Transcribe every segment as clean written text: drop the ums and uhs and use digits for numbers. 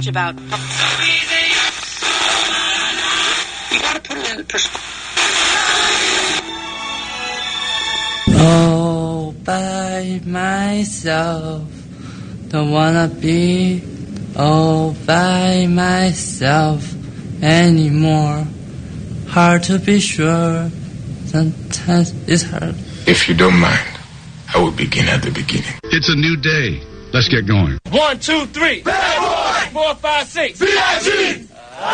much about. You gotta put it in perspective. All by myself, don't wanna be all by myself anymore. Hard to be sure, sometimes it's hard. If you don't mind, I will begin at the beginning. It's a new day. Let's get going. 1, 2, 3. Bad boy. 4, 5, 6. B.I.G.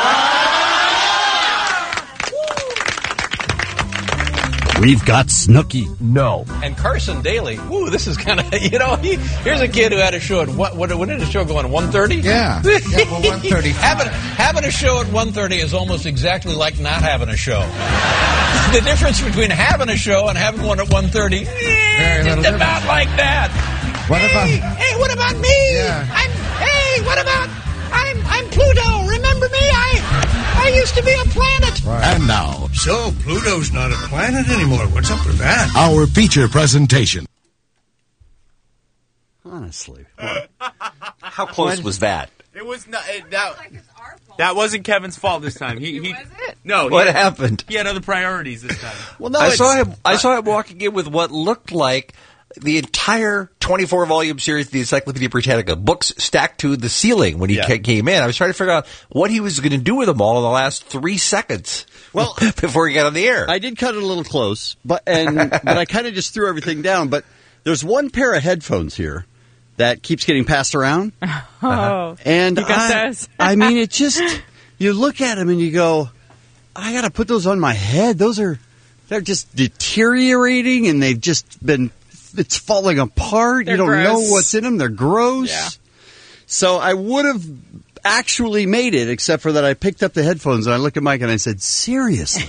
We've got Snooki. No. And Carson Daly. Ooh, this is kind of, here's a kid who had a show at, when did the show go on, 1:30? Yeah. Yeah, well, 1:30. having a show at 1:30 is almost exactly like not having a show. The difference between having a show and having one at 1:30, just about like that. What about me? Yeah. I'm Pluto. Remember me? I used to be a planet. Right. And now, so Pluto's not a planet anymore. What's up with that? Our feature presentation. honestly. How close was that? It was not. That wasn't Kevin's fault this time. He was it? No. What happened? He had other priorities this time. Well, no, I saw him walking in with what looked like the entire 24-volume series, the Encyclopedia Britannica, books stacked to the ceiling when he came in. I was trying to figure out what he was going to do with them all in the last 3 seconds. Well, before he got on the air, I did cut it a little close, but I kind of just threw everything down. But there's one pair of headphones here that keeps getting passed around. And you got those? I mean, it just, you look at them and you go, I got to put those on my head. They're just deteriorating, and they've just been. It's falling apart. They're you don't gross. know what's in them. They're gross. Yeah. So I would have actually made it, except for that I picked up the headphones and I looked at Mike and I said, seriously?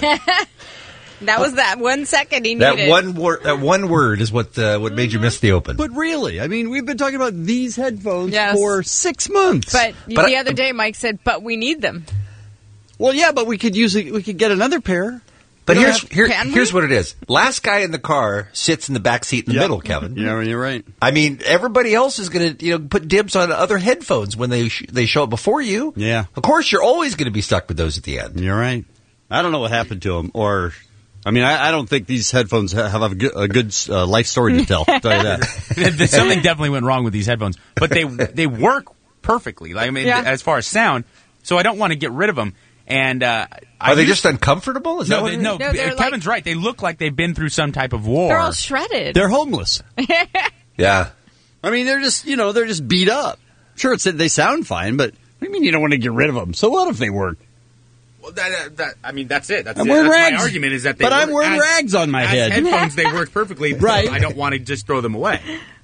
That was that 1 second he needed. That one word is what made you miss the open. But really, I mean, we've been talking about these headphones for 6 months. But the other day Mike said, but we need them. Well, yeah, but we could get another pair. But here's what it is. Last guy in the car sits in the back seat in the middle, Kevin. Yeah, you're right. I mean, everybody else is going to put dibs on other headphones when they show up before you. Yeah. Of course, you're always going to be stuck with those at the end. You're right. I don't know what happened to them, I don't think these headphones have a good life story to tell. I'll tell you that. Something definitely went wrong with these headphones, but they work perfectly. As far as sound, so I don't want to get rid of them. And are they just uncomfortable? Is that what it is? No, Kevin's right. They look like they've been through some type of war. They're all shredded. They're homeless. Yeah. I mean, they're just beat up. Sure, they sound fine, but what do you mean you don't want to get rid of them? So what if they work? Well, that's it. That's my argument is that they But I'm wearing rags on my head. Headphones, they work perfectly. Right. So I don't want to just throw them away.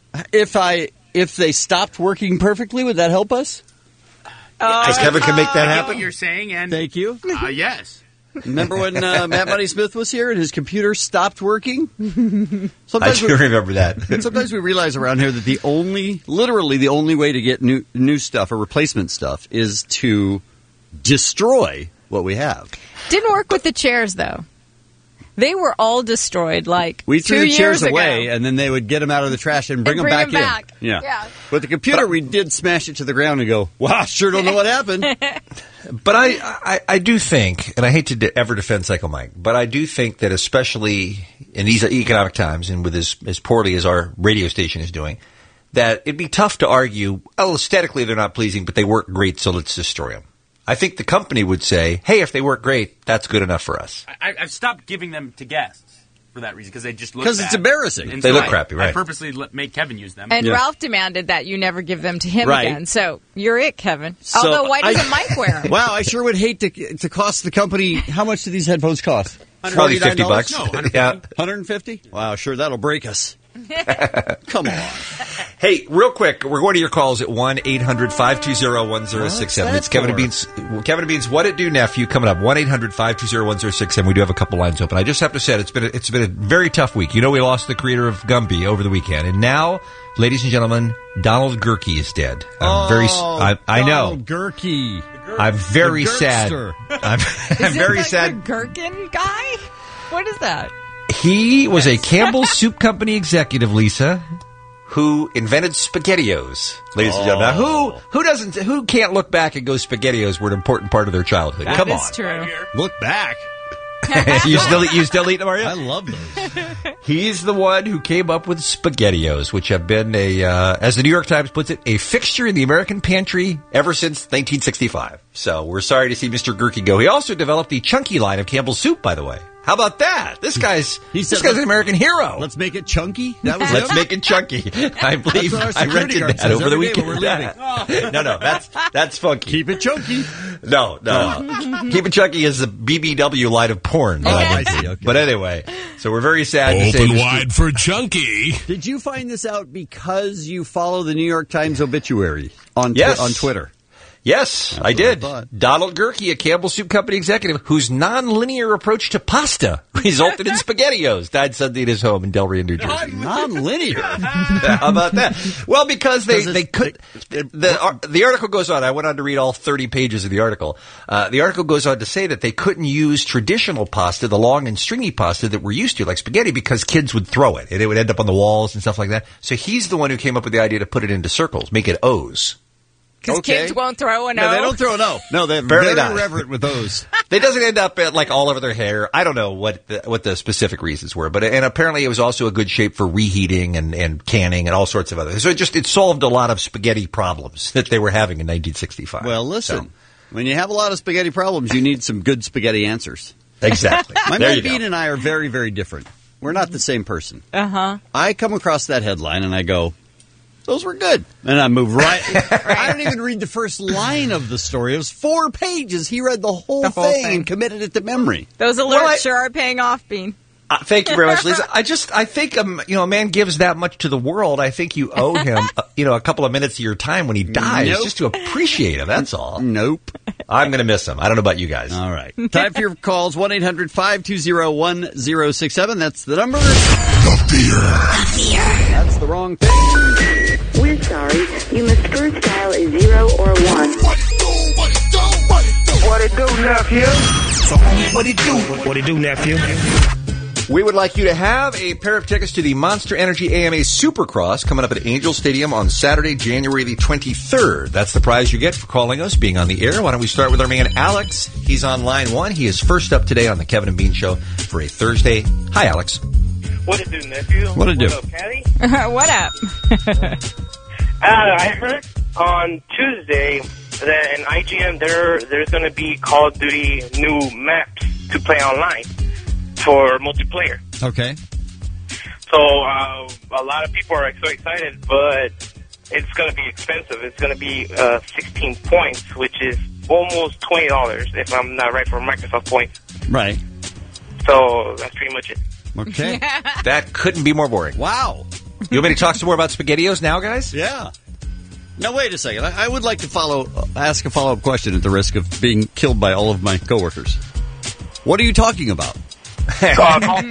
If they stopped working perfectly, would that help us? Because Kevin can make that happen. What you're saying, and thank you. Yes. Remember when Matt Money Smith was here and his computer stopped working? I do remember that. Sometimes we realize around here that literally the only way to get new stuff or replacement stuff is to destroy what we have. Didn't work with the chairs, though. They were all destroyed, we threw 2 the years chairs ago. away, and then they would get them out of the trash and bring them back in. Yeah. With the computer, we did smash it to the ground and go, wow, sure don't know what happened. But I do think, and I hate to ever defend Psycho Mike, but I do think that especially in these economic times and with as poorly as our radio station is doing, that it'd be tough to argue, aesthetically they're not pleasing, but they work great, so let's destroy them. I think the company would say, hey, if they work great, that's good enough for us. I've stopped giving them to guests for that reason, because they just look bad. Because it's embarrassing. And they so look crappy, right? I purposely make Kevin use them. And Ralph demanded that you never give them to him Right. again. So you're it, Kevin. Although, why doesn't Mike wear them? Wow, I sure would hate to cost the company. How much do these headphones cost? Probably $50. No, 150. Yeah. 150? Wow, sure, that'll break us. Come on. Hey, real quick, we're going to your calls at 1-800-520-1067. It's Kevin and Beans. Kevin and Beans, What It Do Nephew, coming up. 1-800-520-1067. We do have a couple lines open. I just have to say, it's been a very tough week. We lost the creator of Gumby over the weekend, and now, ladies and gentlemen, Donald Gurkey is dead. I know. Donald Gurkey. I'm very sad. I'm very sad. The Gherkin guy? What is that? He was a Campbell's Soup Company executive, Lisa, who invented SpaghettiOs, ladies and gentlemen. Now, who can't look back and go SpaghettiOs were an important part of their childhood? Come on. That's true. Look back. you still eat them, are you? I love those. He's the one who came up with SpaghettiOs, which have been as the New York Times puts it, a fixture in the American pantry ever since 1965. So we're sorry to see Mr. Gurkey go. He also developed the Chunky line of Campbell's soup, by the way. How about that? This guy's an American hero. Let's make it chunky. That was Let's make it chunky. I believe I rented that over the weekend. We're leaving. No, that's funky. Keep it chunky. No. Keep it chunky is the BBW line of porn. I see. Okay. But anyway, so we're very sad to say. Open wide for chunky. Did you find this out because you follow the New York Times obituary on Twitter? Yes, I did. Donald Gurkey, a Campbell Soup Company executive whose non-linear approach to pasta resulted in SpaghettiOs, died Sunday at his home in Delray, New Jersey. Non-linear? How about that? Well, because they could. The article goes on. I went on to read all 30 pages of the article. The article goes on to say that they couldn't use traditional pasta, the long and stringy pasta that we're used to, like spaghetti, because kids would throw it and it would end up on the walls and stuff like that. So he's the one who came up with the idea to put it into circles, make it O's. Because kids won't throw an O. No, they don't throw an O. No, they're very irreverent with those. It doesn't end up like all over their hair. I don't know what the specific reasons were, and apparently it was also a good shape for reheating and canning and all sorts of other. So it solved a lot of spaghetti problems that they were having in 1965. Well, listen, when you have a lot of spaghetti problems, you need some good spaghetti answers. Exactly. My man Bean and I are very, very different. We're not the same person. I come across that headline and I go, those were good. And I move right. I didn't even read the first line of the story. It was 4 pages. He read the whole thing and committed it to memory. Those alerts sure are paying off, Bean. Thank you very much, Lisa. I think a man gives that much to the world. I think you owe him, a couple of minutes of your time when he dies just to appreciate him. That's all. Nope. I'm going to miss him. I don't know about you guys. All right. Time for your calls. 1-800-520-1067. That's the number. The fear. That's the wrong thing. We're sorry. You must first dial a 0 or 1. What it do, nephew? So, what it do? What it do, nephew? We would like you to have a pair of tickets to the Monster Energy AMA Supercross coming up at Angel Stadium on Saturday, January the 23rd. That's the prize you get for calling us, being on the air. Why don't we start with our man Alex? He's on line 1. He is first up today on the Kevin and Bean Show for a Thursday. Hi, Alex. What it do, nephew? What it do? What up, Patty? What up? I heard on Tuesday that in IGN there's going to be Call of Duty new maps to play online for multiplayer. Okay. So a lot of people are so excited, but it's going to be expensive. It's going to be 16 points, which is almost $20 if I'm not right for Microsoft points. Right. So that's pretty much it. Okay. That couldn't be more boring. Wow. You want me to talk some more about SpaghettiOs now, guys? Yeah. Now, wait a second. I would like to ask a follow-up question at the risk of being killed by all of my coworkers. What are you talking about? Call of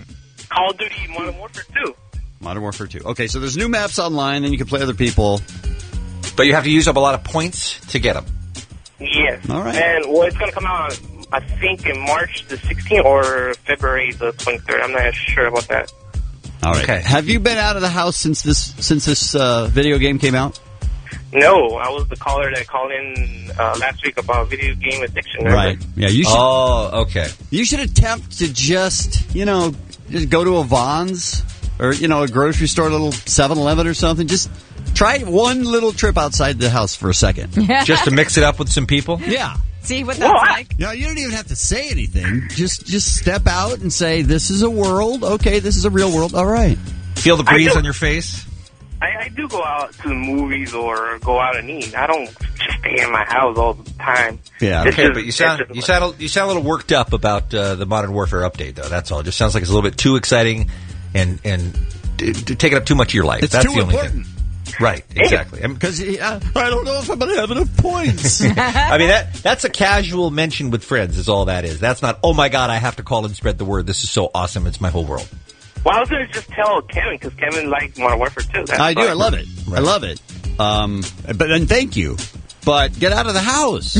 Duty Modern Warfare 2. Modern Warfare 2. Okay, so there's new maps online, and you can play other people. But you have to use up a lot of points to get them. Yes. All right. And it's going to come out, I think, in March the 16th or February the 23rd. I'm not sure about that. All right. Okay. Have you been out of the house since this video game came out? No, I was the caller that called in last week about video game addiction. Remember? Right. Yeah, you should. Oh, okay. You should attempt to just go to a Vons or, a grocery store, a little 7-Eleven or something. Just try one little trip outside the house for a second. Just to mix it up with some people? Yeah. See what that's like? No, you don't even have to say anything. Just step out and say, this is a world. Okay, this is a real world. All right. Feel the breeze on your face? I do go out to the movies or go out and eat. I don't just stay in my house all the time. Yeah, okay, but you sound a little worked up about the Modern Warfare update, though. That's all. It just sounds like it's a little bit too exciting and taking up too much of your life. It's That's too the only important. thing. Right, exactly. Because I don't know if I'm going to have enough points. I mean, that's a casual mention with friends is all that is. That's not, oh, my God, I have to call and spread the word. This is so awesome. It's my whole world. Well, I was going to just tell Kevin, because Kevin likes Modern Warfare 2. I do. I love it. Right. I love it. But then thank you. But get out of the house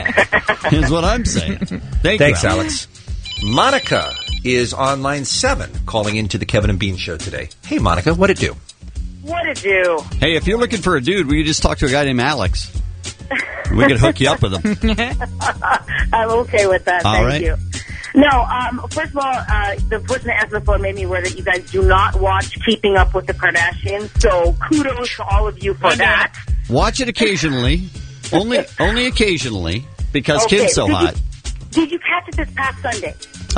is what I'm saying. Thanks, Alex. Monica is on line 7 calling into the Kevin and Bean Show today. Hey, Monica, what'd it do? What a do. Hey, if you're looking for a dude, we could just talk to a guy named Alex. We could hook you up with him. I'm okay with that. All Thank right. you. No, first of all, the person that answered the phone made me aware that you guys do not watch Keeping Up with the Kardashians, so kudos to all of you for that. Watch it occasionally. Only occasionally, because Kim's so hot. Did you catch it this past Sunday?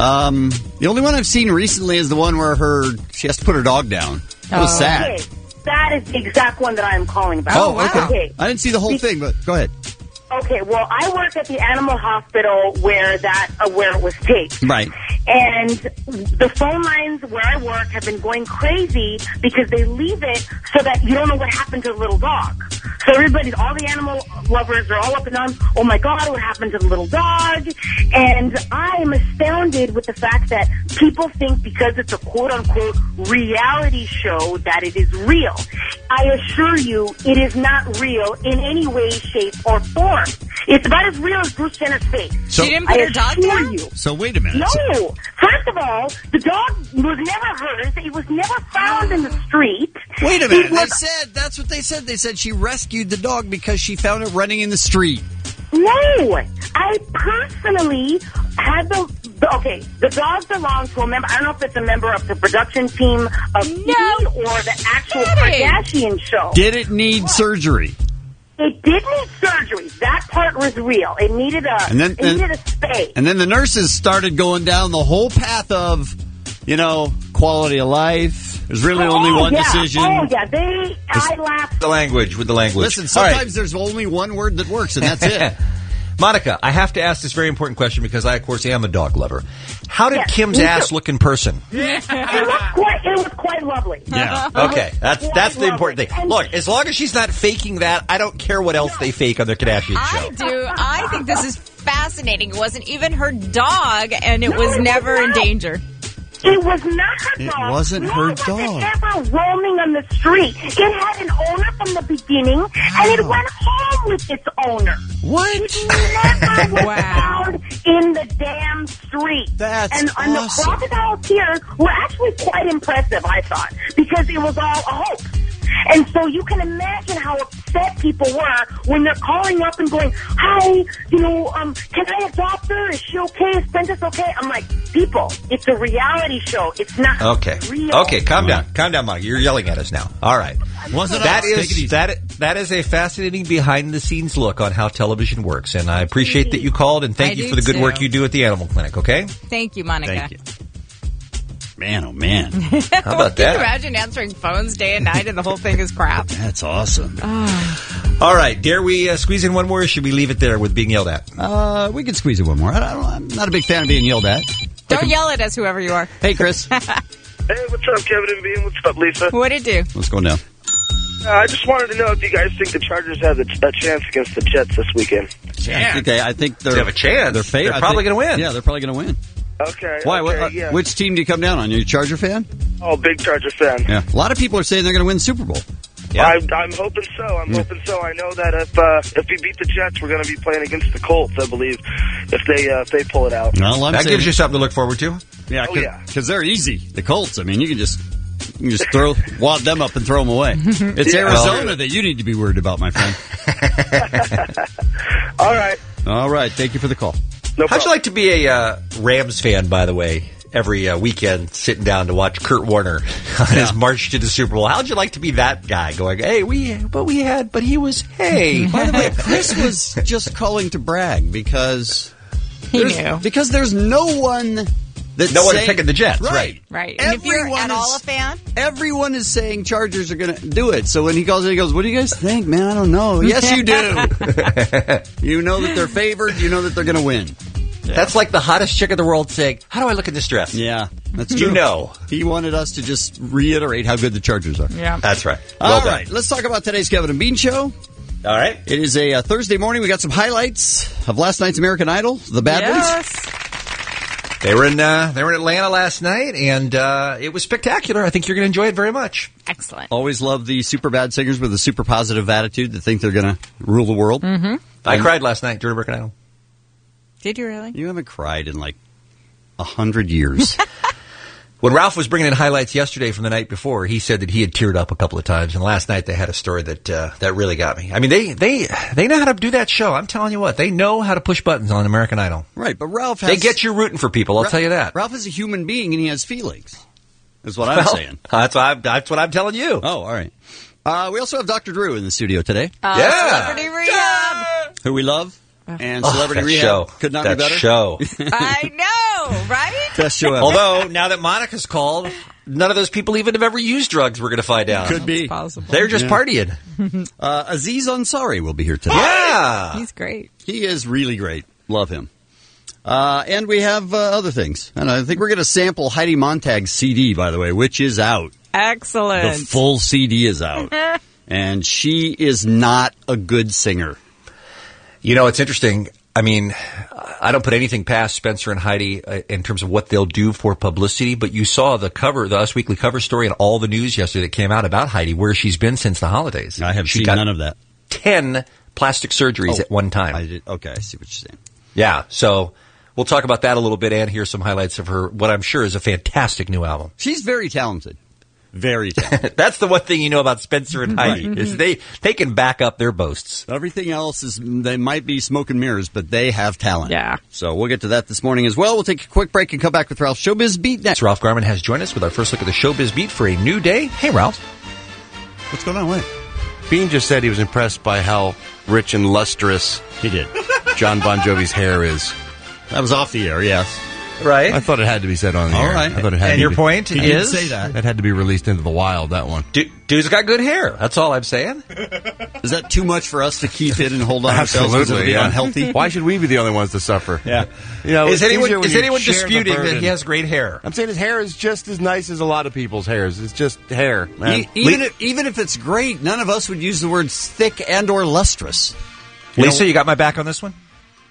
The only one I've seen recently is the one where she has to put her dog down. That was sad. Okay, that is the exact one that I am calling about. Oh, okay. I didn't see the whole thing, but go ahead. Okay, well, I work at the animal hospital where it was taped. Right. And the phone lines where I work have been going crazy because they leave it so that you don't know what happened to the little dog. So all the animal lovers are all up and down, oh my God, what happened to the little dog? And I am astounded with the fact that people think because it's a quote-unquote reality show that it is real. I assure you, it is not real in any way, shape, or form. It's about as real as Bruce Jenner's face. So, she didn't put her dog down? You. So wait a minute. No. First of all, the dog was never hers. It was never found in the street. Wait a minute. That's what they said. They said she rescued the dog because she found it running in the street. No. I personally had the dog belonged to a member. I don't know if it's a member of the production team of E! or the actual Kardashian show. Did it need surgery? It did need surgery. That part was real. It needed a spay. And then the nurses started going down the whole path of, quality of life. There's really only one decision. Oh, yeah. I laughed. The language. Listen, sometimes there's only one word that works, and that's it. Monica, I have to ask this very important question because I, of course, am a dog lover. How did Kim's ass look in person? It was quite lovely. Yeah. Okay. That's the important thing. Look, as long as she's not faking that, I don't care what else they fake on their Kardashian show. I do. I think this is fascinating. It wasn't even her dog, and it was never in danger. It was not her dog. It wasn't her dog. It wasn't ever roaming on the street. It had an owner from the beginning, and it went home with its owner. What? It never was found in the damn street. That's awesome. And the crocodiles here were actually quite impressive, I thought, because it was all a hoax. And so you can imagine how upset people were when they're calling up and going, hi, can I adopt her? Is she okay? Is Princess okay? I'm like, people, it's a reality show. It's not real. Okay, calm down. Calm down, Mike. You're yelling at us now. All right. That is a fascinating behind-the-scenes look on how television works. And I appreciate that you called, and thank you for the good work you do at the Animal Clinic, okay? Thank you, Monica. Thank you. Man, oh man. How about that? Can you imagine answering phones day and night and the whole thing is crap? That's awesome. All right. Dare we squeeze in one more, or should we leave it there with being yelled at? We could squeeze in one more. I'm not a big fan of being yelled at. Don't yell at us, whoever you are. Hey, Chris. Hey, what's up, Kevin and Bean? What's up, Lisa? What'd it do? What's going down? I just wanted to know if you guys think the Chargers have a chance against the Jets this weekend. I think they have a chance. They're probably going to win. Yeah, they're probably going to win. Okay. Why? Yeah. Which team do you come down on? Are you a Charger fan? Oh, big Charger fan. Yeah. A lot of people are saying they're going to win the Super Bowl. Yeah. I'm hoping so. I'm hoping so. I know that if we beat the Jets, we're going to be playing against the Colts, I believe, if they pull it out. Well, that gives you something to look forward to. Yeah, because they're easy. The Colts. I mean, you can just wad them up and throw them away. It's Arizona that you need to be worried about, my friend. All right. Thank you for the call. No How'd you like to be a Rams fan, by the way, every weekend sitting down to watch Kurt Warner on his march to the Super Bowl? How'd you like to be that guy going, hey, but he was, hey. By the way, Chris was just calling to brag because he knew. Because there's no one that's picking the Jets, right? Right. And if you're at all a fan? Everyone is saying Chargers are going to do it. So when he calls in, he goes, what do you guys think, man? I don't know. Yes, you do. You know that they're favored. You know that they're going to win. Yeah. That's like the hottest chick in the world saying, how do I look in this dress? Yeah, that's true. You know. He wanted us to just reiterate how good the Chargers are. Yeah. That's right. All right. Let's talk about today's Kevin and Bean show. All right. It is a Thursday morning. We got some highlights of last night's American Idol, the bad ones. They were in Atlanta last night, and it was spectacular. I think you're going to enjoy it very much. Excellent. Always love the super bad singers with a super positive attitude that think they're going to rule the world. Mm-hmm. I cried last night during American Idol. Did you really? You haven't cried in like 100 years. When Ralph was bringing in highlights yesterday from the night before, he said that he had teared up a couple of times, and last night they had a story that really got me. I mean, they know how to do that show. I'm telling you what, they know how to push buttons on American Idol. Right, but Ralph has... They get you rooting for people, I'll tell you that. Ralph is a human being, and he has feelings, is what I'm saying. That's what I'm telling you. Oh, all right. We also have Dr. Drew in the studio today. Celebrity Rehab. Who we love. And Celebrity that Rehab show. Could not that be better. Show. I know, right? Best show ever. Although, now that Monica's called, none of those people even have ever used drugs, we're going to find out. Could be. Possible. They're just partying. Aziz Ansari will be here today. Yeah. He's great. He is really great. Love him. And we have other things. And I think we're going to sample Heidi Montag's CD, by the way, which is out. Excellent. The full CD is out. And she is not a good singer. You know, it's interesting. I mean, I don't put anything past Spencer and Heidi in terms of what they'll do for publicity, but you saw the Us Weekly cover story and all the news yesterday that came out about Heidi, where she's been since the holidays. I have seen none of that. 10 plastic surgeries at one time. I see what you're saying. Yeah, so we'll talk about that a little bit and hear some highlights of her, what I'm sure is a fantastic new album. She's very talented. Very talented. That's the one thing you know about Spencer and Heidi, is they can back up their boasts. Everything else they might be smoke and mirrors, but they have talent. Yeah. So we'll get to that this morning as well. We'll take a quick break and come back with Ralph's Showbiz Beat next. Ralph Garman has joined us with our first look at the Showbiz Beat for a new day. Hey, Ralph. What's going on? Wait. Bean just said he was impressed by how rich and lustrous he did. John Bon Jovi's hair is. That was off the air, yes. Right. I thought it had to be said on the air. All right. I thought it had and to your be. point He is? didn't say that. That had to be released into the wild, that one. Dude's got good hair. That's all I'm saying. Is that too much for us to keep it and hold on ourselves? Absolutely, Yeah. Unhealthy? Why should we be the only ones to suffer? Yeah. You know, Is it's easier anyone when you share the disputing that burden. he has great hair? I'm saying his hair is just as nice as a lot of people's hairs. It's just hair, man. Even if it's great, none of us would use the words thick and or lustrous. Lisa, you got my back on this one?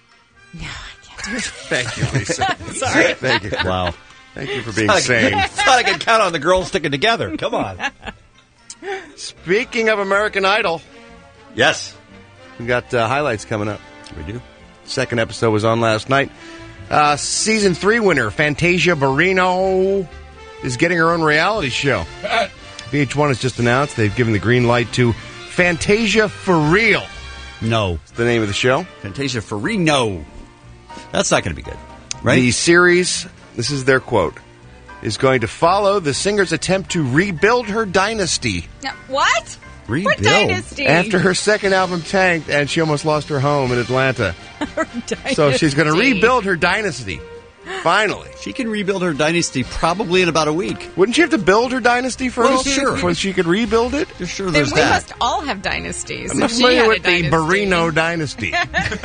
Thank you, Lisa. Sorry. Thank you. Wow. Thank you for being sane. Thought I could count on the girls sticking together. Come on. Speaking of American Idol, Yes. we got highlights coming up. We do. Second episode was on last night. Season 3 winner, Fantasia Barrino, is getting her own reality show. VH1 has just announced they've given the green light to Fantasia for Real. No. It's the name of the show. Fantasia Farino. That's not going to be good. Right? The series, this is their quote, is going to follow the singer's attempt to rebuild her dynasty. What? Rebuild? What dynasty? After her second album tanked and she almost lost her home in Atlanta. So she's going to rebuild her dynasty. Finally. She can rebuild her dynasty probably in about a week. Wouldn't she have to build her dynasty first? Well, sure. Before she could rebuild it? Sure, Then there's we that. must all have dynasties. I'm not If she familiar had with a the dynasty. Barrino dynasty.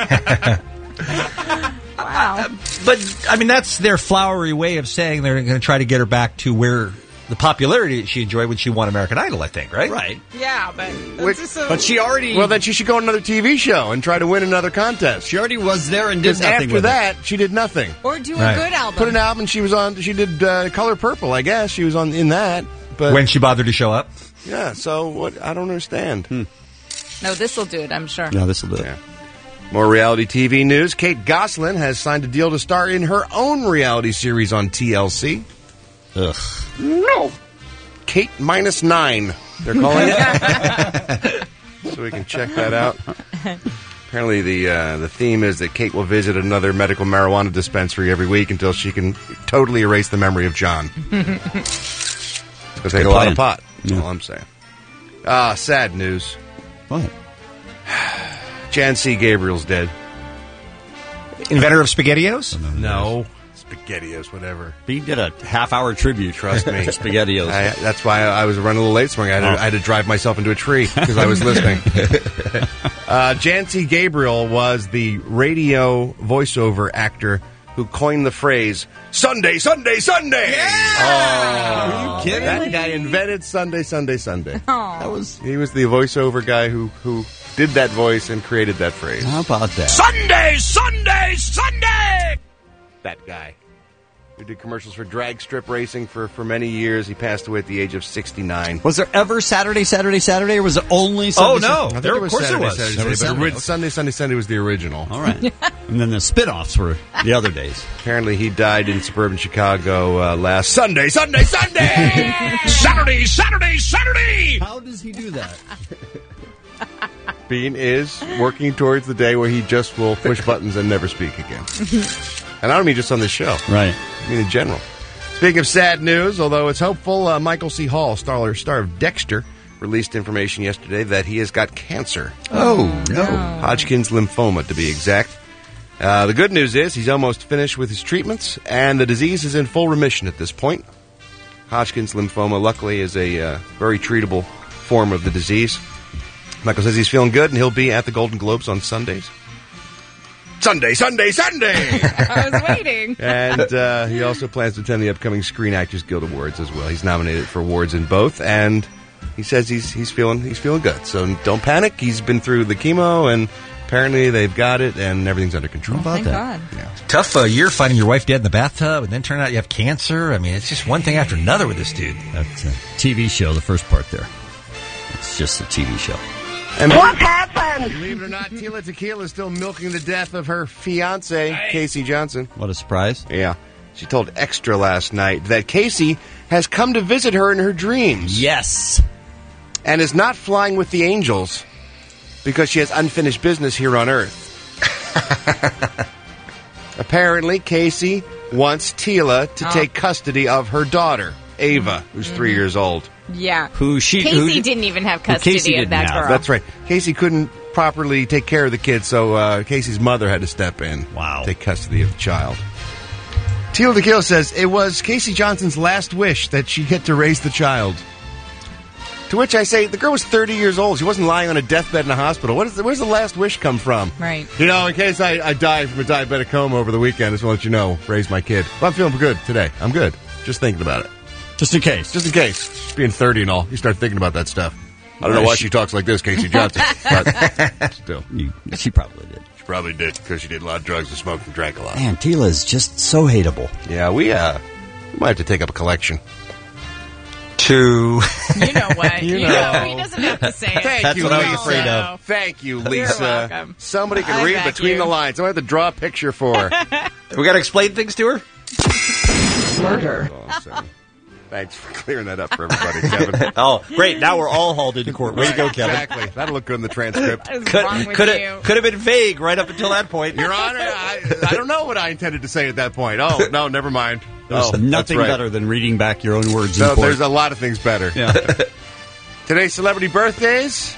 Wow. But, I mean, that's their flowery way of saying they're going to try to get her back to where the popularity that she enjoyed when she won American Idol, I think, right? Right. Yeah, but that's just But she already... Well, then she should go on another TV show and try to win another contest. She already was there and did Because nothing after with that, she did nothing. Or do Right. a good album. Put an album, she did Color Purple, I guess. She was in that. But When she bothered to show up. yeah, so what? I don't understand. No, this will do it, I'm sure. No, this will do it. Yeah. More reality TV news. Kate Gosselin has signed a deal to star in her own reality series on TLC. Ugh. No. Kate -9, they're calling it. So we can check that out. Apparently the theme is that Kate will visit another medical marijuana dispensary every week until she can totally erase the memory of John. It's going to take a lot of pot. That's all I'm saying. Sad news. What? Jan C. Gabriel's dead. Inventor of SpaghettiOs? No. SpaghettiOs, whatever. He did a half-hour tribute. Trust me. to SpaghettiOs. That's why I was running a little late this morning. I had to drive myself into a tree because I was listening. Jan C. Gabriel was the radio voiceover actor who coined the phrase, Sunday, Sunday, Sunday! Are you kidding? That guy invented Sunday, Sunday, Sunday. Oh. He was the voiceover guy who did that voice and created that phrase. How about that? Sunday, Sunday, Sunday! That guy. who did commercials for drag strip racing for many years. He passed away at the age of 69. Was there ever Saturday, or was it only Sunday? I think it was Saturday, Sunday was the original. All right. And then the spin-offs were the other days. Apparently he died in suburban Chicago last Sunday! Saturday! How does he do that? Bean is working towards the day where he just will push buttons and never speak again. And I don't mean just on this show. Right. I mean in general. Speaking of sad news, although it's hopeful, Michael C. Hall, star of Dexter, released information yesterday that he has got cancer. Oh, no. Hodgkin's lymphoma, to be exact. The good news is he's almost finished with his treatments, and the disease is in full remission at this point. Hodgkin's lymphoma, luckily, is a very treatable form of the disease. Michael says he's feeling good, and he'll be at the Golden Globes on Sundays. Sunday! I was waiting. And he also plans to attend the upcoming Screen Actors Guild Awards as well. He's nominated for awards in both, and he says he's feeling good. So don't panic. He's been through the chemo, and apparently they've got it, and everything's under control. Thank God. Yeah. Tough year finding your wife dead in the bathtub, and then turn out you have cancer. I mean, it's just one thing after another with this dude. That's a TV show, the first part there. It's just a TV show. And What happened? Believe it or not, Tila Tequila is still milking the death of her fiance, Casey Johnson. What a surprise. Yeah. She told Extra last night that Casey has come to visit her in her dreams. Yes. And is not flying with the angels because she has unfinished business here on Earth. Apparently, Casey wants Tila to take custody of her daughter, Ava, who's 3 years old. Yeah. Casey didn't even have custody of that girl. That's right. Casey couldn't properly take care of the kid, so Casey's mother had to step in. Wow. Take custody of the child. Tila Tequila says it was Casey Johnson's last wish that she get to raise the child. To which I say, the girl was 30 years old. She wasn't lying on a deathbed in a hospital. Where's the last wish come from? Right. You know, in case I die from a diabetic coma over the weekend, I just want to let you know, raise my kid. Well, I'm feeling good today. I'm good. Just thinking about it. Just in case. Just in case. Being 30 and all, you start thinking about that stuff. I don't know why she talks like this, Casey Johnson, but still. She probably did. She probably did, because she did a lot of drugs and smoked and drank a lot. Man, Tila is just so hateable. Yeah, we might have to take up a collection. You know what? You know, he doesn't have to say it. Thank you, what I was Lisa. afraid of. Thank you, You're Lisa. welcome. Somebody can read between the lines. Somebody have to draw a picture for her. We got to explain things to her? Murder. Awesome. Thanks for clearing that up for everybody, Kevin. Oh, great. Now we're all hauled into court. Way to go, Kevin. Exactly. That'll look good in the transcript. What is wrong with you? Could have been vague right up until that point. Your Honor, I don't know what I intended to say at that point. Oh, no, never mind. There's nothing right. better than reading back your own words in No, court. there's a lot of things better. Yeah. Today's celebrity birthdays.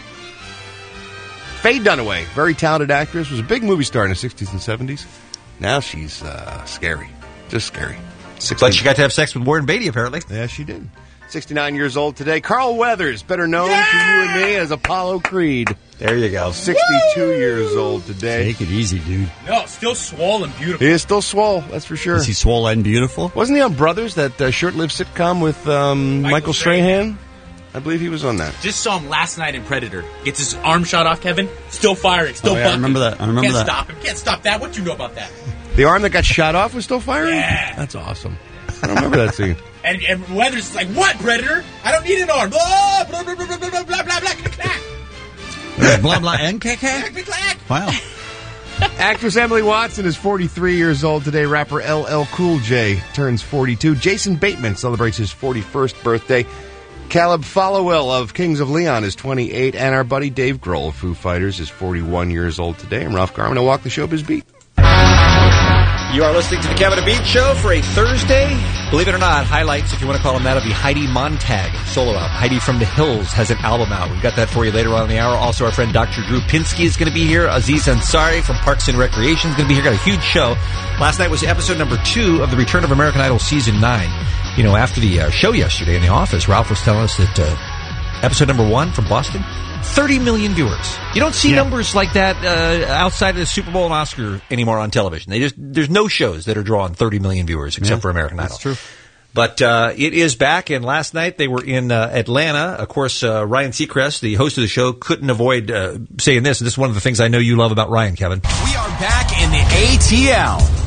Faye Dunaway, very talented actress, was a big movie star in the 60s and 70s. Now she's scary. Just scary. But she got to have sex with Warren Beatty, apparently. Yeah, she did. 69 years old today. Carl Weathers, better known to you and me as Apollo Creed. There you go. 62 years old today. Take it easy, dude. No, still swole and beautiful. He is still swole, that's for sure. Is he swole and beautiful? Wasn't he on Brothers, that short-lived sitcom with Michael Strahan? I believe he was on that. Just saw him last night in Predator. Gets his arm shot off, Kevin. Still firing, still bucking. I remember that. Can't stop him. Can't stop that. What do you know about that? The arm that got shot off was still firing? Yeah. That's awesome. I don't remember that scene. And Weathers is like, what, Predator? I don't need an arm. Blah, blah, blah, blah, blah, blah, blah, blah, blah, Blah, blah, and clack. Wow. Actress Emily Watson is 43 years old today. Rapper LL Cool J turns 42. Jason Bateman celebrates his 41st birthday. Caleb Followell of Kings of Leon is 28. And our buddy Dave Grohl of Foo Fighters is 41 years old today. I'm Ralph Garman. I walk the showbiz beat. You are listening to the Kevin and Bean Show for a Thursday. Believe it or not, highlights, if you want to call them that, of the Heidi Montag solo album. Heidi from the Hills has an album out. We've got that for you later on in the hour. Also, our friend Dr. Drew Pinsky is going to be here. Aziz Ansari from Parks and Recreation is going to be here. Got a huge show. Last night was episode number 2 of the Return of American Idol Season 9. You know, after the show yesterday in the office, Ralph was telling us that episode number 1 from Boston, 30 million viewers. You don't see numbers like that outside of the Super Bowl and Oscar anymore on television. There's no shows that are drawing 30 million viewers except for American Idol. That's true. But it is back, and last night they were in Atlanta. Of course, Ryan Seacrest, the host of the show, couldn't avoid saying this. And this is one of the things I know you love about Ryan, Kevin. We are back in the ATL.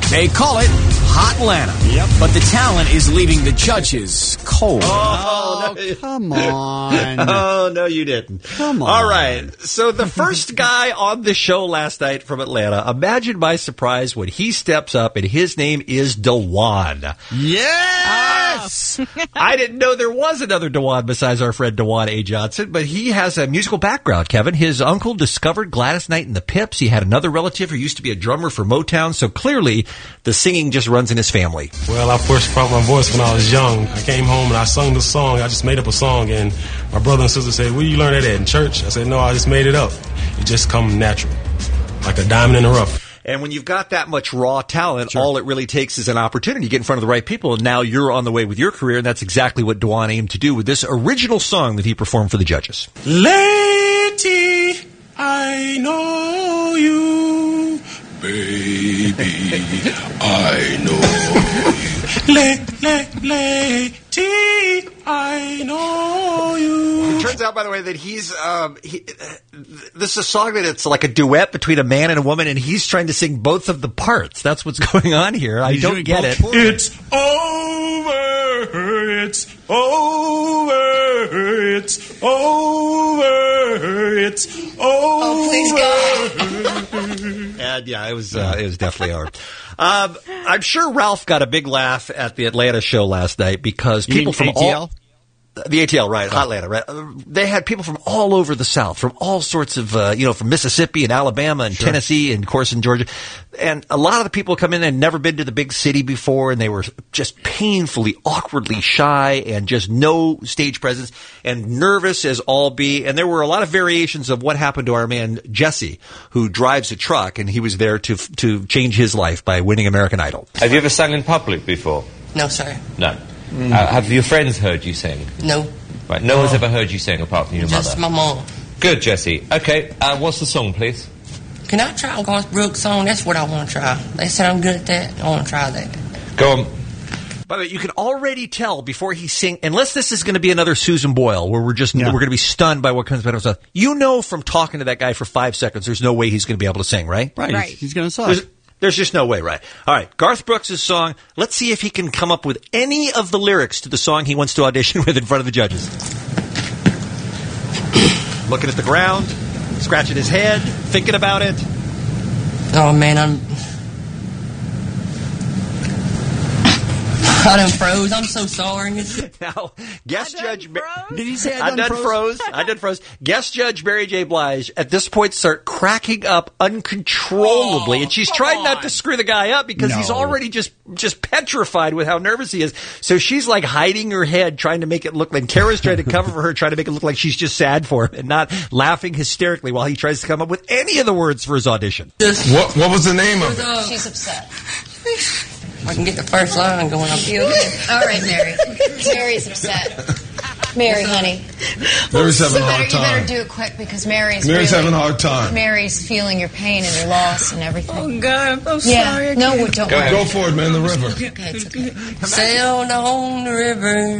They call it Hot Atlanta. Yep. But the talent is leaving the judges cold. Oh, no. Come on. Oh, no, you didn't. Come on. All right. So the first guy on the show last night from Atlanta, imagine my surprise when he steps up and his name is Dewan. Yes! I didn't know there was another Dewan besides our friend Dewan A. Johnson, but he has a musical background, Kevin. His uncle discovered Gladys Knight and the Pips. He had another relative who used to be a drummer for Motown, so clearly the singing just runs in his family. Well, I first found my voice when I was young. I came home and I sung the song. I just made up a song, and my brother and sister said, "Where you learn that at, in church?" I said, "No, I just made it up. It just come natural, like a diamond in the rough." And when you've got that much raw talent, all it really takes is an opportunity to get in front of the right people, and now you're on the way with your career, and that's exactly what Dewan aimed to do with this original song that he performed for the judges. Lady, I know you. Baby, I know you. Lady, I know you. It turns out, by the way, that he's this is a song that it's like a duet between a man and a woman, and he's trying to sing both of the parts. That's what's going on here. I don't get it. It's over. It's over. It's over. It's over. Oh, please, God. And yeah, it was definitely over. I'm sure Ralph got a big laugh at the Atlanta show last night because people from ATL? The ATL, right? Hot Atlanta, right? They had people from all over the South, from all sorts of, from Mississippi and Alabama and Tennessee and, of course, in Georgia. And a lot of the people come in and had never been to the big city before, and they were just painfully, awkwardly shy and just no stage presence and nervous as all be. And there were a lot of variations of what happened to our man Jesse, who drives a truck, and he was there to change his life by winning American Idol. Have you ever sung in public before? No, sir. No. Have your friends heard you sing? No. Right, no one's ever heard you sing apart from your mother? Just my mom. Good, Jesse. Okay, what's the song, please? Can I try Garth Brooks' song? That's what I want to try. They said I'm good at that. I want to try that. Go on. By the way, you can already tell before he sings, unless this is going to be another Susan Boyle, where we're going to be stunned by what comes out of his mouth. You know from talking to that guy for 5 seconds, there's no way he's going to be able to sing, right? Right. He's going to sing. There's just no way, right? All right, Garth Brooks' song. Let's see if he can come up with any of the lyrics to the song he wants to audition with in front of the judges. Looking at the ground, scratching his head, thinking about it. Oh, man, I done froze. I'm so sorry. Now, guest judge... Did he say I done froze? I done froze. Guest judge Mary J. Blige, at this point, start cracking up uncontrollably, and she's trying not to screw the guy up because he's already just petrified with how nervous he is. So she's like hiding her head, trying to make it look like... Kara's trying to cover for her, trying to make it look like she's just sad for him and not laughing hysterically while he tries to come up with any of the words for his audition. What was the name of it? She's upset. I can get the first line going up here. All right, Mary. Mary's upset. Mary, honey. Mary's having a hard You time. better do it quick because Mary's having a hard time. Mary's feeling your pain and your loss and everything. Oh, God, I'm so sorry. No, don't worry. Go for it, man. The river. Okay, it's okay. Sailed on the river.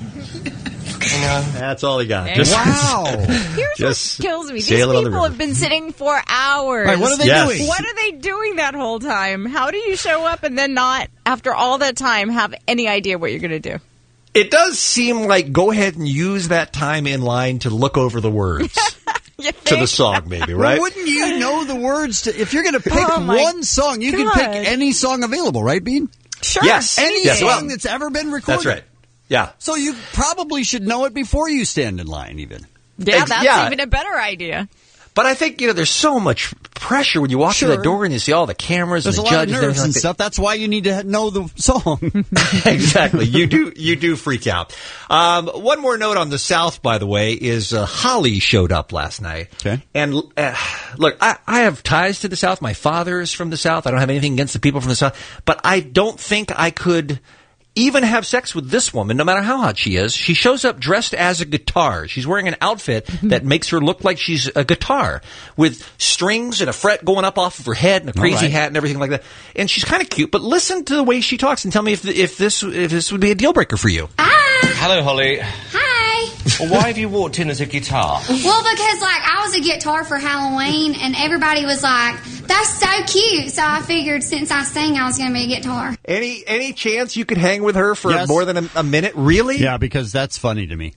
That's all he got. Wow. Here's what kills me. These sailing on the people river. have been sitting for hours. Right, what are they doing? What are they doing that whole time? How do you show up and then not, after all that time, have any idea what you're going to do? It does seem like go ahead and use that time in line to look over the words to the song, maybe, right? Well, wouldn't you know the words to... If you're going to pick one song, you can pick any song available, right, Bean? Sure. Yes. Any song that's ever been recorded. That's right. Yeah. So you probably should know it before you stand in line, even. Yeah, that's even a better idea. But I think, there's so much pressure when you walk through that door and you see all the cameras There's and the a lot of judges nerves and everything stuff. That's why you need to know the song. Exactly. You do freak out. One more note on the South, by the way, is Holly showed up last night. Okay. And look, I have ties to the South. My father is from the South. I don't have anything against the people from the South. But I don't think I could even have sex with this woman, no matter how hot she is. She shows up dressed as a guitar. She's wearing an outfit that makes her look like she's a guitar with strings and a fret going up off of her head and a crazy hat and everything like that. And she's kind of cute, but listen to the way she talks and tell me if this would be a deal breaker for you. Hello, Holly. Hi. Well, why have you walked in as a guitar? Well, because I was a guitar for Halloween, and everybody was like, That's so cute. So I figured since I sang, I was going to be a guitar. Any chance you could hang with her for Yes. more than a minute? Really? Yeah, because that's funny to me.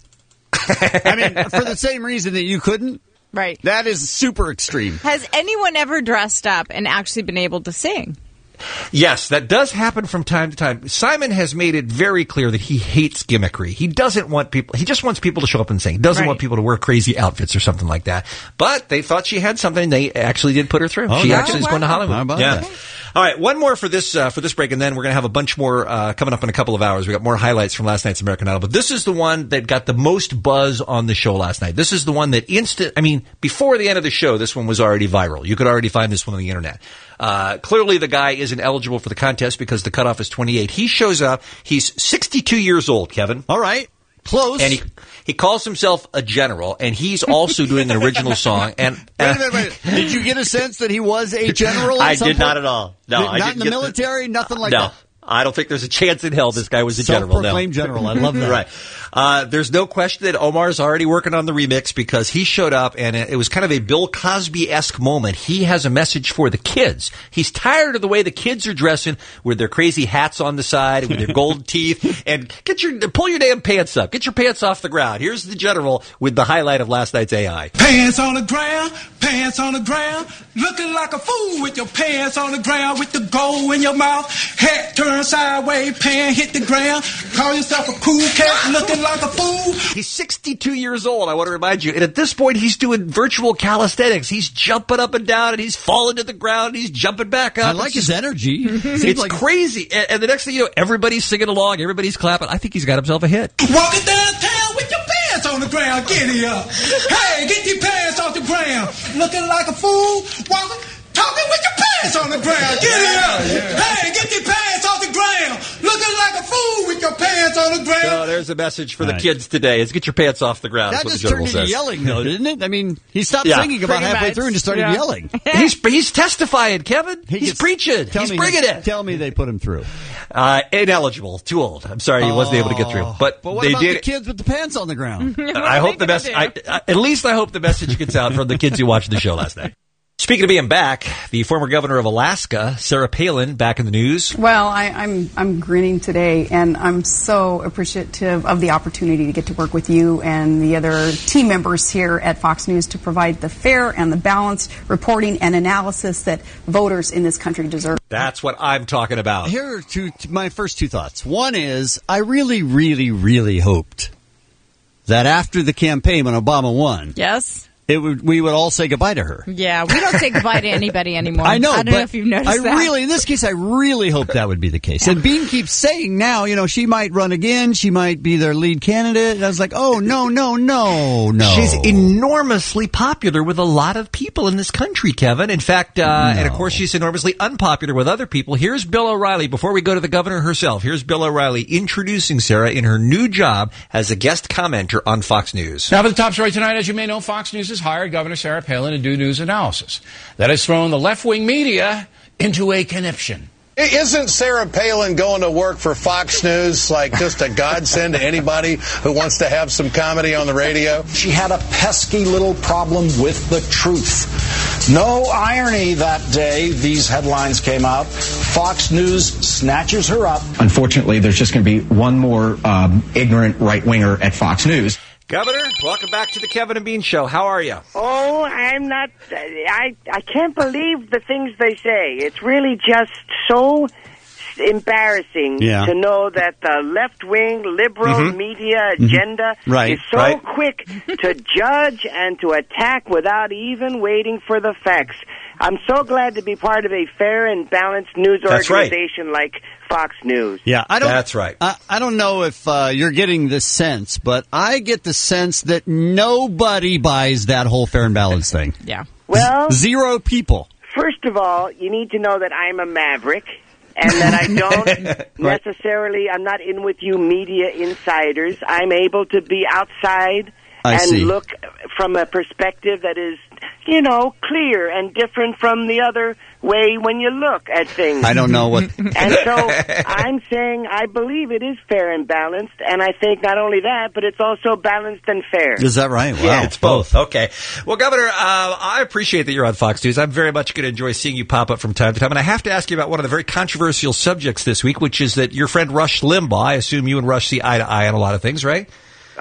I mean, for the same reason that you couldn't. Right. That is super extreme. Has anyone ever dressed up and actually been able to sing? Yes, that does happen from time to time. Simon has made it very clear that he hates gimmickry. He doesn't want people, he just wants people to show up and sing. He doesn't want people to wear crazy outfits or something like that. But they thought she had something and they actually did put her through. Oh, she no. actually is going to Hollywood. How about yeah. that? All right, one more for this break, and then we're going to have a bunch more coming up in a couple of hours. We got more highlights from last night's American Idol, but this is the one that got the most buzz on the show last night. This is the one that before the end of the show, this one was already viral. You could already find this one on the internet. Clearly, the guy isn't eligible for the contest because the cutoff is 28. He shows up. He's 62 years old, Kevin. All right. Close. And he calls himself a general, and he's also doing an original song. And Wait a minute. Did you get a sense that he was a general? I did not at all. No, not I didn't in the get military. Nothing like no. that. I don't think there's a chance in hell this guy was a general. Self-proclaimed general. I love that. Right. There's no question that Omar's already working on the remix because he showed up and it was kind of a Bill Cosby-esque moment. He has a message for the kids. He's tired of the way the kids are dressing with their crazy hats on the side, with their gold teeth, and pull your damn pants up. Get your pants off the ground. Here's the general with the highlight of last night's AI. Pants on the ground, looking like a fool with your pants on the ground, with the gold in your mouth, hat turned sideways, pants hit the ground, call yourself a cool cat, looking like a fool. He's 62 years old, I want to remind you, and at this point he's doing virtual calisthenics. He's jumping up and down, and he's falling to the ground, and he's jumping back up. I like his energy. It's crazy. And the next thing you know, everybody's singing along, everybody's clapping. I think he's got himself a hit. Walking downtown with your pants on the ground, giddy up. Hey, get your pants off the ground, looking like a fool, walking, talking with your pants on the ground, giddy up. Hey, get your pants off the ground, looking like a fool with your pants on the ground. So there's a message for the kids today. Is get your pants off the ground. That That's just what the turned general into says. yelling, though, didn't it? I mean, he stopped singing about halfway through and just started yelling. He's testifying, Kevin. He's preaching. He's bringing it. Tell me they put him through. Ineligible. Too old. I'm sorry he wasn't able to get through. But what they about did. the kids with the pants on the ground? I hope the message. At least I hope the message gets out from the kids who watched the show last night. Speaking of being back, the former governor of Alaska, Sarah Palin, back in the news. Well, I'm grinning today, and I'm so appreciative of the opportunity to get to work with you and the other team members here at Fox News to provide the fair and the balanced reporting and analysis that voters in this country deserve. That's what I'm talking about. Here are my first two thoughts. One is, I really, really, really hoped that after the campaign, when Obama won, we would all say goodbye to her. Yeah, we don't say goodbye to anybody anymore. I know, I don't know if you've noticed that. In this case, I really hope that would be the case. And Bean keeps saying now, she might run again. She might be their lead candidate. And I was like, oh, no. She's enormously popular with a lot of people in this country, Kevin. In fact, and of course, she's enormously unpopular with other people. Here's Bill O'Reilly. Before we go to the governor herself, here's Bill O'Reilly introducing Sarah in her new job as a guest commenter on Fox News. Now for the top story tonight, as you may know, Fox News has hired Governor Sarah Palin to do news analysis. That has thrown the left-wing media into a conniption. Isn't Sarah Palin going to work for Fox News like just a godsend to anybody who wants to have some comedy on the radio? She had a pesky little problem with the truth. No irony that day these headlines came out. Fox News snatches her up. Unfortunately, there's just going to be one more ignorant right-winger at Fox News. Governor, welcome back to the Kevin and Bean Show. How are you? Oh, I'm not. I can't believe the things they say. It's really just so embarrassing to know that the left-wing liberal media agenda is so quick to judge and to attack without even waiting for the facts. I'm so glad to be part of a fair and balanced news organization like Fox News. Yeah, That's right. I don't know if you're getting this sense, but I get the sense that nobody buys that whole fair and balanced thing. Yeah. Well, zero people. First of all, you need to know that I'm a maverick and that I don't necessarily, I'm not in with you media insiders. I'm able to be outside and look from a perspective that is clear and different from the other way when you look at things. I don't know what... And so I'm saying I believe it is fair and balanced, and I think not only that, but it's also balanced and fair. Is that right? Wow. Yeah, it's both. Okay. Well, Governor, I appreciate that you're on Fox News. I'm very much going to enjoy seeing you pop up from time to time. And I have to ask you about one of the very controversial subjects this week, which is that your friend Rush Limbaugh, I assume you and Rush see eye to eye on a lot of things, right?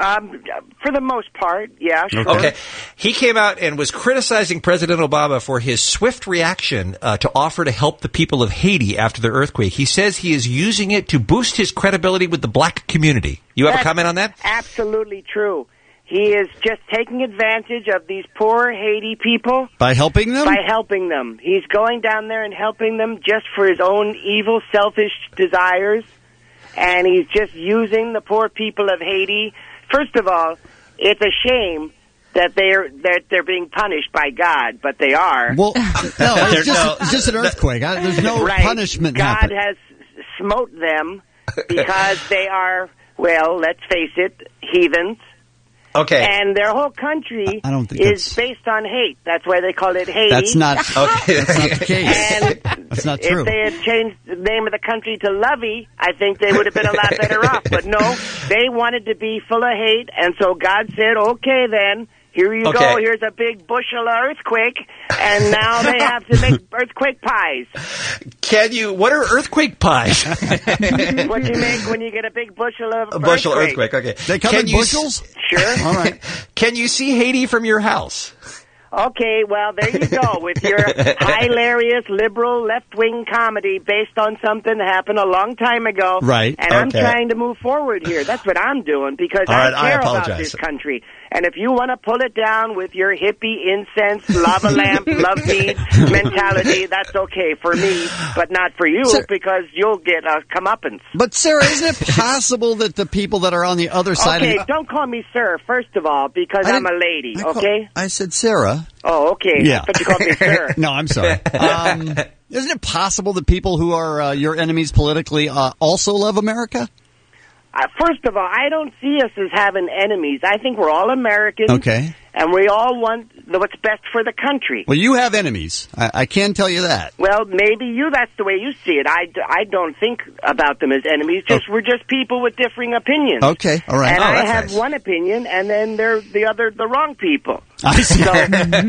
For the most part, yeah, sure. Okay. He came out and was criticizing President Obama for his swift reaction to offer to help the people of Haiti after the earthquake. He says he is using it to boost his credibility with the black community. You have a comment on that? Absolutely true. He is just taking advantage of these poor Haiti people. By helping them? By helping them. He's going down there and helping them just for his own evil, selfish desires. And he's just using the poor people of Haiti. First of all, it's a shame that they're being punished by God, but they are. Well, no, it's just an earthquake. There's no punishment God happening. has smote them because they are, well, let's face it, heathens. Okay. And their whole country is based on hate. That's why they call it Haiti. That's not the case. And that's not true. If they had changed the name of the country to Lovey, I think they would have been a lot better off. But no, they wanted to be full of hate, and so God said, okay then, here you go, here's a big bushel of earthquake, and now they have to make earthquake pies. What are earthquake pies? What you make when you get a big bushel of A bushel earthquake, okay. They come in bushels? Sure. All right. Can you see Haiti from your house? Okay, well, there you go with your hilarious liberal left-wing comedy based on something that happened a long time ago. Right. And I'm trying to move forward here. That's what I'm doing because I care about this country. And if you want to pull it down with your hippie, incense, lava lamp, love me mentality, that's okay for me, but not for you because you'll get a comeuppance. But, Sarah, isn't it possible that the people that are on the other side Okay, don't call me sir, first of all, because I'm a lady, okay? I said Sarah. Oh, okay. Yeah. But you called me sir. No, I'm sorry. Isn't it possible that people who are your enemies politically also love America? First of all, I don't see us as having enemies. I think we're all Americans. Okay. And we all want what's best for the country. Well, you have enemies. I can tell you that. Well, maybe that's the way you see it. I don't think about them as enemies. We're just people with differing opinions. Okay, all right. And I have one opinion, and then they're the wrong people. I see. So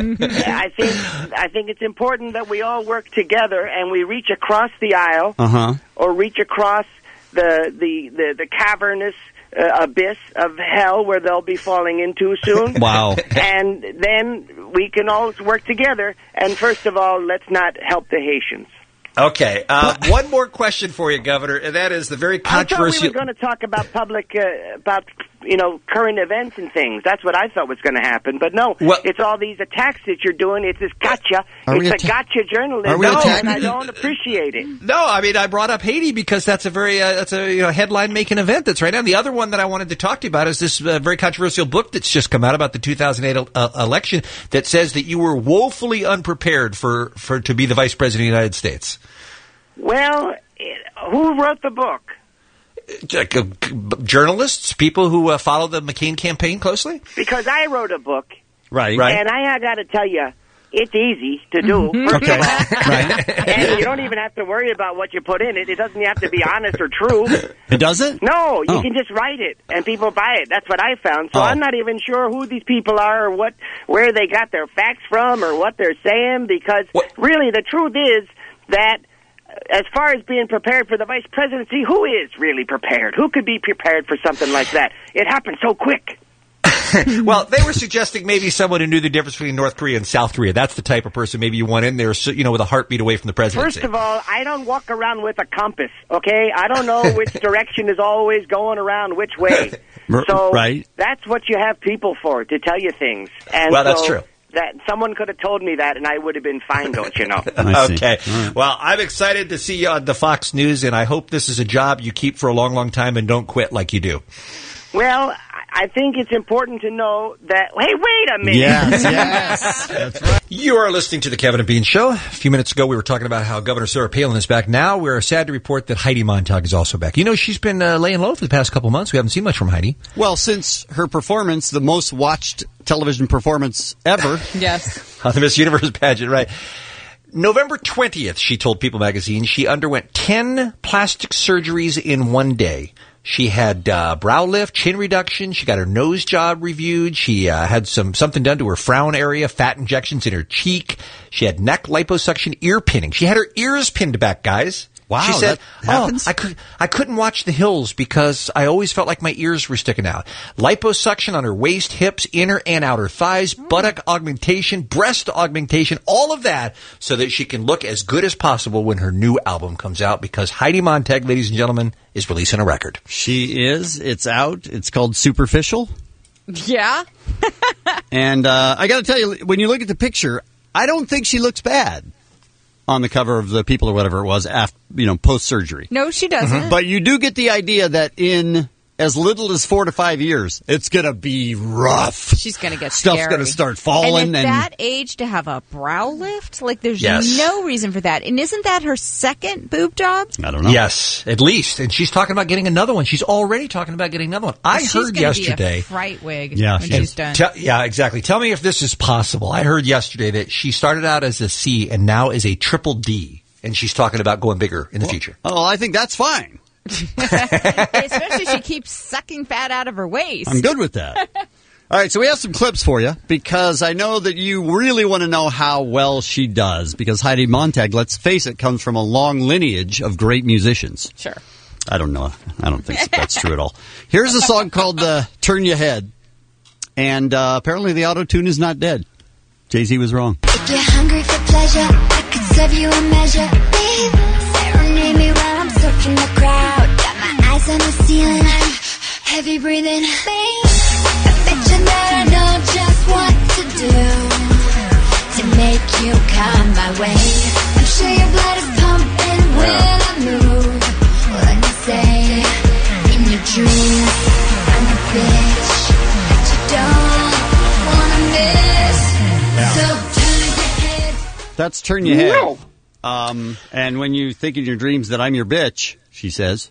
I think it's important that we all work together and we reach across the aisle or reach across the cavernous abyss of hell where they'll be falling into soon. Wow. And then we can all work together. And first of all, let's not help the Haitians. Okay. One more question for you, Governor, and that is the very controversial... I thought we were going to talk about about current events and things. That's what I thought was going to happen. But no, it's all these attacks that you're doing. It's this gotcha. It's a gotcha journalism, and I don't appreciate it. No, I mean, I brought up Haiti because that's a very headline-making event that's right now. And the other one that I wanted to talk to you about is this very controversial book that's just come out about the 2008 election that says that you were woefully unprepared for to be the Vice President of the United States. Well, who wrote the book? Journalists, people who follow the McCain campaign closely? Because I wrote a book. Right. And I got to tell you, it's easy to do. First of all. Right. And you don't even have to worry about what you put in it. It doesn't have to be honest or true. It doesn't? No, you can just write it, and people buy it. That's what I found. So I'm not even sure who these people are or where they got their facts from or what they're saying, because really the truth is that as far as being prepared for the vice presidency, who is really prepared? Who could be prepared for something like that? It happened so quick. Well, they were suggesting maybe someone who knew the difference between North Korea and South Korea. That's the type of person maybe you want in there, with a heartbeat away from the presidency. First of all, I don't walk around with a compass, okay? I don't know which direction is always going around which way. So that's what you have people for, to tell you things. And that's true. That someone could have told me that, and I would have been fine, don't you know? Okay. Right. Well, I'm excited to see you on the Fox News, and I hope this is a job you keep for a long, long time and don't quit like you do. Well, I think it's important to know that, hey, wait a minute. Yes. That's right. You are listening to the Kevin and Bean Show. A few minutes ago, we were talking about how Governor Sarah Palin is back. Now we're sad to report that Heidi Montag is also back. You know, she's been laying low for the past couple months. We haven't seen much from Heidi. Well, since her performance, the most watched television performance ever. Yes. On the Miss Universe pageant, right. November 20th, she told People magazine, she underwent 10 plastic surgeries in one day. She had brow lift, chin reduction. She got her nose job reviewed. She had something done to her frown area, fat injections in her cheek. She had neck liposuction, ear pinning. She had her ears pinned back, guys. Wow, she said, that happens? I couldn't watch The Hills because I always felt like my ears were sticking out. Liposuction on her waist, hips, inner and outer thighs, buttock augmentation, breast augmentation, all of that so that she can look as good as possible when her new album comes out, because Heidi Montag, ladies and gentlemen, is releasing a record. She is. It's out. It's called Superficial. Yeah. And I got to tell you, when you look at the picture, I don't think she looks bad on the cover of the People or whatever it was after, post-surgery. No, she doesn't. But you do get the idea that in as little as 4 to 5 years, it's going to be rough. She's going to get Stuff's scary. going to start falling. And at that age, to have a brow lift, there's no reason for that. And isn't that her second boob job? I don't know. Yes, at least. And she's talking about getting another one. She's already talking about getting another one. I heard yesterday. Be a fright wig when she's done. Yeah, exactly. Tell me if this is possible. I heard yesterday that she started out as a C and now is a triple D. And she's talking about going bigger in the future. Oh, I think that's fine. Especially if she keeps sucking fat out of her waist. I'm good with that. All right, so we have some clips for you because I know that you really want to know how well she does, because Heidi Montag, let's face it, comes from a long lineage of great musicians. Sure. I don't know. I don't think that's true at all. Here's a song called Turn Your Head, and apparently the auto-tune is not dead. Jay-Z was wrong. If you're hungry for pleasure, I could serve you a measure. Serenade me while I'm surfing the crowd. Got my eyes on the ceiling, I'm heavy breathing. I bet you that I know just what to do to make you come my way. I'm sure your blood is pumping when I move. When you say in your dreams, I'm the bitch that you don't wanna miss. So turn your head. That's Turn Your Head. And when you think in your dreams that I'm your bitch, she says.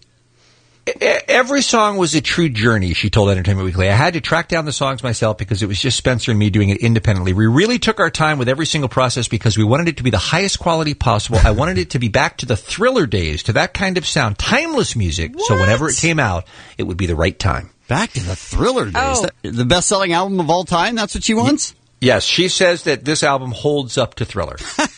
Every song was a true journey, she told Entertainment Weekly. I had to track down the songs myself because it was just Spencer and me doing it independently. We really took our time with every single process because we wanted it to be the highest quality possible. I wanted it to be back to the Thriller days, to that kind of sound. Timeless music, so whenever it came out, it would be the right time. Back to the Thriller days? The best-selling album of all time? That's what she wants? Yes, she says that this album holds up to Thriller.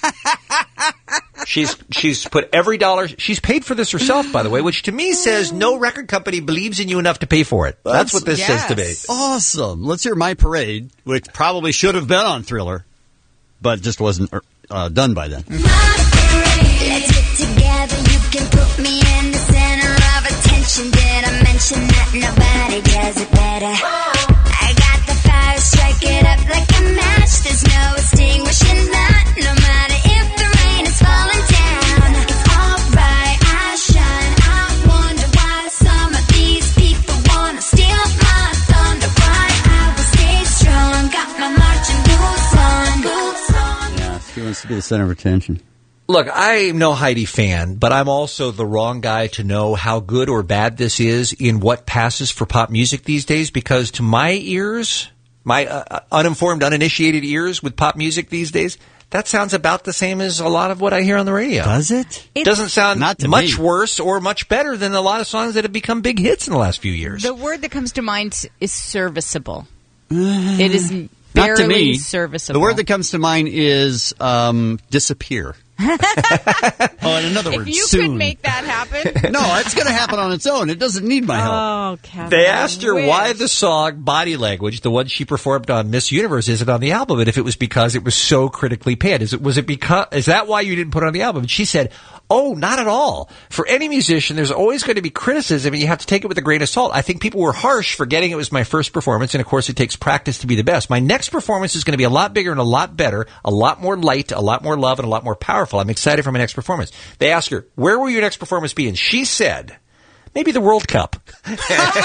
She's put every dollar. She's paid for this herself, by the way, which to me says no record company believes in you enough to pay for it. That's what this says to me. Awesome. Let's hear My Parade, which probably should have been on Thriller, but just wasn't done by then. Let's get together. You can put me in the center of attention. Did I mention that nobody does it better? I got the fire, strike it up like a match. There's no extinguishing that. No matter if the rain is falling down, it's alright. I shine. I wonder why some of these people wanna steal my thunder. Why I will stay strong. Got my marching boots on. Yeah, she wants to be the center of attention. Look, I'm no Heidi fan, but I'm also the wrong guy to know how good or bad this is in what passes for pop music these days, because to my ears, my uninformed, uninitiated ears with pop music these days, that sounds about the same as a lot of what I hear on the radio. Does it? It doesn't sound Not to much me. worse or much better than a lot of songs that have become big hits in the last few years. The word that comes to mind is serviceable. It is Not barely to me. serviceable. The word that comes to mind is disappear. And another word, if you soon. could make that happen. No, it's going to happen on its own. It doesn't need my help. Oh, Kevin. They asked her why the song Body Language, the one she performed on Miss Universe, isn't on the album, and if it was because it was so critically panned. Is that why you didn't put it on the album? And she said, oh, not at all. For any musician, there's always going to be criticism, and you have to take it with a grain of salt. I think people were harsh forgetting it was my first performance, and of course it takes practice to be the best. My next performance is going to be a lot bigger and a lot better, a lot more light, a lot more love, and a lot more powerful. I'm excited for my next performance. They asked her, where will your next performance be? And she said, Maybe the World Cup. Because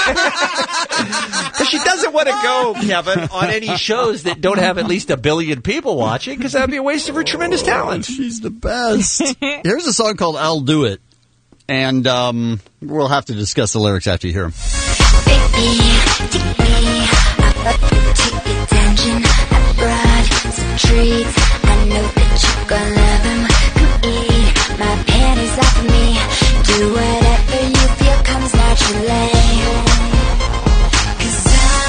she doesn't want to go, Kevin, on any shows that don't have at least 1 billion people watching, because that would be a waste of her tremendous talent. She's the best. Here's a song called I'll Do It. And we'll have to discuss the lyrics after you hear them. Treats. I know that you're gonna love them. Eat my panties off of me. Do whatever you feel comes naturally. 'Cause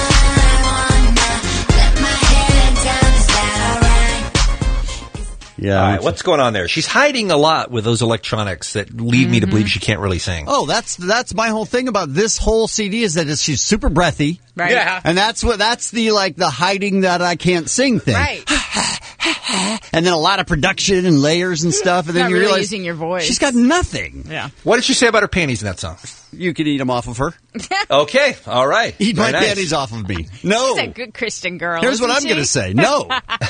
I wanna let my head down. Is that alright? Yeah. All right, what's going on there? She's hiding a lot with those electronics that lead me to believe she can't really sing. Oh, that's my whole thing about this whole CD is that she's super breathy. Right. Yeah. And that's the hiding that I can't sing thing. Right. And then a lot of production and layers and stuff, and then Not you really realize using your voice. she's got nothing. Yeah. What did she say about her panties in that song? You can eat them off of her. Okay, all right. Eat Very my nice. panties off of me. No. She's a good Christian girl. Here's what isn't I'm she? going to say. No.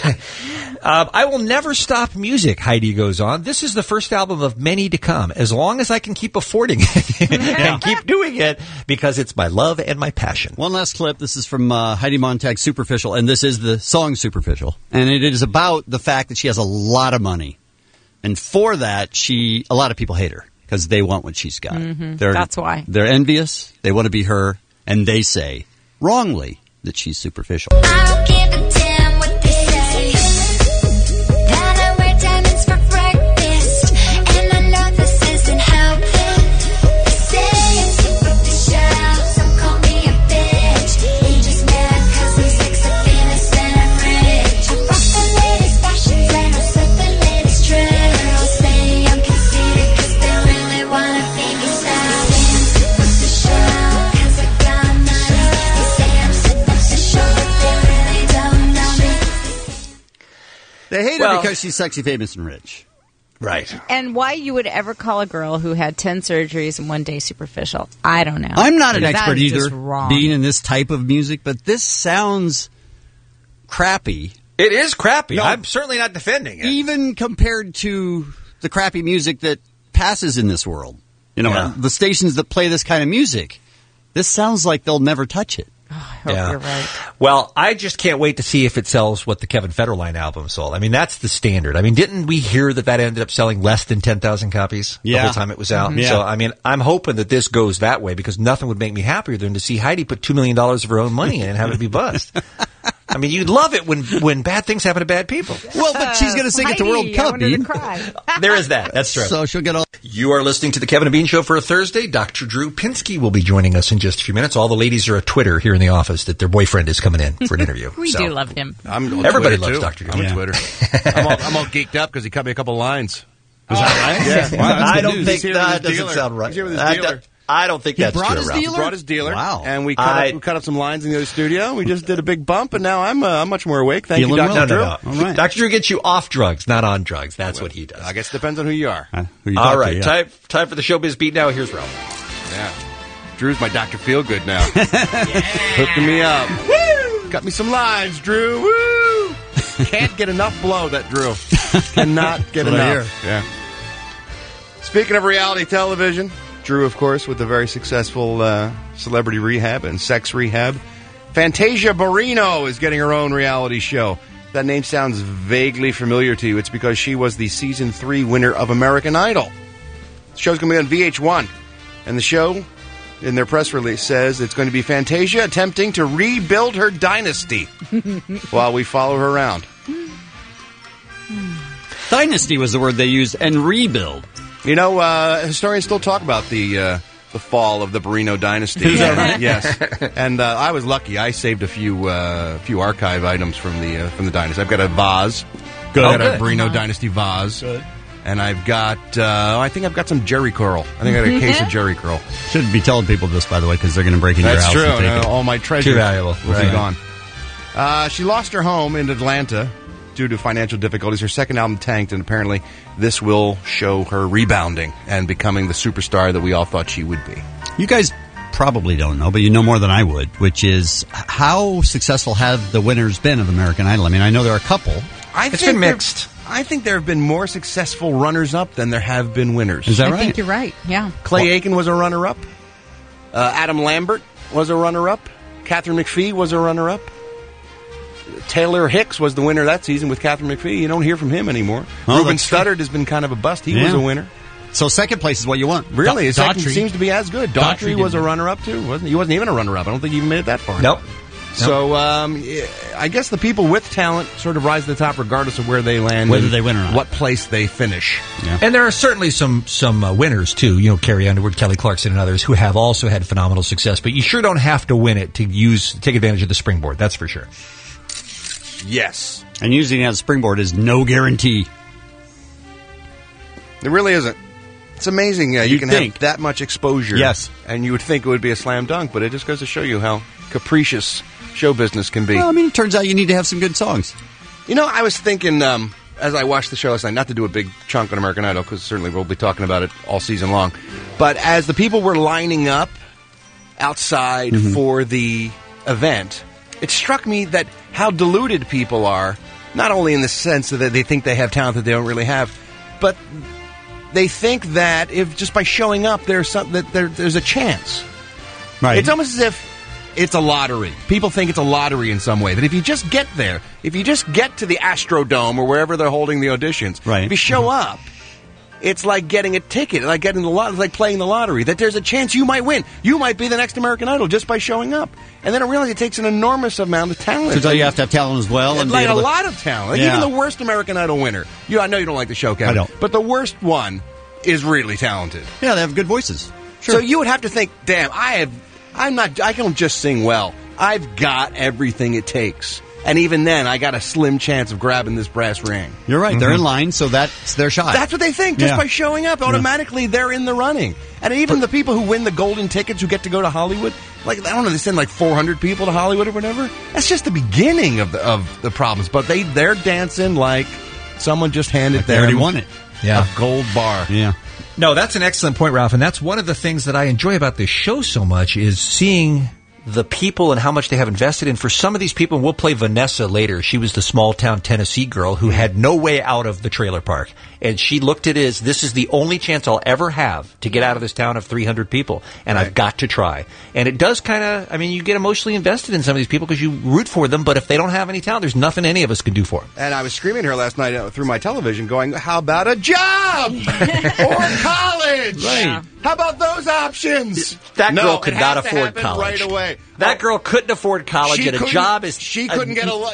I will never stop music, Heidi goes on. This is the first album of many to come, as long as I can keep affording it and keep doing it, because it's my love and my passion. One last clip. This is from Heidi Montag, Superficial, and this is the song Superficial. And it is about the fact that she has a lot of money. And for that, a lot of people hate her because they want what she's got. That's why. They're envious. They want to be her. And they say, wrongly, that she's superficial. I don't give a damn what they say. That I wear diamonds for breakfast, and I know this isn't helpful. They say I'm superficial, some call me a bitch. They just mad 'cause I'm sexy, famous, and I'm rich. I rock the latest fashions and I set the latest trends. Girls say I'm conceited 'cause they really wanna be me sad. They say I'm superficial 'cause I got money. They say I'm superficial, but they really don't know me. They hate her because she's sexy, famous, and rich. Right. And why you would ever call a girl who had 10 surgeries in one day superficial, I don't know. I'm not an That expert is just either, wrong. being in this type of music, but this sounds crappy. It is crappy. No. I'm certainly not defending it. Even compared to the crappy music that passes in this world. You know, the stations that play this kind of music. This sounds like they'll never touch it. I hope you're right. Well, I just can't wait to see if it sells what the Kevin Federline album sold. I mean, that's the standard. I mean, didn't we hear that ended up selling less than 10,000 copies the whole time it was out? Yeah. So, I mean, I'm hoping that this goes that way, because nothing would make me happier than to see Heidi put $2 million of her own money in and have it be buzzed. I mean, you'd love it when bad things happen to bad people. Well, but she's going to sing it to World Cup, I wanted to Bean. cry. There is that. That's true. So she'll get all... You are listening to the Kevin and Bean Show for a Thursday. Dr. Drew Pinsky will be joining us in just a few minutes. All the ladies are at Twitter here in the office that their boyfriend is coming in for an interview. We do love him. Everybody loves Dr. Drew. I'm on Twitter. I'm all geeked up because he cut me a couple lines. Is that right? Yeah. Wow, I don't think that doesn't sound right. He's here with his dealer. I don't think that's brought true. his Ralph. dealer? He brought his dealer. Wow. And we cut up some lines in the other studio. We just did a big bump, and now I'm much more awake. Thank you, Feeling Dr. Drew. well. All right. Dr. Drew gets you off drugs, not on drugs. That's what he does. I guess it depends on who you are. Who you All talk right, to, yeah. time for the Showbiz Beat now. Here's Ralph. Yeah. Drew's my Dr. Feelgood now. Hooking me up. Woo! Cut me some lines, Drew. Woo! Can't get enough blow, that Drew. Cannot get That's what I enough. Yeah. Speaking of reality television, Drew, of course, with the very successful Celebrity Rehab and Sex Rehab. Fantasia Barrino is getting her own reality show. That name sounds vaguely familiar to you. It's because she was the Season 3 winner of American Idol. The show's going to be on VH1. And the show, in their press release, says it's going to be Fantasia attempting to rebuild her dynasty while we follow her around. Dynasty was the word they used, and rebuild. You know, historians still talk about the fall of the Barrino dynasty. Is that right? Yes. And I was lucky. I saved a few archive items from the dynasty. I've got a vase. Good. I've got a Barrino dynasty vase. Good. And I've got, I think I've got some Jerry Curl. I think I got a case of Jerry Curl. Shouldn't be telling people this, by the way, because they're going to break into That's your house. true. And take it. All my treasures Too valuable. will be gone. She lost her home in Atlanta due to financial difficulties. Her second album tanked, and apparently this will show her rebounding and becoming the superstar that we all thought she would be. You guys probably don't know, but you know more than I would, which is how successful have the winners been of American Idol? I mean, I know there are a couple. It's been mixed. I think there have been more successful runners-up than there have been winners. Is that right? I think you're right, yeah. Clay Aiken was a runner-up. Adam Lambert was a runner-up. Catherine McPhee was a runner-up. Taylor Hicks was the winner that season with Catherine McPhee. You don't hear from him anymore. Ruben Studdard has been kind of a bust. He was a winner. So second place is what you want. Really? His second seems to be as good. Daughtry was a runner-up, too, wasn't he? He wasn't even a runner-up. I don't think he even made it that far. Nope. So I guess the people with talent sort of rise to the top regardless of where they land. Whether they win or not. What place they finish. Yeah. And there are certainly some winners, too. You know, Carrie Underwood, Kelly Clarkson, and others who have also had phenomenal success. But you sure don't have to win it to take advantage of the springboard. That's for sure. Yes. And using it as a springboard is no guarantee. It really isn't. It's amazing. You can have that much exposure. Yes. And you would think it would be a slam dunk, but it just goes to show you how capricious show business can be. Well, I mean, it turns out you need to have some good songs. You know, I was thinking, as I watched the show last night, not to do a big chunk on American Idol, because certainly we'll be talking about it all season long, but as the people were lining up outside for the event, it struck me that how deluded people are, not only in the sense that they think they have talent that they don't really have, but they think that if just by showing up, there's a chance. Right. It's almost as if it's a lottery. People think it's a lottery in some way. That if you just get there, if you just get to the Astrodome or wherever they're holding the auditions, if you show up, it's like getting a ticket, like getting it's like playing the lottery. That there's a chance you might win. You might be the next American Idol just by showing up. And then I realize it takes an enormous amount of talent. So you have to have talent as well, and like a lot of talent. Like even the worst American Idol winner. I know you don't like the show, Kevin. I don't. But the worst one is really talented. Yeah, they have good voices. Sure. So you would have to think, damn, I don't just sing well. I've got everything it takes. And even then, I got a slim chance of grabbing this brass ring. You're right. They're in line, so that's their shot. That's what they think. Just by showing up, automatically they're in the running. And even the people who win the golden tickets who get to go to Hollywood, like, I don't know, they send like 400 people to Hollywood or whatever. That's just the beginning of the problems. But they're dancing like someone just handed them. They already won it. Yeah. A gold bar. Yeah. No, that's an excellent point, Ralph. And that's one of the things that I enjoy about this show so much is seeing the people and how much they have invested in. For some of these people, and we'll play Vanessa later. She was the small town Tennessee girl who had no way out of the trailer park. And she looked at it as, this is the only chance I'll ever have to get out of this town of 300 people. And I've got to try. And it does kind of, you get emotionally invested in some of these people because you root for them. But if they don't have any talent, there's nothing any of us can do for them. And I was screaming at her last night through my television going, how about a job? Or college? Right. How about those options? That girl could not afford college. Right away. That girl couldn't afford college, and a job is... She couldn't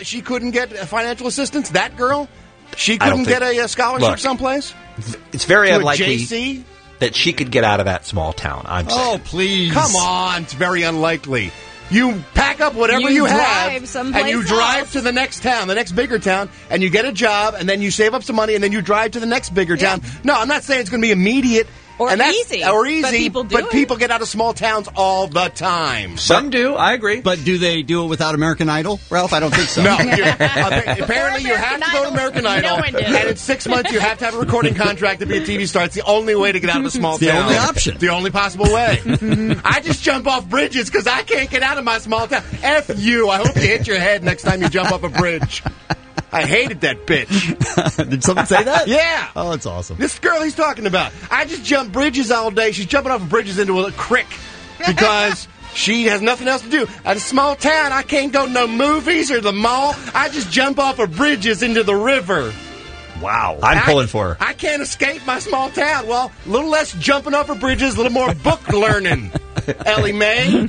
get financial assistance? That girl? She couldn't get a scholarship someplace? It's very to unlikely a JC? that she could get out of that small town, I'm saying. Oh, please. Come on. It's very unlikely. You pack up whatever you have, and you drive to the next town, the next bigger town, and you get a job, and then you save up some money, and then you drive to the next bigger town. No, I'm not saying it's going to be immediate. Or easy. But people get out of small towns all the time. Some do, I agree. But do they do it without American Idol, Ralph? I don't think so. No. Apparently you have to go to American Idol, and in 6 months you have to have a recording contract to be a TV star. It's the only way to get out of a small town. The only option. The only possible way. I just jump off bridges because I can't get out of my small town. F you. I hope you hit your head next time you jump off a bridge. I hated that bitch. Did someone say that? Yeah. Oh, that's awesome. This girl he's talking about. I just jump bridges all day. She's jumping off of bridges into a creek because she has nothing else to do. At a small town, I can't go to no movies or the mall. I just jump off of bridges into the river. Wow. I'm pulling for her. I can't escape my small town. Well, a little less jumping off of bridges, a little more book learning. Ellie Mae.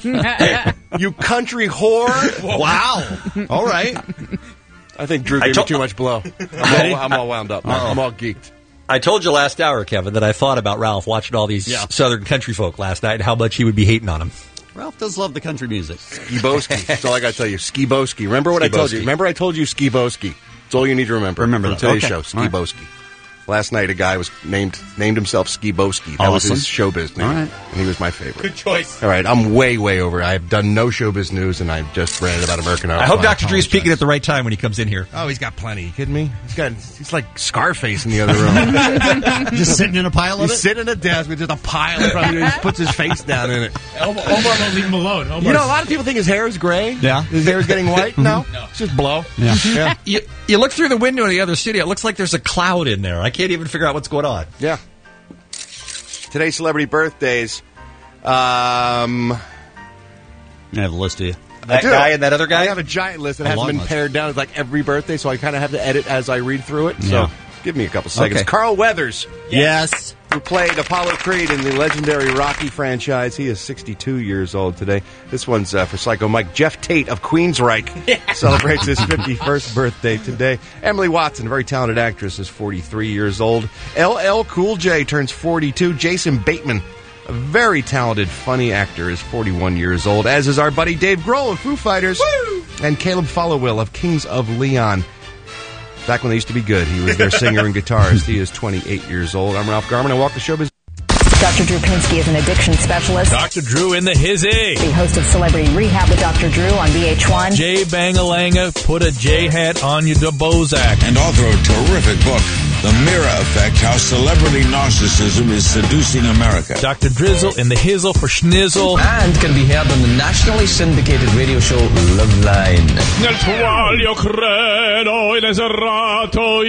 You country whore. Wow. All right. I think Drew gave me too much blow. I'm all wound up. I'm all geeked. I told you last hour, Kevin, that I thought about Ralph watching all these Southern country folk last night and how much he would be hating on him. Ralph does love the country music. Ski-Boski. That's all I got to tell you. Ski-Boski. Remember what I told you? Remember I told you Ski-Boski. That's all you need to remember. Remember from today's show. Ski-Boski. Last night, a guy was named himself Ski-Boski. That was his showbiz name. All right. And he was my favorite. Good choice. All right, I'm way over. I've done no showbiz news, and I've just read about American Idol. I hope Dr. Drew's speaking at the right time when he comes in here. Oh, he's got plenty. You kidding me? He's like Scarface in the other room. Just sitting in a pile of it? He's sitting at a desk with just a pile in front of him. He just puts his face down in it. Omar won't leave him alone. You know, a lot of people think his hair is gray. Yeah. His hair is getting white. No. It's just blow. Yeah. You look through the window in the other studio, it looks like there's a cloud in there. I can't even figure out what's going on. Yeah. Today's celebrity birthdays. I have a list of you. That guy and that other guy? I have a giant list that A hasn't long been list. pared down. It's like every birthday, so I kind of have to edit as I read through it. Yeah. So give me a couple seconds. Okay. Carl Weathers. Yes. Who played Apollo Creed in the legendary Rocky franchise. He is 62 years old today. This one's for Psycho Mike. Jeff Tate of Queensryche celebrates his 51st birthday today. Emily Watson, a very talented actress, is 43 years old. LL Cool J turns 42. Jason Bateman, a very talented, funny actor, is 41 years old, as is our buddy Dave Grohl of Foo Fighters. Woo! And Caleb Followill of Kings of Leon. Back when they used to be good, he was their singer and guitarist. He is 28 years old. I'm Ralph Garman. I walk the showbiz. Dr. Drew Pinsky is an addiction specialist. Dr. Drew in the hizzy. The host of Celebrity Rehab with Dr. Drew on VH1. Jay Bangalanga, put a J hat on your Bozak. And author of a terrific book, The Mirror Effect, How Celebrity Narcissism is Seducing America. Dr. Drizzle in the hizzle for schnizzle. And can be heard on the nationally syndicated radio show Loveline. Nel tuo credo in eserato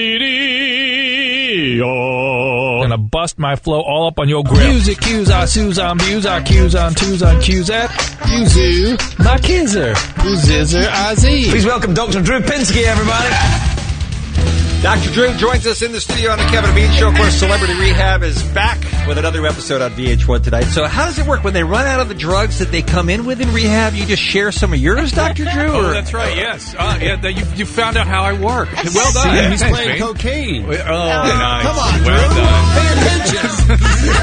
idio. Gonna bust my flow all up on your grill. Music cues on Sues on views on cues on twos on cues at Yuzu, my kizzer, Uzizzer, Ozzy. Please welcome Dr. Drew Pinsky, everybody. Dr. Drew joins us in the studio on the Kevin and Bean Show. Of course, Celebrity Rehab is back with another episode on VH1 tonight. So how does it work? When they run out of the drugs that they come in with in rehab, you just share some of yours, Dr. Drew? Oh, that's right, yes. You found out how I work. Well done. Yeah, he's Thanks, playing Bean. cocaine. Oh, nice. Come on, well Drew. done.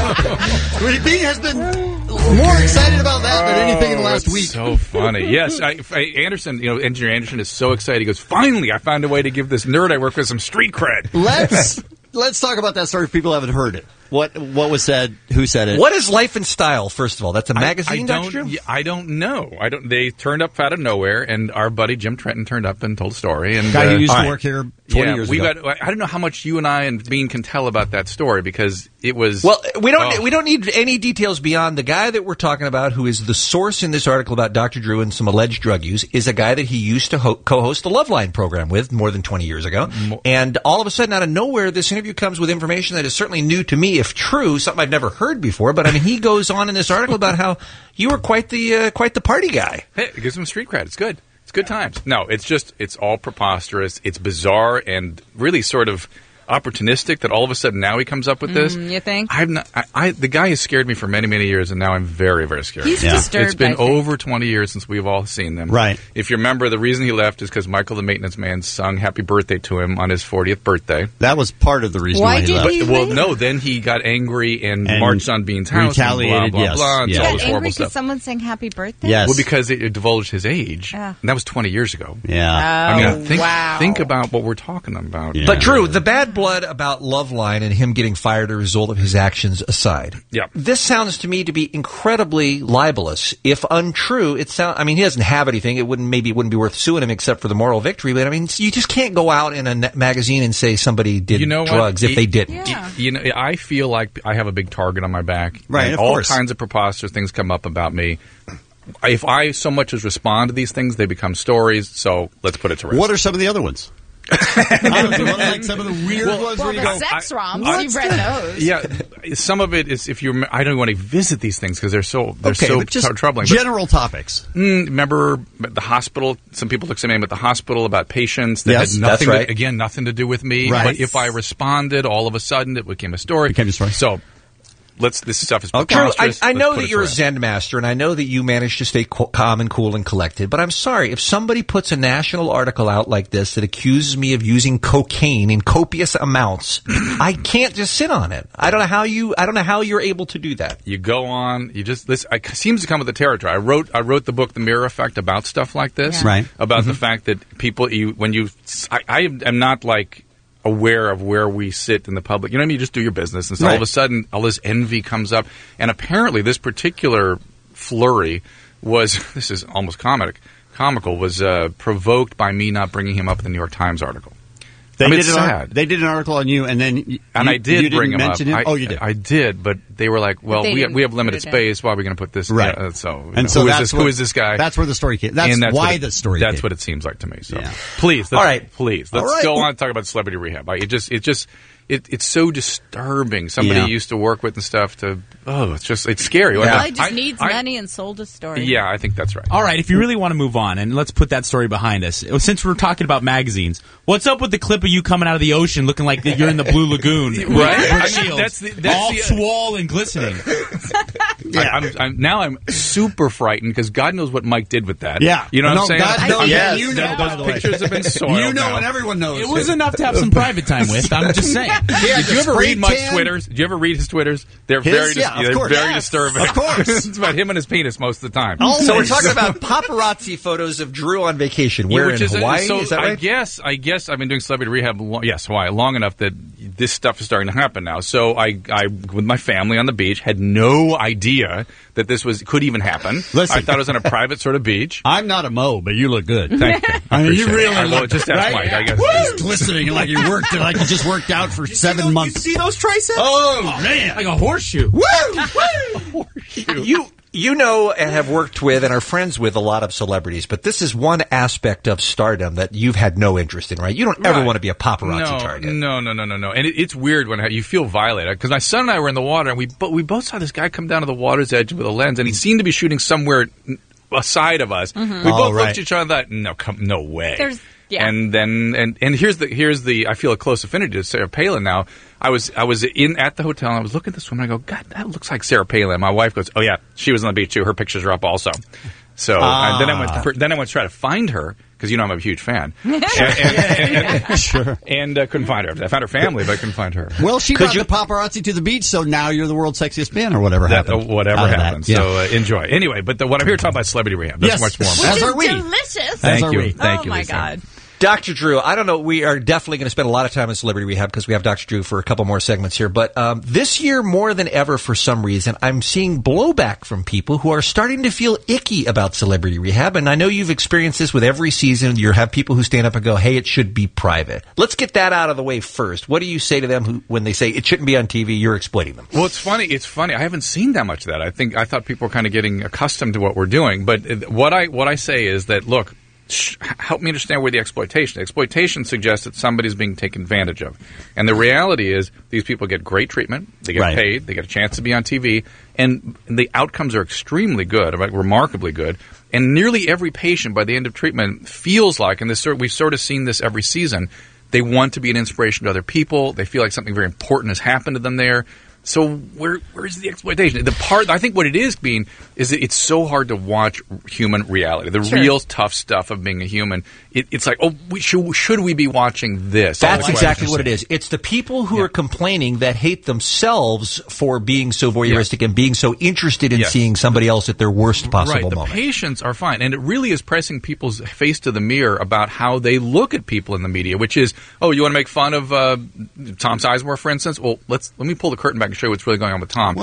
Pay attention. Bean has been more excited about that than anything in the last it's week. So funny. Yes, Anderson, Engineer Anderson is so excited. He goes, finally, I found a way to give this nerd I work with some street cred. Let's talk about that story if people haven't heard it. What was said? Who said it? What is Life and Style, first of all? That's a magazine, Dr. Drew? I don't know. They turned up out of nowhere, and our buddy Jim Trenton turned up and told a story. And guy who used to work here 20 years ago. I don't know how much you and I and Bean can tell about that story because it was. Well, we don't need any details beyond the guy that we're talking about, who is the source in this article about Dr. Drew and some alleged drug use, is a guy that he used to co-host the Loveline program with more than 20 years ago. And all of a sudden, out of nowhere, this interview comes with information that is certainly new to me, if true, something I've never heard before. But I mean, he goes on in this article about how you were quite the party guy. Hey, it gives him street cred. It's good. It's good times. No, it's all preposterous. It's bizarre and really sort of opportunistic that all of a sudden now he comes up with this. You think? The guy has scared me for many, many years, and now I'm very, very scared. He's disturbed, It's been I think. over 20 years since we've all seen them. Right. If you remember, the reason he left is because Michael the Maintenance Man sung Happy Birthday to him on his 40th birthday. That was part of the reason Why why he did left. he Well, leave? no, then he got angry and marched on Bean's house. Retaliated, and blah, blah, yes. blah, and Yeah. all Got this angry horrible because stuff. someone sang Happy Birthday? Yes. Well, because it divulged his age. Yeah. And that was 20 years ago. Yeah. I mean, wow. think about what we're talking about. Yeah. But Drew, the bad blood about Loveline and him getting fired as a result of his actions aside, this sounds to me to be incredibly libelous. If untrue, he doesn't have anything. It wouldn't be worth suing him except for the moral victory. But I mean, you just can't go out in a magazine and say somebody did drugs if they didn't. Yeah. I feel like I have a big target on my back. Right, and of all course. kinds of preposterous things come up about me. If I so much as respond to these things, they become stories. So let's put it to rest. What are some of the other ones? I don't know, like some of the weird ones where you the go, sex roms. I- You've read those. Yeah, some of it is if you. I don't want to visit these things because they're so but just troubling. But, general topics. remember the hospital? Some people took some aim at the hospital about patients that Yes, had nothing. that's right. Again, nothing to do with me. Right. But if I responded, all of a sudden it became a story. So. This stuff is Drew, preposterous. I know Let's put that it you're to a rest. Zen master, and I know that you manage to stay calm and cool and collected, but I'm sorry, if somebody puts a national article out like this that accuses me of using cocaine in copious amounts, I can't just sit on it. I don't know how you're able to do that. You go on. You just this. It seems to come with the territory. I wrote the book, The Mirror Effect, about stuff like this. Yeah. Right. About the fact that people, I am not like aware of where we sit in the public. You know what I mean? You just do your business, and so all of a sudden, all this envy comes up. And apparently, this particular flurry was. This is almost comical. Was provoked by me not bringing him up in the New York Times article. It's sad. They did an article on you, and then I did you bring didn't him mention up. him? Oh, you did. I did, but they were like, "Well, They we didn't have limited put it in. space. Why are we going to put this?" Right. Who is this guy? That's where the story came. That's what why it- the story That's came. what it seems like to me. So Yeah. please, All right. let's All right. go on and talk about Celebrity Rehab. it's so disturbing. Somebody you used to work with and stuff it's scary. Well, he just needs money and sold a story. Yeah, I think that's right. All right, if you really want to move on, and let's put that story behind us. Since we're talking about magazines, what's up with the clip of you coming out of the ocean looking like you're in the Blue Lagoon? Right? That's all swole and glistening. I'm super frightened because God knows what Mike did with that. Yeah. You know what I'm saying? God knows. Those pictures have been soiled. You know, now. and everyone knows. It was enough to have some private time with. I'm just saying. Did you ever read Mike's Twitters? Did you ever read his Twitters? They're very disturbing. Of course. It's about him and his penis most of the time. So we're talking about paparazzi photos of Drew on vacation. Where in Hawaii? Is that right? I guess I've been doing celebrity rehab. Hawaii, long enough that this stuff is starting to happen now. So I with my family on the beach, had no idea that this could even happen. Listen. I thought it was on a private sort of beach. I'm not a Mo, but you look good. Thank you. I mean, you really look just ask Mike, I guess. He's glistening like you just worked out for 7 months. You see those triceps? Oh man, like a horseshoe. Woo! A horseshoe. You know and have worked with and are friends with a lot of celebrities, but this is one aspect of stardom that you've had no interest in, right? You don't ever want to be a paparazzi target. No. And it's weird when you feel violated. Because my son and I were in the water, and we both saw this guy come down to the water's edge with a lens, and he seemed to be shooting somewhere aside of us. Mm-hmm. We both looked at each other and thought, no way. Yeah. And then here's the I feel a close affinity to Sarah Palin now. I was at the hotel and I was looking at this woman and I go, God, that looks like Sarah Palin. My wife goes, oh yeah, she was on the beach too. Her pictures are up also. So then I went to try to find her because I'm a huge fan. and couldn't find her. I found her family, but I couldn't find her. Well, she brought the paparazzi to the beach, so now you're the world's sexiest man, or whatever happened. Whatever happens. Yeah. So enjoy. Anyway, but what I'm here to talk about is celebrity rehab. That's much more. Which is delicious. Thank you. Oh my God. Dr. Drew, I don't know. We are definitely going to spend a lot of time in celebrity rehab because we have Dr. Drew for a couple more segments here. But this year, more than ever, for some reason, I'm seeing blowback from people who are starting to feel icky about celebrity rehab. And I know you've experienced this with every season. You have people who stand up and go, hey, it should be private. Let's get that out of the way first. What do you say to them when they say it shouldn't be on TV, you're exploiting them? Well, it's funny. I haven't seen that much of that. I thought people were kind of getting accustomed to what we're doing. But what I say is that, look, help me understand where the exploitation suggests that somebody's being taken advantage of. And the reality is these people get great treatment, they get paid, they get a chance to be on TV, and the outcomes are extremely good, remarkably good. And nearly every patient by the end of treatment feels like, and we've sort of seen this every season, they want to be an inspiration to other people, they feel like something very important has happened to them there. So where's the exploitation? The part I think what it is is that it's so hard to watch human reality, the real tough stuff of being a human. It's like, should we be watching this? That's exactly what it is. It's the people who are complaining that hate themselves for being so voyeuristic and being so interested in seeing somebody else at their worst possible moment. The patients are fine, and it really is pressing people's face to the mirror about how they look at people in the media, which is, you want to make fun of Tom Sizemore, for instance? Well, let me pull the curtain back and show you what's really going on with Tom.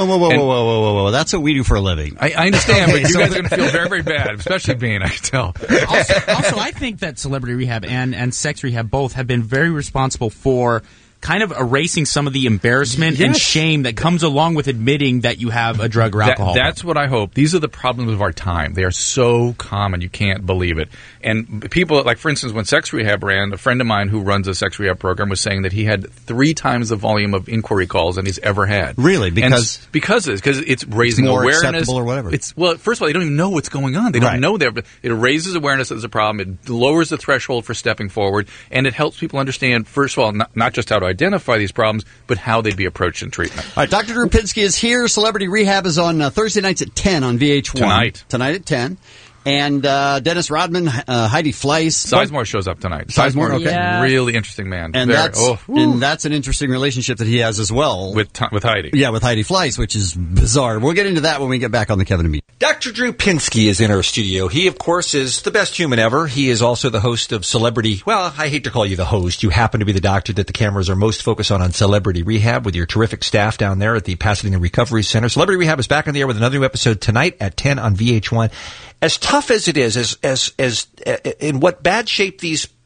Whoa. That's what we do for a living. I understand, but you guys are going to feel very, very bad, especially being, I can tell. Also, I think that celebrity rehab and sex rehab both have been very responsible for kind of erasing some of the embarrassment and shame that comes along with admitting that you have a drug or alcohol. That's what I hope. These are the problems of our time. They are so common, you can't believe it. And people, like for instance, when sex rehab ran, a friend of mine who runs a sex rehab program was saying that he had 3 times the volume of inquiry calls than he's ever had. Really? Because it's raising more awareness. Acceptable or whatever. First of all, they don't even know what's going on. They don't know that. It raises awareness that there's a problem. It lowers the threshold for stepping forward, and it helps people understand, first of all, not just how to identify these problems, but how they'd be approached in treatment. All right, Dr. Drew Pinsky is here. Celebrity Rehab is on Thursday nights at 10 on VH1. Tonight at 10. And Dennis Rodman, Heidi Fleiss. Sizemore shows up tonight. Sizemore, okay. Yeah. Really interesting man. And that's an interesting relationship that he has as well. With Heidi. Yeah, with Heidi Fleiss, which is bizarre. We'll get into that when we get back on the Kevin and Bean. Dr. Drew Pinsky is in our studio. He, of course, is the best human ever. He is also the host of Celebrity. Well, I hate to call you the host. You happen to be the doctor that the cameras are most focused on Celebrity Rehab with your terrific staff down there at the Pasadena Recovery Center. Celebrity Rehab is back on the air with another new episode tonight at 10 on VH1. As tough as it is, as in what bad shape these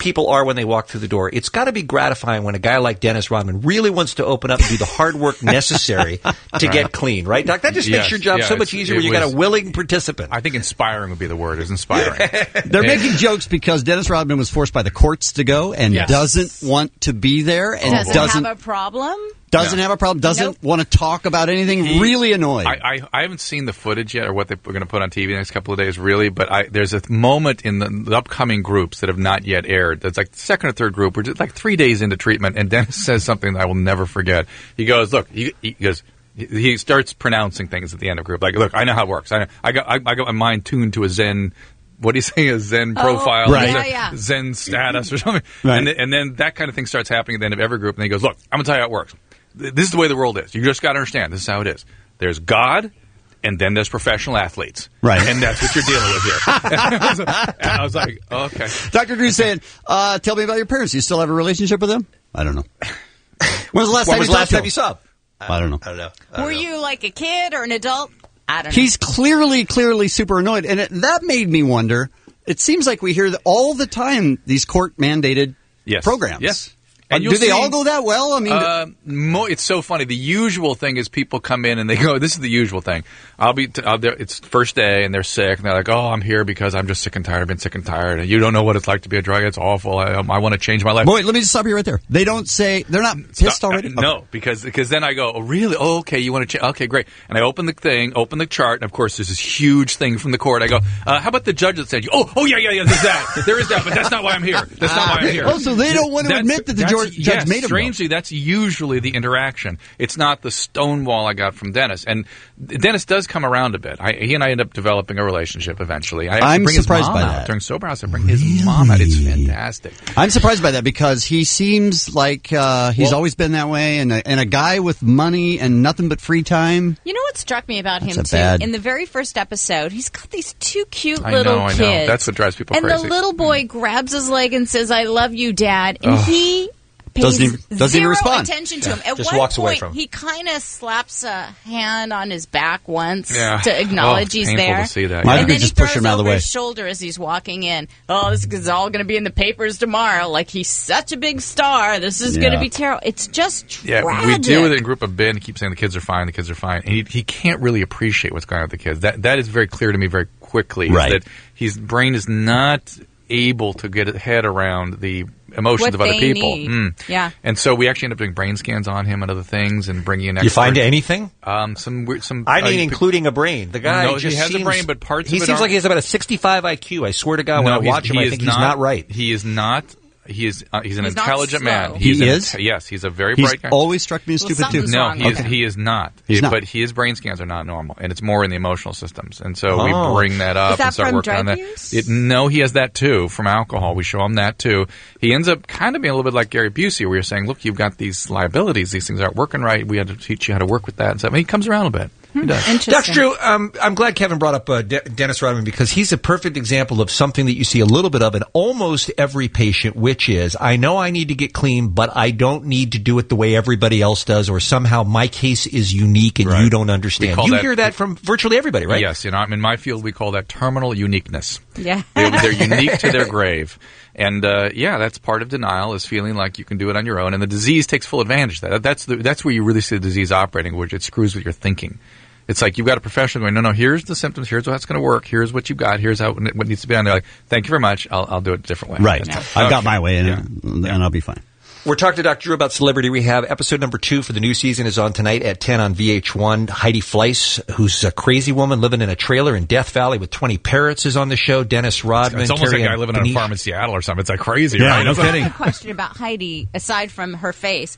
people are when they walk through the door, it's got to be gratifying when a guy like Dennis Rodman really wants to open up and do the hard work necessary to get clean, right, Doc? That just makes your job so much easier when you got a willing participant. I think inspiring would be the word. Is inspiring. They're making jokes because Dennis Rodman was forced by the courts to go and doesn't want to be there and doesn't have a problem. Doesn't have a problem. Doesn't want to talk about anything. Really annoyed. I haven't seen the footage yet or what they're going to put on TV the next couple of days, really. But there's a moment in the upcoming groups that have not yet aired. It's like the second or third group. We're just like 3 days into treatment, and Dennis says something that I will never forget. He goes, "Look," he goes. He starts pronouncing things at the end of group. Like, "Look, I know how it works. I got my mind tuned to a Zen." What do you say? A Zen profile, right? Zen status, or something. Right. And then that kind of thing starts happening at the end of every group. And he goes, "Look, I'm going to tell you how it works. This is the way the world is. You just got to understand. This is how it is. There's God, and then there's professional athletes. Right. And that's what you're dealing with here." And I was like, oh, okay. Dr. Drew's saying, tell me about your parents. Do you still have a relationship with them? I don't know. When was the last time you saw them? I don't know. I don't know. Were you like a kid or an adult? I don't know. He's clearly super annoyed. And that made me wonder. It seems like we hear that all the time, these court-mandated programs. Yes. And do they all go that well? I mean, it's so funny. The usual thing is people come in and they go, this is the usual thing. It's first day and they're sick and they're like, oh, I'm here because I'm just sick and tired. I've been sick and tired. And you don't know what it's like to be a drug. It's awful. I want to change my life. Boy, let me just stop you right there. They don't say, they're not pissed already? No, because then I go, oh, really? Oh, okay. You want to change? Okay, great. And I open the thing, open the chart. And of course, there's this huge thing from the court. I go, how about the judge that said, oh, yeah, there's that. There is that, but that's not why I'm here. That's not why I'm here. Oh, so they don't want to admit that the judge made them. Strangely, that's usually the interaction. It's not the stonewall I got from Dennis. And Dennis does come around a bit. He and I end up developing a relationship eventually. I'm bring surprised his mom by out that. during sober house. I bring his mom out. It's fantastic. I'm surprised by that because he seems like he's always been that way, and a guy with money and nothing but free time. You know what struck me about him, too? Bad. In the very first episode, he's got these two cute I little know. kids. That's what drives people crazy. And the little boy grabs his leg and says, I love you, Dad. And he pays doesn't even respond. attention to him. At just one walks away point, from him. he kind of slaps a hand on his back once to acknowledge he's painful there. to see that. And then just he push throws him out of the over way. his shoulder as he's walking in. Oh, this is all going to be in the papers tomorrow. Like, he's such a big star. This is going to be terrible. It's just tragic. We deal with it in group of Ben. He keeps saying the kids are fine, the kids are fine. And he can't really appreciate what's going on with the kids. That is very clear to me very quickly. Right. That his brain is not able to get his head around the emotions of other people. Yeah. And so we actually end up doing brain scans on him and other things and bringing in You find anything? Some. I mean, including a brain. The guy no, just he has seems, a brain, but parts he of it seems aren't. like he has about a 65 IQ. I swear to God, when I watch him, I think he's not right. He is not. He's an He's not intelligent slow. man. He is? Yes, he's a very He's bright guy. always struck me as stupid, too. something's No, wrong with him. he is not. He's not. But his brain scans are not normal, and it's more in the emotional systems. And so we bring that up Is that and start from working on drug that. use? No, he has that too from alcohol. We show him that too. He ends up kind of being a little bit like Gary Busey, where you're saying, "Look, you've got these liabilities; these things aren't working right. We had to teach you how to work with that." And so he comes around a bit. He does. Interesting. Dr. Drew, I'm glad Kevin brought up Dennis Rodman because he's a perfect example of something that you see a little bit of in almost every patient, which is, I know I need to get clean, but I don't need to do it the way everybody else does, or somehow my case is unique and you don't understand. You hear that from virtually everybody, right? Yes. In my field, we call that terminal uniqueness. Yeah. They're unique to their grave. And that's part of denial, is feeling like you can do it on your own. And the disease takes full advantage of that. That's where you really see the disease operating, which it screws with your thinking. It's like you've got a professional going, no, here's the symptoms, here's how it's going to work, here's what you got, here's what needs to be done. They're like, thank you very much, I'll do it a different way. Right. I've got my way, and I'll be fine. We're talking to Dr. Drew about Celebrity Rehab. Episode number 2 for the new season is on tonight at 10 on VH1. Heidi Fleiss, who's a crazy woman living in a trailer in Death Valley with 20 parrots, is on the show. Dennis Rodman. It's almost like a guy living on a farm in Seattle or something. It's like crazy, right? No kidding. I have a question about Heidi, aside from her face.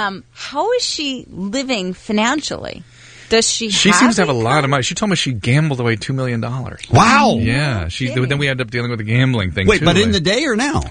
How is she living financially? Does she seems to have a lot of money. She told me she gambled away $2 million. Wow. Yeah. Then we ended up dealing with the gambling thing, Wait, too. but in the day or now?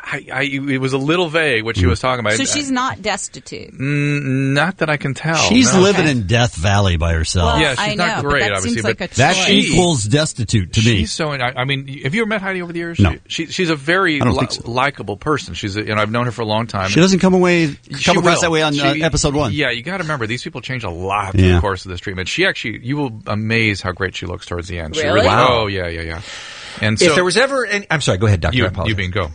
It was a little vague what she was talking about. So she's not destitute? Not that I can tell. She's living in Death Valley by herself. Well, yeah, she's I know, not great, but that obviously. seems like a that choice. equals destitute to me. She's so. I mean, have you ever met Heidi over the years? No. She's a very likable person. I've known her for a long time. She doesn't come across that way on episode 1. Yeah, you got to remember, these people change a lot through the course of this treatment. She actually, you will amaze how great she looks towards the end. Really? Oh, yeah. And so, if there was ever I'm sorry, go ahead, Doctor. You being go.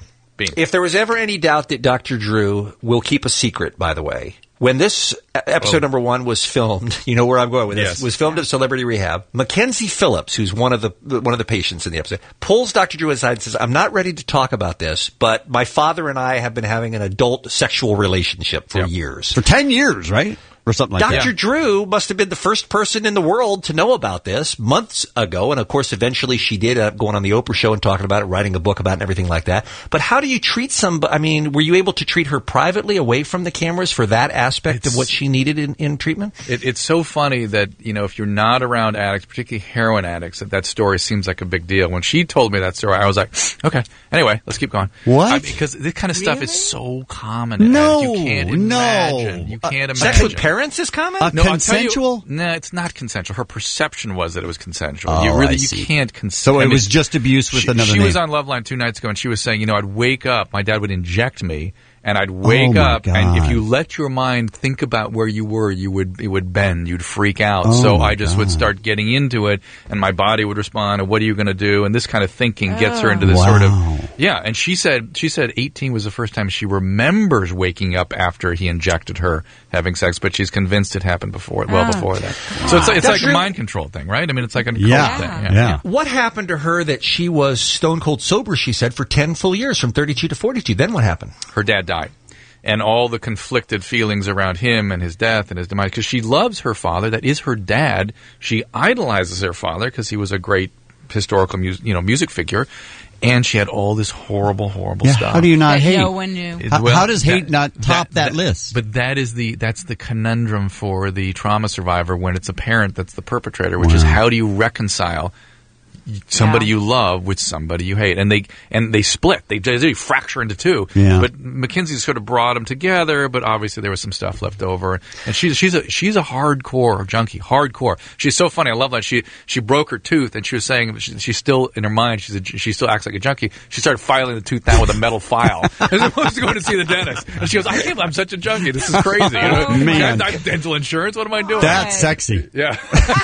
caffeine. If there was ever any doubt that Dr. Drew will keep a secret, by the way, when this episode number 1 was filmed, you know where I'm going with this, was filmed at Celebrity Rehab, Mackenzie Phillips, who's one of the patients in the episode, pulls Dr. Drew aside and says, I'm not ready to talk about this, but my father and I have been having an adult sexual relationship for years. For 10 years, right? Or something like that. Dr. Drew must have been the first person in the world to know about this months ago. And of course, eventually she did end up going on the Oprah show and talking about it, writing a book about it and everything like that. But how do you treat somebody? I mean, were you able to treat her privately away from the cameras for that aspect of what she needed in treatment? It's so funny that, if you're not around addicts, particularly heroin addicts, that story seems like a big deal. When she told me that story, I was like, okay, anyway, let's keep going. What? Because this kind of stuff is so common. You can't imagine. You can't imagine. Sex with parents is common? Consensual? No, it's not consensual. Her perception was that it was consensual. Oh, you can't consent. So it was just abuse with another She name. was on Loveline 2 nights ago, and she was saying, I'd wake up, my dad would inject me, and I'd wake up, and if you let your mind think about where you were, it would bend. You'd freak out. So I just would start getting into it, and my body would respond, and what are you going to do? And this kind of thinking gets her into this sort of... Yeah, and she said 18 was the first time she remembers waking up after he injected her having sex, but she's convinced it happened before that. So it's like a mind control thing, right? I mean, it's like a cult thing. Yeah. What happened to her that she was stone cold sober, she said, for 10 full years, from 32 to 42? Then what happened? Her dad died. And all the conflicted feelings around him and his death and his demise, because she loves her father. That is her dad. She idolizes her father because he was a great historical music figure. And she had all this horrible stuff. How do you not hate? No one knew. How does hate not top that list? But that's the conundrum for the trauma survivor when it's a parent that's the perpetrator, which is how do you reconcile somebody you love with somebody you hate, and they split. They fracture into two. Yeah. But Mackenzie sort of brought them together. But obviously there was some stuff left over. And she's a hardcore junkie. Hardcore. She's so funny. I love that. She broke her tooth, and she was saying she's still in her mind. She still acts like a junkie. She started filing the tooth down with a metal file as opposed to going to see the dentist. And she goes, I can't believe I'm such a junkie. This is crazy. Man, I have dental insurance. What am I doing? That's sexy. Yeah.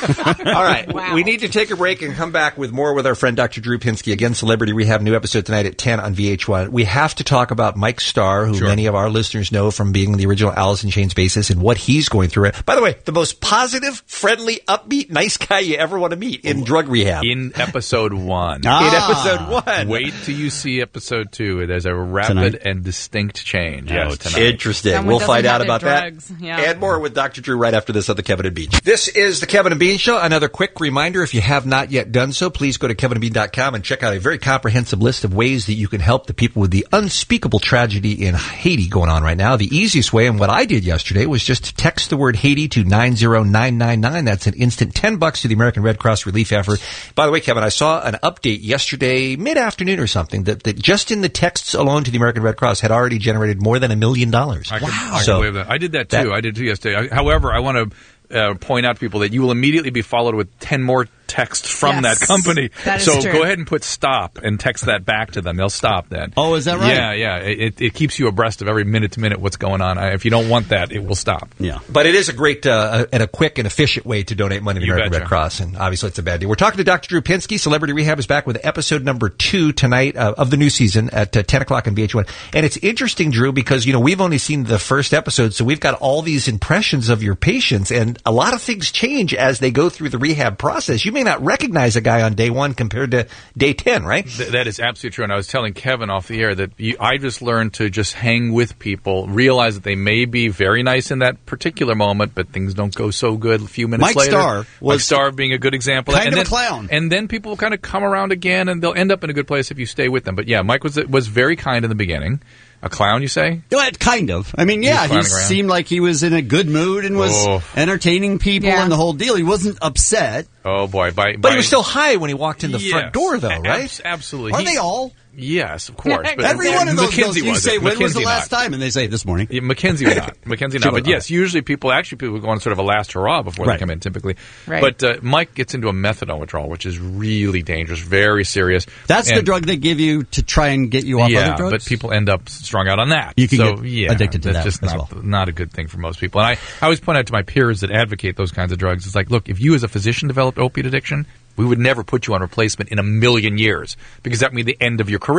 All right. Wow. We need to take a break and come back with more with our friend Dr. Drew Pinsky. Again, Celebrity Rehab, new episode tonight at 10 on VH1. We have to talk about Mike Starr, who many of our listeners know from being the original Alice in Chains bassist, and what he's going through. By the way, the most positive, friendly, upbeat, nice guy you ever want to meet in drug rehab. In episode 1. In episode 1. Wait till you see episode 2. There's a rapid and distinct change. Yes, tonight. Interesting. Someone we'll find out about drugs. that. And more with Dr. Drew right after this on the Kevin and Bean Show. This is the Kevin and Bean Show. Another quick reminder, if you have not yet done so, please go to kevinandbean.com and check out a very comprehensive list of ways that you can help the people with the unspeakable tragedy in Haiti going on right now. The easiest way, and what I did yesterday, was just to text the word Haiti to 90999. That's an instant $10 to the American Red Cross relief effort. By the way, Kevin, I saw an update yesterday, mid-afternoon or something, that just in the texts alone to the American Red Cross had already generated more than $1 million. I can believe that. I did that too. I did too yesterday. However, I want to point out to people that you will immediately be followed with 10 more texts from that company. That is so true. Go ahead and put stop and text that back to them. They'll stop then. Oh, is that right? Yeah. It keeps you abreast of every minute to minute what's going on. If you don't want that, it will stop. Yeah. But it is a great and a quick and efficient way to donate money to the American Red Cross. And obviously it's a bad deal. We're talking to Dr. Drew Pinsky. Celebrity Rehab is back with episode number 2 tonight of the new season at 10 o'clock on VH1. And it's interesting, Drew, because, we've only seen the first episode, so we've got all these impressions of your patients, and a lot of things change as they go through the rehab process. You may not recognize a guy on day 1 compared to day 10, right? That is absolutely true. And I was telling Kevin off the air that I just learned to just hang with people, realize that they may be very nice in that particular moment, but things don't go so good a few minutes later. Mike Starr being a good example. Kind of a clown. And then people will kind of come around again, and they'll end up in a good place if you stay with them. But yeah, Mike was very kind in the beginning. A clown, you say? Kind of. I mean, he seemed like he was in a good mood and was entertaining people and the whole deal. He wasn't upset. Oh, boy. But he was still high when he walked in the front door, though, right? Absolutely. Are they all? Yes, of course. But every one of those Mackenzie you say, when was the last not. time? And they say, this morning. Yeah, Mackenzie not. But yes, usually people go on sort of a last hurrah before they come in, typically. Right. But Mike gets into a methadone withdrawal, which is really dangerous, very serious. That's the drug they give you to try and get you off other drugs? But people end up strung out on that. You can get addicted to that just as well. Not a good thing for most people. And I always point out to my peers that advocate those kinds of drugs, it's like, look, if you as a physician developed opiate addiction, we would never put you on replacement in a million years because that would be the end of your career.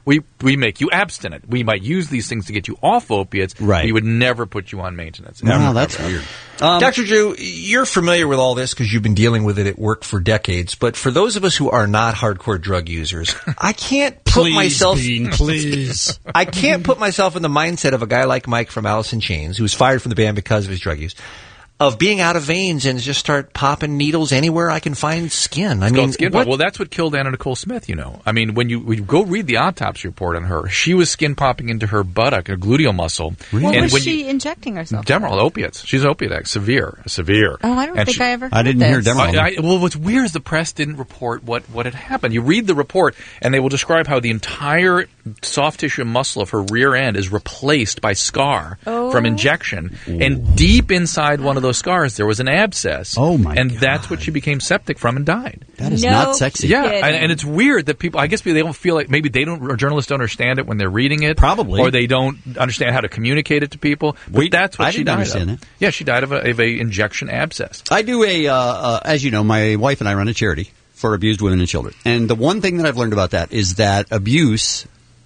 we make you abstinent. We might use these things to get you off opiates. Right. We would never put you on maintenance. Wow, that's weird. Dr. Drew, you're familiar with all this because you've been dealing with it at work for decades. But for those of us who are not hardcore drug users, I can't put myself. Please. I can't put myself in the mindset of a guy like Mike from Alice in Chains, who was fired from the band because of his drug use, of being out of veins and just start popping needles anywhere I can find skin. I mean, skin what? Well, that's what killed Anna Nicole Smith, you know. I mean, when you go read the autopsy report on her, she was skin popping into her buttock, her gluteal muscle. What and was when she injecting herself? Demerol, opiates. She's an opiate addict, severe. Oh, I don't think I ever heard I didn't hear Demerol. Well, what's weird is the press didn't report what had happened. You read the report, and they will describe how the entire soft tissue muscle of her rear end is replaced by scar from injection. Ooh. And deep inside one of those scars, there was an abscess. Oh, my And God. that's what she became septic from and died. That is not sexy. Yeah, and it's weird that people, I guess they don't feel like, maybe or journalists don't understand it when they're reading it. Probably. Or they don't understand how to communicate it to people. But that's what I she didn't died understand of. it. Yeah, she died of a injection abscess. I do as you know, my wife and I run a charity for abused women and children. And the one thing that I've learned about that is that abuse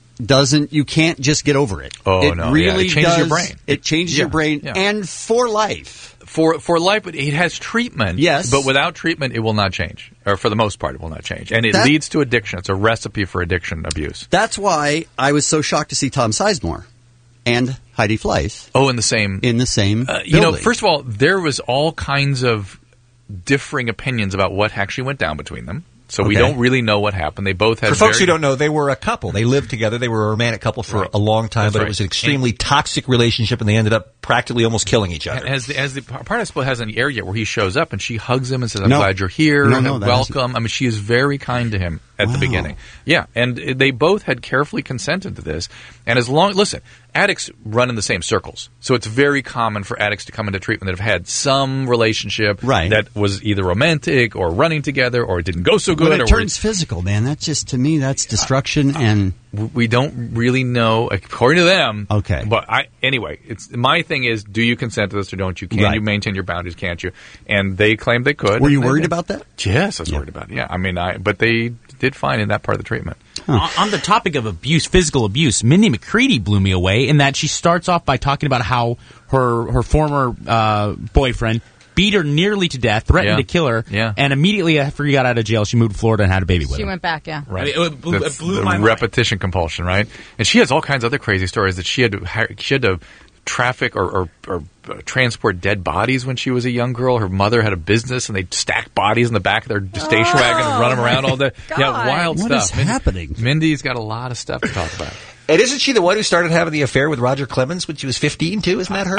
you can't just get over it. Oh, it no. really It changes your does. brain. It changes your brain and for life. For life, but it has treatment. Yes. But without treatment, it will not change. Or for the most part, it will not change. And it leads to addiction. It's a recipe for addiction abuse. That's why I was so shocked to see Tom Sizemore and Heidi Fleiss. Oh, in the same building. You know, first of all, there was all kinds of differing opinions about what actually went down between them. So we don't really know what happened. They both had. For folks who don't know, they were a couple. They lived together. They were a romantic couple for a long time, but it was an extremely toxic relationship, and they ended up practically almost killing each other. As the part of Split hasn't aired yet, where he shows up and she hugs him and says, "I'm glad you're here and welcome." I mean, she is very kind to him at the beginning. Yeah, and they both had carefully consented to this. And listen, addicts run in the same circles, so it's very common for addicts to come into treatment that have had some relationship that was either romantic or running together or it didn't go so good. When it turns physical, man, that's just, to me, that's destruction. And we don't really know, according to them. Okay, but anyway, it's my thing is, do you consent to this or don't you? Can you maintain your boundaries? Can't you? And they claimed they could. Were you worried about that? Yes, I was worried about it. Yeah, I mean, but they did fine in that part of the treatment. On the topic of abuse, physical abuse, Mindy McCready blew me away in that she starts off by talking about how her former boyfriend beat her nearly to death, threatened to kill her, and immediately after he got out of jail, she moved to Florida and had a baby with him. She went back, yeah. Right. I mean, it blew my mind. Repetition compulsion, right? And she has all kinds of other crazy stories that she had to traffic or transport dead bodies when she was a young girl. Her mother had a business, and they'd stack bodies in the back of their station wagon and run them around all day. God. Yeah, wild What stuff. is happening? Mindy's got a lot of stuff to talk about. And isn't she the one who started having the affair with Roger Clemens when she was 15 too? Isn't that her?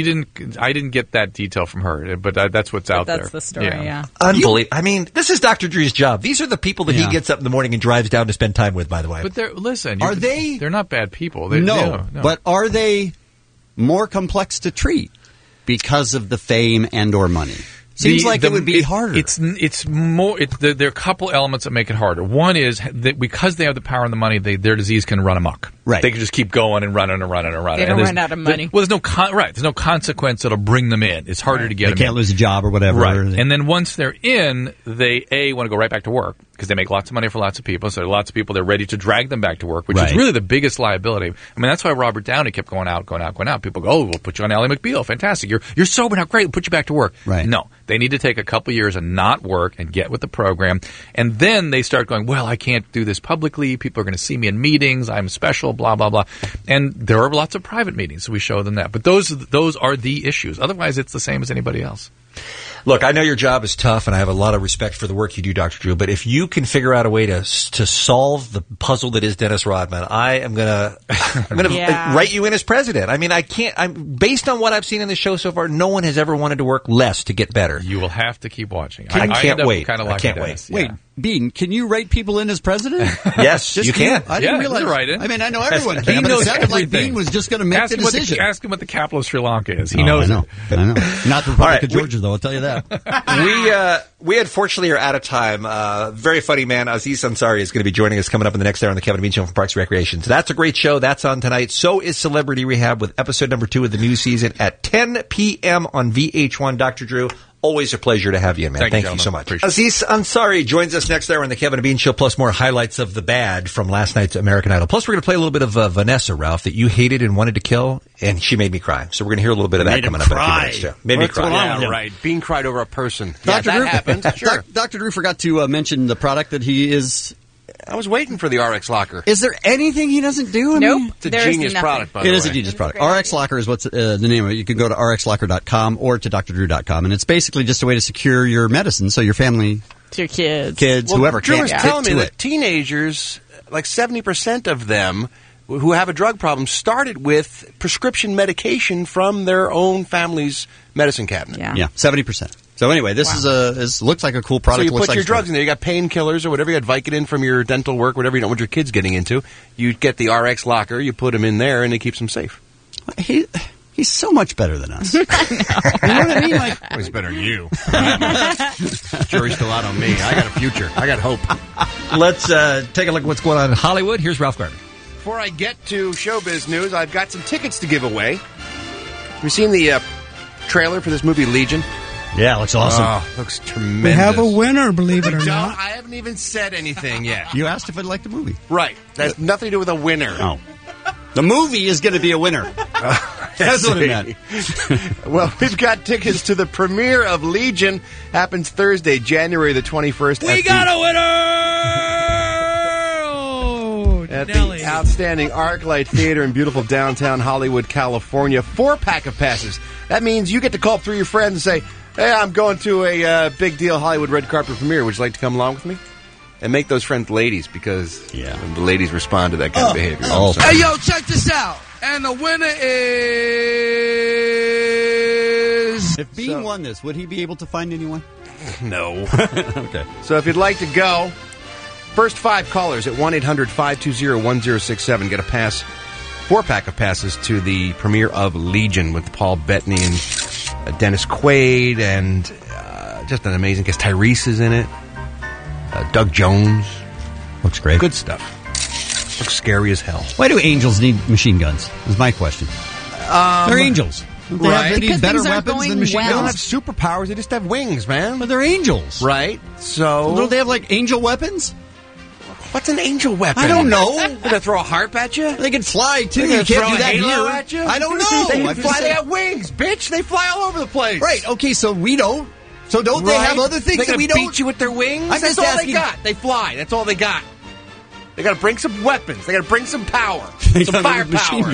I didn't get that detail from her, but that's what's out there. That's the story, yeah. Unbelievable. I mean, this is Dr. Drew's job. These are the people that he gets up in the morning and drives down to spend time with, by the way. But listen, Are they? They're not bad people. No, but are they more complex to treat because of the fame and or money? Seems like it would be harder. It's more. There are a couple elements that make it harder. One is that because they have the power and the money, their disease can run amok. Right. They can just keep going and running and running and running. They don't run out of money. There's no there's no consequence that'll bring them in. It's harder to get them. They can't lose a job or whatever. Right. And then once they're in, they want to go right back to work because they make lots of money for lots of people. So lots of people, they're ready to drag them back to work, which is really the biggest liability. I mean, that's why Robert Downey kept going out. People go, oh, we'll put you on Ally McBeal. Fantastic. You're sober now. Great. We'll put you back to work. Right. No. They need to take a couple years and not work and get with the program. And then they start going, well, I can't do this publicly. People are going to see me in meetings. I'm special, blah, blah, blah. And there are lots of private meetings, so we show them that. But those are the issues. Otherwise, it's the same as anybody else. Look, I know your job is tough, and I have a lot of respect for the work you do, Dr. Drew, but if you can figure out a way to solve the puzzle that is Dennis Rodman, I'm going to write you in as president. I mean, based on what I've seen in the show so far, no one has ever wanted to work less to get better. You will have to keep watching. I can't wait. I can't wait. Wait, Bean, can you write people in as president? Yes, you can. I didn't realize. Write it. I mean, I know everyone can, but it sounded like Bean was just going to make the decision. Ask him what the capital of Sri Lanka is. He knows. I know. Not the Republic of Georgia, though. I'll tell you that. We unfortunately are out of time. Very funny man, Aziz Ansari, is going to be joining us coming up in the next hour on the Kevin and Bean Show from Parks and Recreation. So that's a great show. That's on tonight. So is Celebrity Rehab with episode number 2 of the new season at 10 p.m. on VH1. Dr. Drew, Always a pleasure to have you, man. Thank you so much. Aziz Ansari joins us next hour on the Kevin and Bean Show, plus more highlights of the bad from last night's American Idol. Plus, we're going to play a little bit of Vanessa, Ralph, that you hated and wanted to kill, and she made me cry. So we're going to hear a little bit of that coming up in a few minutes, too. Made me cry. Yeah, right. Bean cried over a person. Dr. That Drew, happened. Sure. Dr. Drew forgot to mention the product that he is... I was waiting for the RX Locker. Is there anything he doesn't do? Nope. It's a genius product, by the way. It is a genius product. RX Locker is what's the name of it. You can go to rxlocker.com or to drdrew.com, and it's basically just a way to secure your medicine so your family... To your kids. Whoever Drew can't was get telling me to that it. teenagers, like 70% of them who have a drug problem, started with prescription medication from their own family's medicine cabinet. Yeah, 70%. So anyway, this looks like a cool product. So you looks put your like drugs in there. You got painkillers or whatever. You got Vicodin from your dental work, whatever you don't want your kids getting into. You get the RX Locker. You put them in there, and it keeps them safe. He's so much better than us. You know what I mean? Like, well, he's better than you. Jury's still out on me. I got a future. I got hope. Let's take a look at what's going on in Hollywood. Here's Ralph Garman. Before I get to showbiz news, I've got some tickets to give away. Have you seen the trailer for this movie, Legion? Yeah, it looks awesome. Oh, looks tremendous. We have a winner, believe it or not. I haven't even said anything yet. You asked if I'd like the movie. Right. That has nothing to do with a winner. Oh. The movie is going to be a winner. That's what it meant. Well, we've got tickets to the premiere of Legion. Happens Thursday, January the 21st. We got a winner! At the outstanding ArcLight Theater in beautiful downtown Hollywood, California. 4-pack of passes. That means you get to call up 3 of your friends and say, hey, I'm going to a big deal Hollywood red carpet premiere. Would you like to come along with me? And make those friends ladies, because the ladies respond to that kind of behavior. Hey, yo, check this out. And the winner is... If Bean won this, would he be able to find anyone? No. Okay. So if you'd like to go, first 5 callers at 1-800-520-1067 get a pass, 4-pack of passes to the premiere of Legion with Paul Bettany and Dennis Quaid and just an amazing guest. Tyrese is in it. Doug Jones. Looks great. Good stuff. Looks scary as hell. Why do angels need machine guns? Is my question. They're angels. They need better weapons than machine guns. They don't have superpowers. They just have wings, man. But they're angels. Right? So... Don't they have, like, angel weapons? What's an angel weapon? I don't know. They're going to throw a harp at you? They can fly, too. They're You can't throw do that a halo here. at you? I don't know. They can fly. They have wings, bitch. They fly all over the place. Right. Okay, so we don't. So don't they have other things that we don't? Beat you with their wings? I'm That's just all asking. they got. They fly. That's all they got. They got to bring some weapons. They got to bring some power. Some firepower.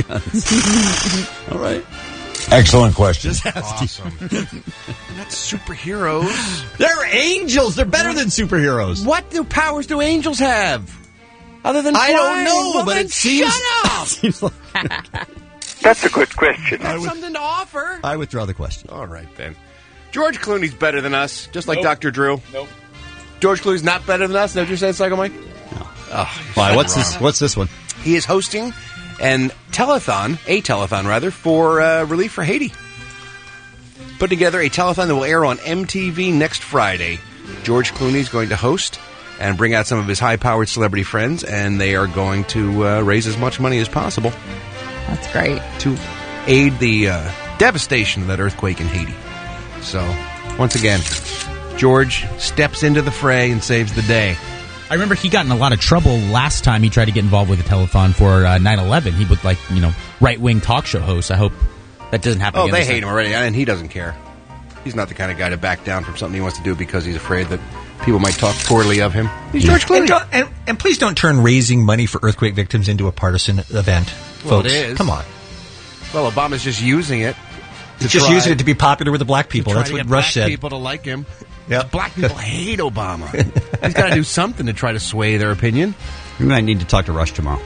All right. Excellent question. Awesome. That's superheroes. They're angels. They're better than superheroes. What powers do angels have? Other than I flying? don't know, Well, but then it seems... Shut up! That's a good question. That's something to offer. I withdraw the question. All right, then. George Clooney's better than us, just like Nope. Dr. Drew. Nope. George Clooney's not better than us? Is that what you're saying, Psycho Mike? No. Oh, Why? What's this one? He is hosting a telethon, for relief for Haiti. Put together a telethon that will air on MTV next Friday. George Clooney's going to host and bring out some of his high-powered celebrity friends, and they are going to raise as much money as possible. That's great. To aid the devastation of that earthquake in Haiti. So, once again, George steps into the fray and saves the day. I remember he got in a lot of trouble last time he tried to get involved with the telethon for 9/11. He was right-wing talk show host. I hope that doesn't happen. Oh, again they this hate time. him already, and he doesn't care. He's not the kind of guy to back down from something he wants to do because he's afraid that people might talk poorly of him. He's George Clooney. And please don't turn raising money for earthquake victims into a partisan event, Well, folks. it is. Come on. Well, Obama's just using it. It's just using it to be popular with the black people. That's what Rush said. People to like him. Yep. Black people hate Obama. He's got to do something to try to sway their opinion. We might need to talk to Rush tomorrow.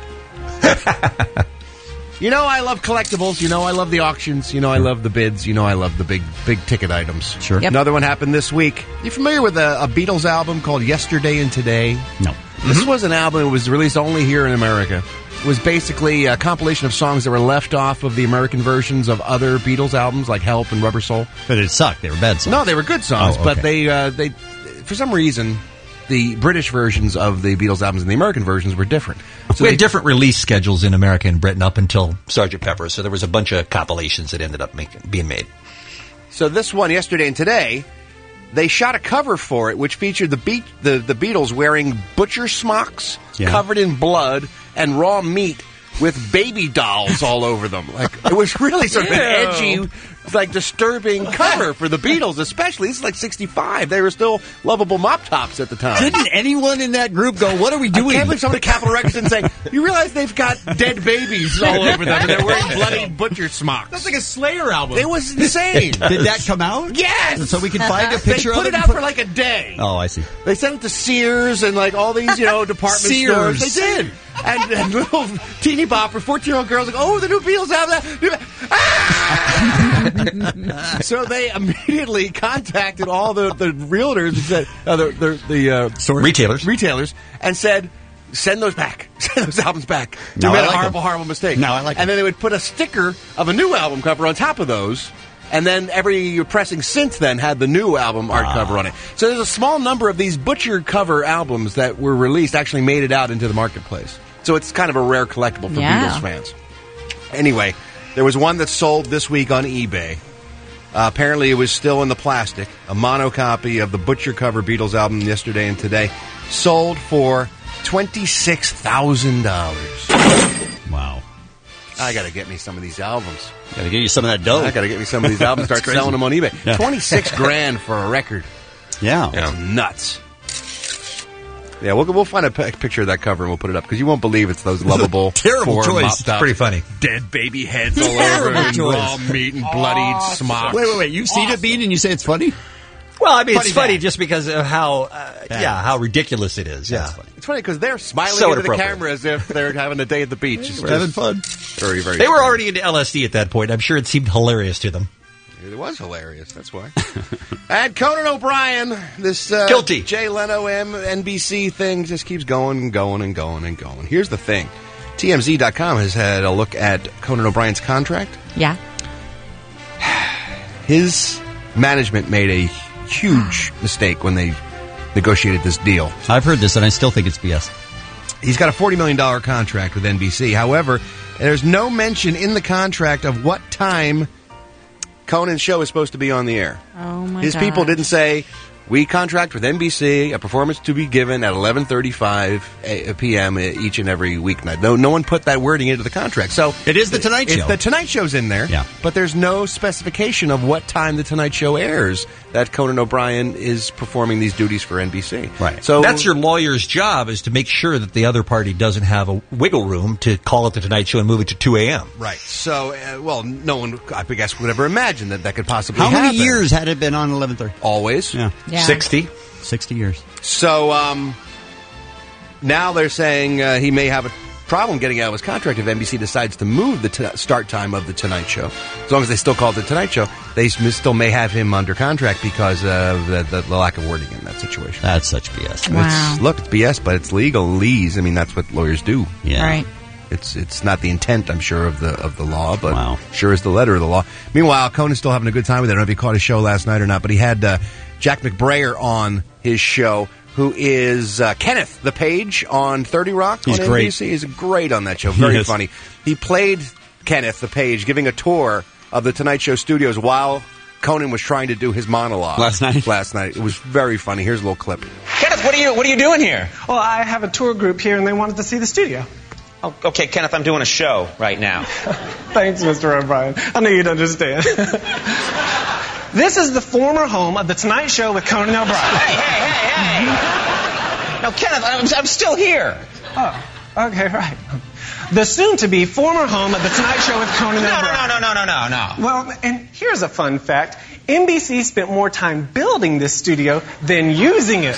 You know I love collectibles. You know I love the auctions. You know I love the bids. You know I love the big ticket items. Sure. Yep. Another one happened this week. You familiar with a Beatles album called Yesterday and Today? No. This was an album that was released only here in America. It was basically a compilation of songs that were left off of the American versions of other Beatles albums like Help and Rubber Soul. But it sucked. They were bad songs. No, they were good songs, Oh, but okay. they for some reason the British versions of the Beatles albums and the American versions were different. So we had different release schedules in America and Britain up until Sgt. Pepper, so there was a bunch of compilations that ended up being made. So this one, Yesterday and Today, they shot a cover for it, which featured the Beatles wearing butcher smocks covered in blood and raw meat with baby dolls all over them. Like, it was really sort of an edgy, like, disturbing cover for the Beatles, especially. This is like 65. They were still lovable mop tops at the time. Didn't anyone in that group go, what are we doing? I can't believe somebody at Capitol Records didn't say, you realize they've got dead babies all over them and they're wearing bloody butcher smocks. That's like a Slayer album. It was insane. Did that come out? Yes! So we can find a picture of it? They put it out for like a day. Oh, I see. They sent it to Sears and like all these, department stores. They did. And little teeny bopper, 14-year-old girls like, oh, the new Beatles have that. So they immediately contacted all the realtors and said, retailers, and said, send those back. Send those albums back. You made a horrible mistake. No, I like And then they would put a sticker of a new album cover on top of those. And then every pressing since then had the new album art cover on it. So there's a small number of these butcher cover albums that were released, actually made it out into the marketplace. So it's kind of a rare collectible for Beatles fans. Anyway, there was one that sold this week on eBay. Apparently it was still in the plastic. A mono copy of the butcher cover Beatles album yesterday and today. Sold for $26,000. Wow. I got to get me some of these albums. Got to get you some of that dough. I got to get me some of these albums. Start selling them on eBay. Yeah. $26,000 for a record. Yeah, that's nuts. Yeah, we'll find a picture of that cover and we'll put it up because you won't believe it's those lovable terrible choice. It's pretty funny. Dead baby heads all over and raw meat and bloodied smocks. Wait! You've seen it, Bean, and you say it's funny? Well, I mean, it's funny just because of how how ridiculous it is. Yeah, it's funny because they're smiling into the camera as if they're having a day at the beach. We're having fun. Very, very. They were already into LSD at that point. I'm sure it seemed hilarious to them. It was hilarious. That's why. And Conan O'Brien, this guilty Jay Leno NBC thing just keeps going and going and going and going. Here's the thing: TMZ.com has had a look at Conan O'Brien's contract. Yeah. His management made a huge mistake when they negotiated this deal. I've heard this, and I still think it's BS. He's got a $40 million contract with NBC. However, there's no mention in the contract of what time Conan's show is supposed to be on the air. Oh, my God. His people didn't say, we contract with NBC, a performance to be given at 11:35 p.m. each and every weeknight. No one put that wording into the contract. So it is The Tonight Show. The Tonight Show's in there, but there's no specification of what time The Tonight Show airs that Conan O'Brien is performing these duties for NBC. Right. So that's your lawyer's job, is to make sure that the other party doesn't have a wiggle room to call it The Tonight Show and move it to 2 a.m. Right. So, no one, I guess, would ever imagine that could possibly happen. How many years had it been on 11:30? Always. Yeah. 60 years. So now they're saying he may have a problem getting out of his contract if NBC decides to move the start time of The Tonight Show. As long as they still call it The Tonight Show, they still may have him under contract because of the lack of wording in that situation. That's such BS. Wow. It's BS, but it's legalese. I mean, that's what lawyers do. Yeah. Right. It's not the intent, I'm sure, of the law, but sure is the letter of the law. Meanwhile, Conan's still having a good time with it. I don't know if he caught his show last night or not, but he had Jack McBrayer on his show, who is Kenneth the Page on 30 Rock He's on great. NBC. He's great on that show. Very funny. He played Kenneth the Page giving a tour of the Tonight Show studios while Conan was trying to do his monologue last night. It was very funny. Here's a little clip. Kenneth, what are you doing here? Well, I have a tour group here, and they wanted to see the studio. Oh, okay, Kenneth, I'm doing a show right now. Thanks, Mr. O'Brien. I knew you'd understand. This is the former home of The Tonight Show with Conan O'Brien. Hey! No, Kenneth, I'm still here. Oh, okay, right. The soon-to-be former home of The Tonight Show with Conan O'Brien. No. Well, and here's a fun fact. NBC spent more time building this studio than using it.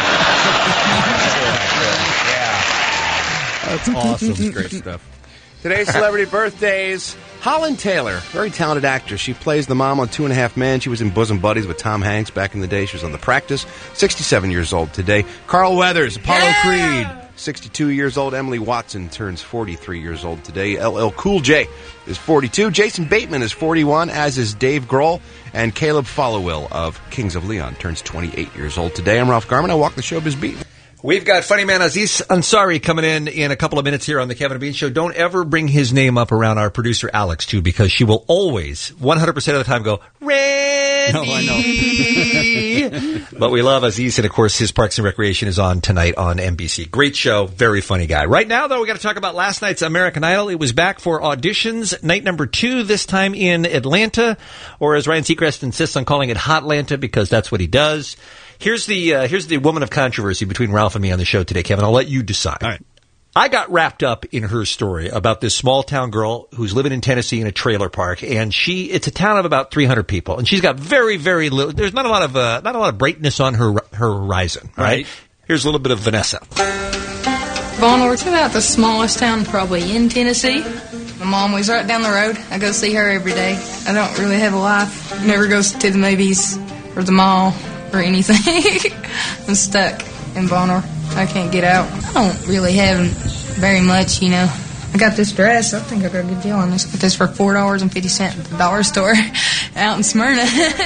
That's awesome. That's great stuff. Today's celebrity birthdays. Holland Taylor, very talented actress. She plays the mom on 2.5 Men. She was in Bosom Buddies with Tom Hanks back in the day. She was on The Practice. 67 years old today. Carl Weathers, Apollo Creed. 62 years old. Emily Watson turns 43 years old today. LL Cool J is 42. Jason Bateman is 41, as is Dave Grohl. And Caleb Followill of Kings of Leon turns 28 years old today. I'm Ralph Garman. I walk the showbiz beat. We've got funny man Aziz Ansari coming in a couple of minutes here on the Kevin and Bean Show. Don't ever bring his name up around our producer Alex, too, because she will always, 100% of the time, go, Red Andy. But we love Aziz, and of course, his Parks and Recreation is on tonight on NBC. Great show, very funny guy. Right now, though, we got to talk about last night's American Idol. It was back for auditions, night number 2, this time in Atlanta, or as Ryan Seacrest insists on calling it Hotlanta, because that's what he does. Here's the woman of controversy between Ralph and me on the show today, Kevin. I'll let you decide. All right. I got wrapped up in her story about this small town girl who's living in Tennessee in a trailer park, and it's a town of about 300 people, and she's got very, very little. There's not a lot of brightness on her horizon. Right? Here's a little bit of Vanessa. Vonore, it's about the smallest town probably in Tennessee. My mom was right down the road. I go see her every day. I don't really have a life. Never goes to the movies or the mall or anything. I'm stuck in Vonore. I can't get out. I don't really have very much, you know. I got this dress. I think I got a good deal on this. I got this for $4.50 at the dollar store out in Smyrna.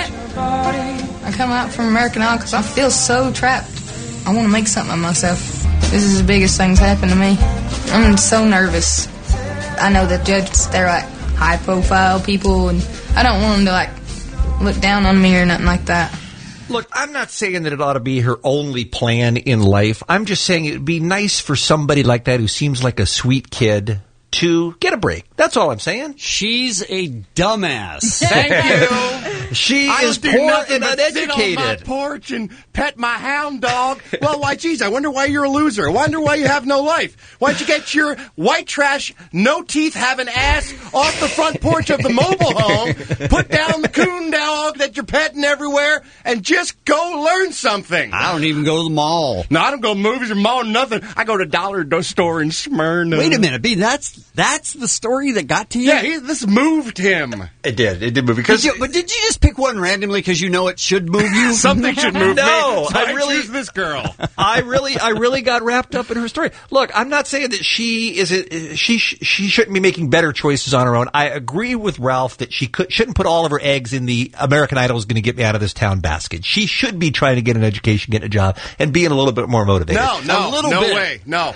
I come out from American Idol because I feel so trapped. I want to make something of myself. This is the biggest thing that's happened to me. I'm so nervous. I know the judges, they're like high-profile people, and I don't want them to like look down on me or nothing like that. Look, I'm not saying that it ought to be her only plan in life. I'm just saying it would be nice for somebody like that who seems like a sweet kid to get a break. That's all I'm saying. She's a dumbass. Thank you. She I is don't do poor nothing and but sit on my uneducated. porch and pet my hound dog. Well, why, geez, I wonder why you're a loser. I wonder why you have no life. Why'd you get your white trash, no teeth, having ass off the front porch of the mobile home, put down the coon dog that you're petting everywhere, and just go learn something? I don't even go to the mall. No, I don't go to movies or mall, nothing. I go to dollar store in Smyrna. Wait a minute, B, that's the story that got to you? Yeah, this moved him. It did move because. But did you just pick one randomly because you know it should move you? Something should move me. No, So I choose this girl. I really got wrapped up in her story. Look, I'm not saying that she shouldn't be making better choices on her own. I agree with Ralph that she shouldn't put all of her eggs in the American Idol is going to get me out of this town basket. She should be trying to get an education, get a job, and being a little bit more motivated. No way. No.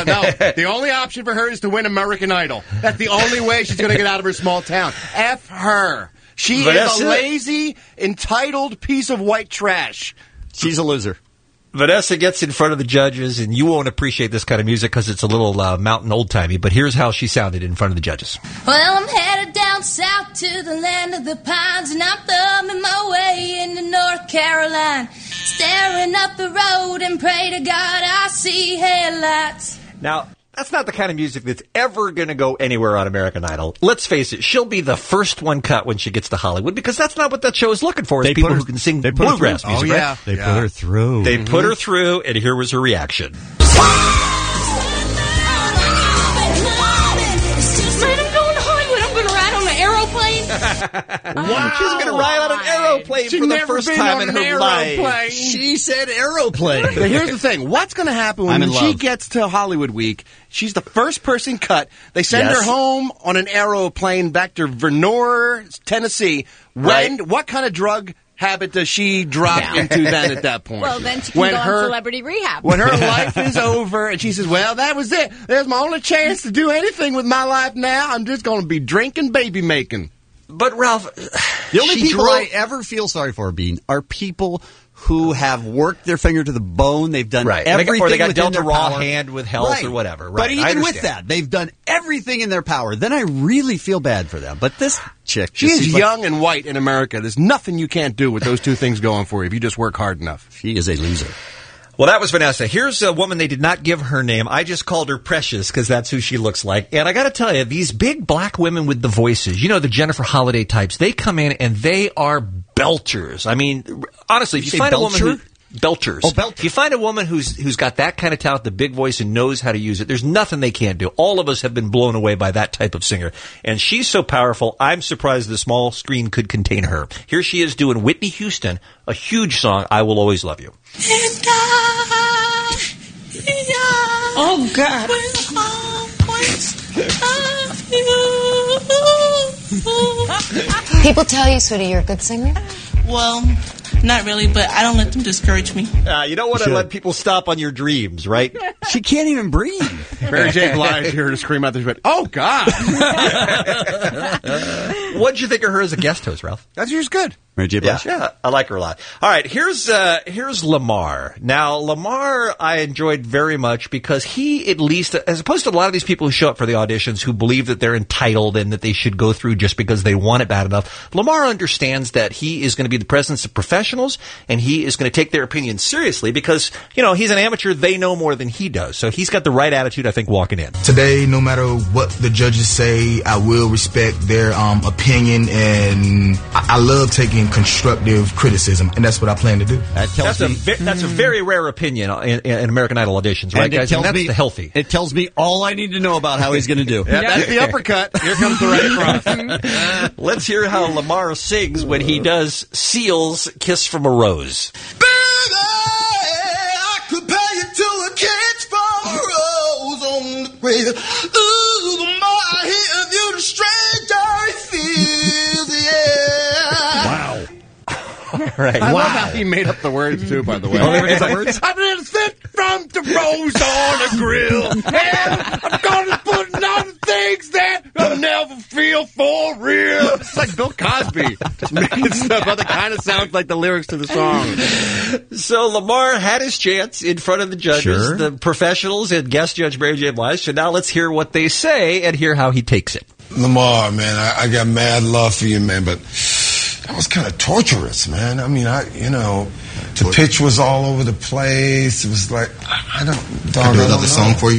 The only option for her is to win American Idol. That's the only way she's going to get out of her small town. F her. She is a lazy, entitled piece of white trash. She's a loser. Vanessa gets in front of the judges, and you won't appreciate this kind of music because it's a little mountain old-timey, but here's how she sounded in front of the judges. Well, I'm headed down south to the land of the pines, and I'm thumbing my way into North Carolina, staring up the road and pray to God I see headlights. Now, that's not the kind of music that's ever going to go anywhere on American Idol. Let's face it, she'll be the first one cut when she gets to Hollywood because that's not what that show is looking for, is people who can sing bluegrass music, right? They put her through. They put her through, and here was her reaction. Man, I'm going to Hollywood. I'm going to ride on an aeroplane. Wow. She's going to ride on an aeroplane for the first time in her life. She said aeroplane. But here's the thing. What's going to happen when she gets to Hollywood Week? She's the first person cut. They send her home on an aeroplane back to Vonore, Tennessee. What kind of drug habit does she drop into then at that point? Well, then she can go on celebrity rehab. When her life is over and she says, well, that was it. There's my only chance to do anything with my life now. I'm just going to be drinking, baby making. But, Ralph, the only people I ever feel sorry for, Bean, are people who have worked their finger to the bone. They've done everything or they got dealt their a raw power. hand with health or whatever. Right. But even with that, they've done everything in their power. Then I really feel bad for them. But this chick, she is young and white in America. There's nothing you can't do with those two things going for you if you just work hard enough. She is a loser. Well, that was Vanessa. Here's a woman they did not give her name. I just called her Precious because that's who she looks like. And I got to tell you, these big black women with the voices, you know, the Jennifer Holliday types, they come in and they are belters. I mean, honestly, if you find a woman who... Belchers. Oh, belchers. If you find a woman who's got that kind of talent, the big voice, and knows how to use it, there's nothing they can't do. All of us have been blown away by that type of singer. And she's so powerful, I'm surprised the small screen could contain her. Here she is doing Whitney Houston, a huge song, I Will Always Love You. Oh, God. People tell you, sweetie, you're a good singer? Well, not really, but I don't let them discourage me. You don't want to let people stop on your dreams, right? She can't even breathe. Mary J. Blige here to scream out this bed. Oh, God! What'd you think of her as a guest host, Ralph? She was good. Mary J. Blige. Yeah, I like her a lot. All right, here's Lamar. Now, Lamar I enjoyed very much because he, at least, as opposed to a lot of these people who show up for the auditions who believe that they're entitled and that they should go through just because they want it bad enough, Lamar understands that he is going to be the presence of professionals and he is going to take their opinions seriously because, he's an amateur. They know more than he does. So he's got the right attitude, I think, walking in. Today, no matter what the judges say, I will respect their opinion, and I love taking constructive criticism, and that's what I plan to do. That's a very rare opinion in American Idol auditions, right, guys? And that's the healthy. It tells me all I need to know about how he's going to do. That's the uppercut. Here comes the right cross. Let's hear how Lamar sings when he does Seal's Kiss from a Rose. Baby, I could pay you to a kiss from a rose on the grave. Ooh, the more I hear of you, the stranger it feels, yeah. Wow. Right. I love how he made up the words, too, by the way. I've been sent from the rose on a grill, and I'm gonna put on the things that I'll never feel for real. It's like Bill Cosby. Just making stuff up that kind of sounds like the lyrics to the song. So Lamar had his chance in front of the judges, the professionals, and guest judge Mary J. Blige. So now let's hear what they say and hear how he takes it. Lamar, man, I got mad love for you, man, but that was kind of torturous, man. I mean, the pitch was all over the place. It was like, I don't do another song for you.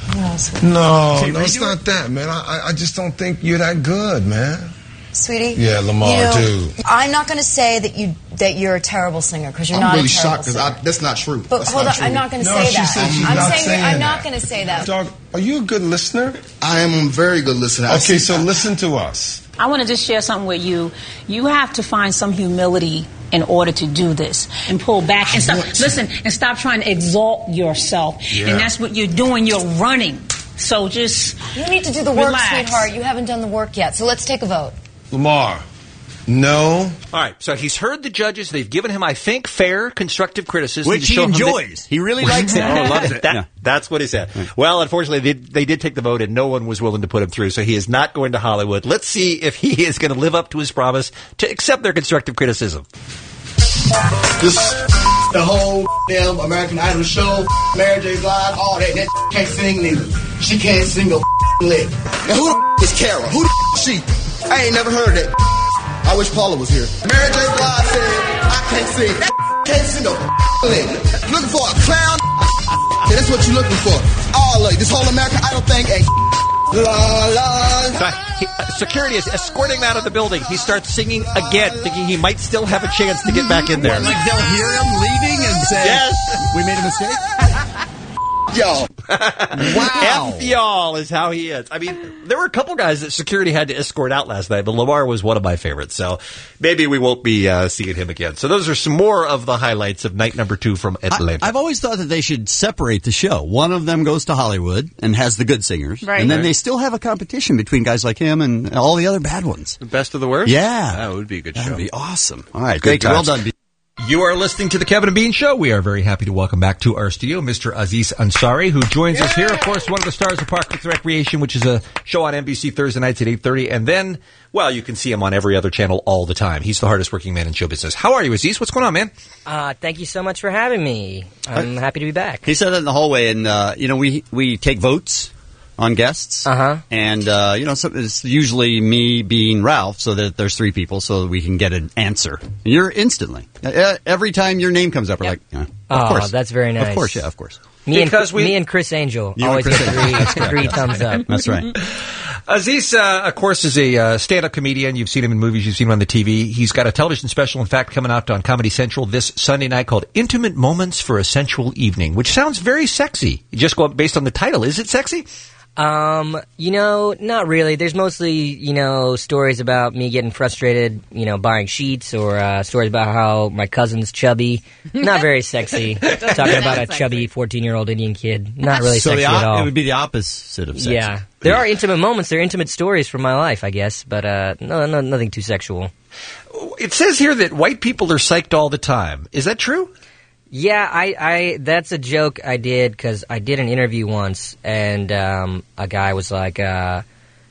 No, it's not that, man. I just don't think you're that good, man. Sweetie? Yeah, Lamar, too. I'm not going to say that you're a terrible singer, because you're not a terrible singer. I'm really shocked, because that's not true. But hold on, I'm not going to say that. I'm not going to say that. Dog, are you a good listener? I am a very good listener. Okay, so listen to us. I want to just share something with you. You have to find some humility in order to do this and pull back and stop trying to exalt yourself. Yeah. And that's what you're doing. You're running. So just you need to do the work, relax. Sweetheart. You haven't done the work yet. So let's take a vote. Lamar. No. All right, so he's heard the judges. They've given him, I think, fair, constructive criticism. Which he enjoys. He really likes it. Oh, loves it. That's what he said. Well, unfortunately, they did take the vote, and no one was willing to put him through, so he is not going to Hollywood. Let's see if he is going to live up to his promise to accept their constructive criticism. The whole damn American Idol show, Mary J. Blige, all that can't sing neither. She can't sing a lick. Now who the is Kara? Who the she? I ain't never heard that. I wish Paula was here. Mary J. Blige said, I can't sing. Can't sing a lick. Looking for a clown? Yeah, that's what you're looking for. All of this whole American Idol thing ain't la la. Security is escorting him out of the building. He starts singing again, thinking he might still have a chance to get back in there. Like they'll hear him leaving and say, yes, we made a mistake? Y'all. Wow. F y'all is how he is. I mean, there were a couple guys that security had to escort out last night, but Lamar was one of my favorites. So maybe we won't be seeing him again. So those are some more of the highlights of night number 2 from Atlanta. I've always thought that they should separate the show. One of them goes to Hollywood and has the good singers. Right. And then they still have a competition between guys like him and all the other bad ones. The best of the worst? Yeah. That would be a good show. That would be awesome. All right. Good Thank you. Well done. You are listening to the Kevin and Bean Show. We are very happy to welcome back to our studio Mr. Aziz Ansari, who joins us here. Of course, one of the stars of Parks and Recreation, which is a show on NBC Thursday nights at 8:30. And then, well, you can see him on every other channel all the time. He's the hardest working man in show business. How are you, Aziz? What's going on, man? Thank you so much for having me. I'm happy to be back. He said that in the hallway, and, we take votes on guests. And, so it's usually me being Ralph, so that there's 3 people, so that we can get an answer. And you're instantly. Every time your name comes up, we're like, of course. That's very nice. Of course, yeah, of course. Me and Chris Angel always get 3 thumbs up. That's right. Aziz, of course, is a stand-up comedian. You've seen him in movies. You've seen him on the TV. He's got a television special, in fact, coming out on Comedy Central this Sunday night called Intimate Moments for a Sensual Evening, which sounds very sexy. Just based on the title. Is it sexy? Not really. There's mostly, stories about me getting frustrated, buying sheets, or stories about how my cousin's chubby. Not very sexy. Talking about a chubby 14-year-old Indian kid. Not really sexy at all. It would be the opposite of sexy. Yeah. There are intimate moments. There are intimate stories from my life, I guess, but no, nothing too sexual. It says here that white people are psyched all the time. Is that true? Yeah, I that's a joke I did because I did an interview once, and a guy was like,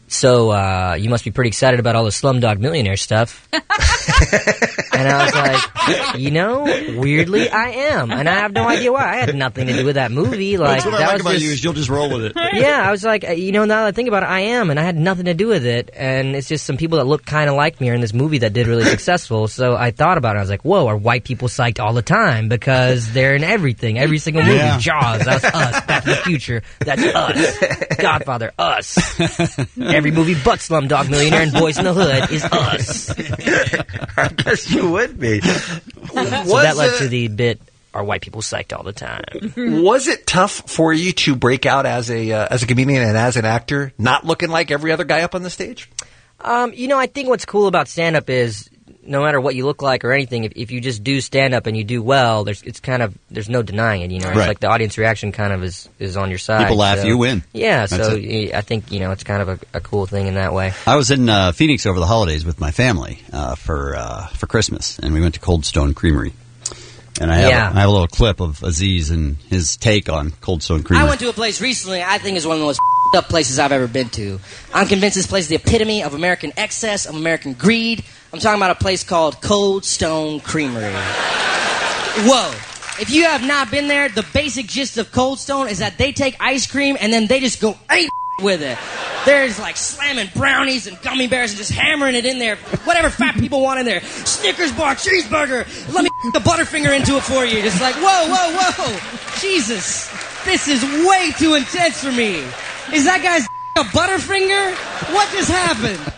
so you must be pretty excited about all the Slumdog Millionaire stuff. And I was like, weirdly, I am. And I have no idea why. I had nothing to do with that movie. Like, that's what I like about you is you'll just roll with it. Yeah, I was like, now that I think about it, I am. And I had nothing to do with it. And it's just some people that look kind of like me are in this movie that did really successful. So I thought about it. I was like, whoa, are white people psyched all the time? Because they're in everything. Every single movie. Yeah. Jaws, that's us. Back to the Future, that's us. Godfather, us. Every movie but Slumdog Millionaire and Boys in the Hood is us. I guess you would be. So that led to the bit, are white people psyched all the time? Was it tough for you to break out as a comedian and as an actor, not looking like every other guy up on the stage? I think what's cool about stand-up is no matter what you look like or anything, if you just do stand-up and you do well, there's no denying it, It's right. like the audience reaction kind of is on your side. People laugh, you win. Yeah, That's so it. I think, it's kind of a cool thing in that way. I was in Phoenix over the holidays with my family for Christmas, and we went to Cold Stone Creamery. And I have a little clip of Aziz and his take on Cold Stone Creamery. I went to a place recently I think is one of the most up places I've ever been to. I'm convinced this place is the epitome of American excess, of American greed. I'm talking about a place called Cold Stone Creamery. Whoa. If you have not been there, the basic gist of Cold Stone is that they take ice cream and then they just go ape with it. There's like slamming brownies and gummy bears and just hammering it in there. Whatever fat people want in there. Snickers bar, cheeseburger. Let me the Butterfinger into it for you. Just like, whoa. Jesus. This is way too intense for me. Is that guy's a Butterfinger? What just happened?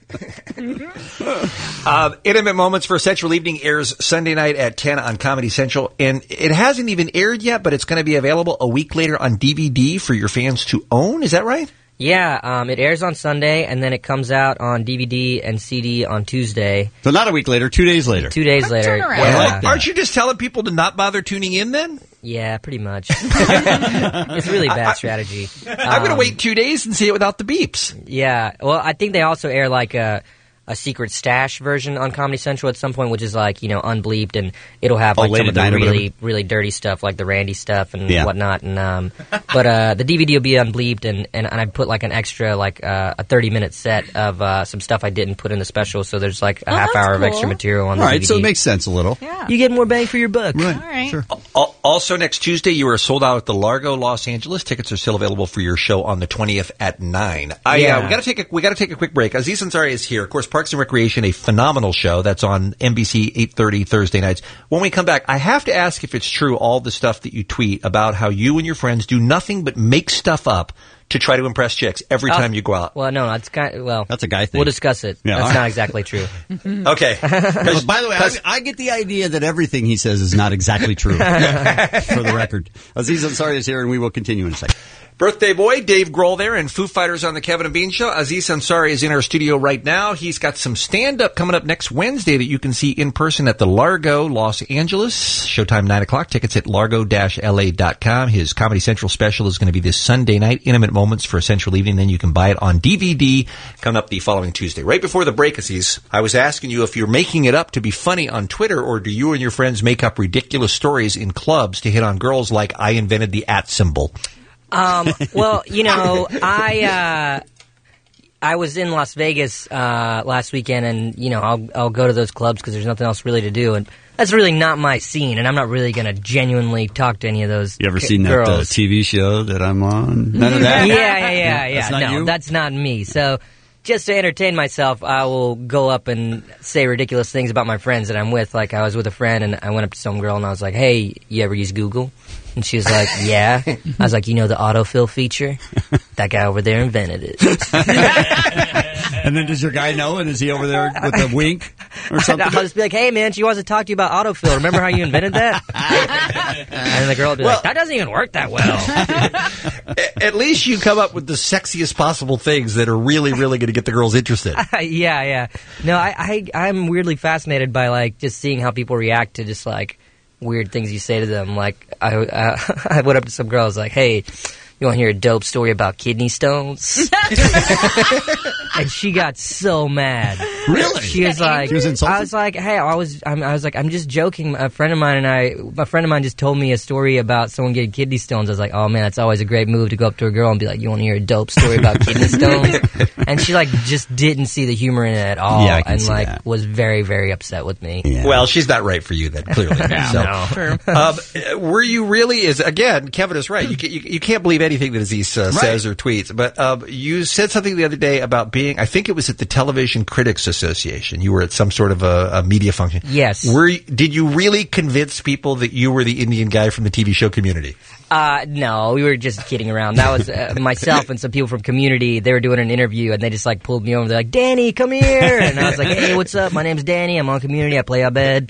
Intimate Moments for a Central Evening airs Sunday night at 10 on Comedy Central. And it hasn't even aired yet, but it's going to be available a week later on DVD for your fans to own. Is that right? Yeah, it airs on Sunday, and then it comes out on DVD and CD on Tuesday. So not a week later, 2 days later. 2 days later. Yeah. Aren't you just telling people to not bother tuning in then? Yeah, pretty much. It's really bad strategy. I'm going to wait 2 days and see it without the beeps. Yeah, well, I think they also air like a secret stash version on Comedy Central at some point, which is like, unbleeped, and it'll have like some of the really dirty stuff, like the Randy stuff and whatnot. And but the DVD will be unbleeped, and I put like an extra, like a 30-minute set of some stuff I didn't put in the special, so there's like a half hour of extra material on the DVD. All right, so it makes sense a little. Yeah. You get more bang for your buck. Right. All right. Sure. Also, next Tuesday, you are sold out at the Largo, Los Angeles. Tickets are still available for your show on the 20th at 9. We got to take a quick break. Aziz Ansari is here. Of course, Parks and Recreation, a phenomenal show that's on NBC 8:30 Thursday nights. When we come back, I have to ask if it's true, all the stuff that you tweet about how you and your friends do nothing but make stuff up to try to impress chicks every time you go out. Well, no, that's that's a guy thing. We'll discuss it. Yeah, that's not exactly true. Okay. By the way, I get the idea that everything he says is not exactly true. For the record, Aziz Ansari is here, and we will continue in a second. Birthday boy, Dave Grohl there, and Foo Fighters on the Kevin and Bean Show. Aziz Ansari is in our studio right now. He's got some stand-up coming up next Wednesday that you can see in person at the Largo, Los Angeles. Showtime 9 o'clock. Tickets at largo-la.com. His Comedy Central special is going to be this Sunday night, Intimate Moments for a Central Evening. Then you can buy it on DVD coming up the following Tuesday. Right before the break, Aziz, I was asking you if you're making it up to be funny on Twitter, or do you and your friends make up ridiculous stories in clubs to hit on girls like I invented the @ symbol? Well, I was in Las Vegas last weekend, and I'll go to those clubs because there's nothing else really to do, and that's really not my scene, and I'm not really going to genuinely talk to any of those. You ever seen girls. that TV show that I'm on? None of that. Yeah. That's not you? That's not me. So, just to entertain myself, I will go up and say ridiculous things about my friends that I'm with. Like, I was with a friend, and I went up to some girl, and I was like, "Hey, you ever use Google?" And she was like, "Yeah." I was like, "You know the autofill feature? That guy over there invented it." And then does your guy know? And is he over there with a wink or something? I'll just be like, "Hey, man, she wants to talk to you about autofill. Remember how you invented that?" And the girl would be like, "That doesn't even work that well." At least you come up with the sexiest possible things that are really, really going to get the girls interested. Yeah. No, I'm weirdly fascinated by, like, just seeing how people react to just, like, weird things you say to them. Like, I went up to some girl, I was like, "Hey, you want to hear a dope story about kidney stones?" and she got so mad. Really? She was like, she was insulted? I was like, hey, I was like, I'm just joking. My friend of mine just told me a story about someone getting kidney stones. I was like, oh man, it's always a great move to go up to a girl and be like, you want to hear a dope story about kidney stones? And she like just didn't see the humor in it at all, Yeah, I can and see like that. was very, very upset with me. Yeah. Well, she's not right for you then, clearly. Were you really? Again, Kevin is right. You can't believe anything that Aziz says or tweets. But you said something the other day about being. I think it was at the Television Critics Association. You were at some sort of a media function. Yes. Did you really convince people that you were the Indian guy from the TV show Community? No, we were just kidding around. That was myself and some people from Community. They were doing an interview, and they just like pulled me over. They're like, Danny, come here. And I was like, hey, what's up? My name's Danny. I'm on Community. I play Abed.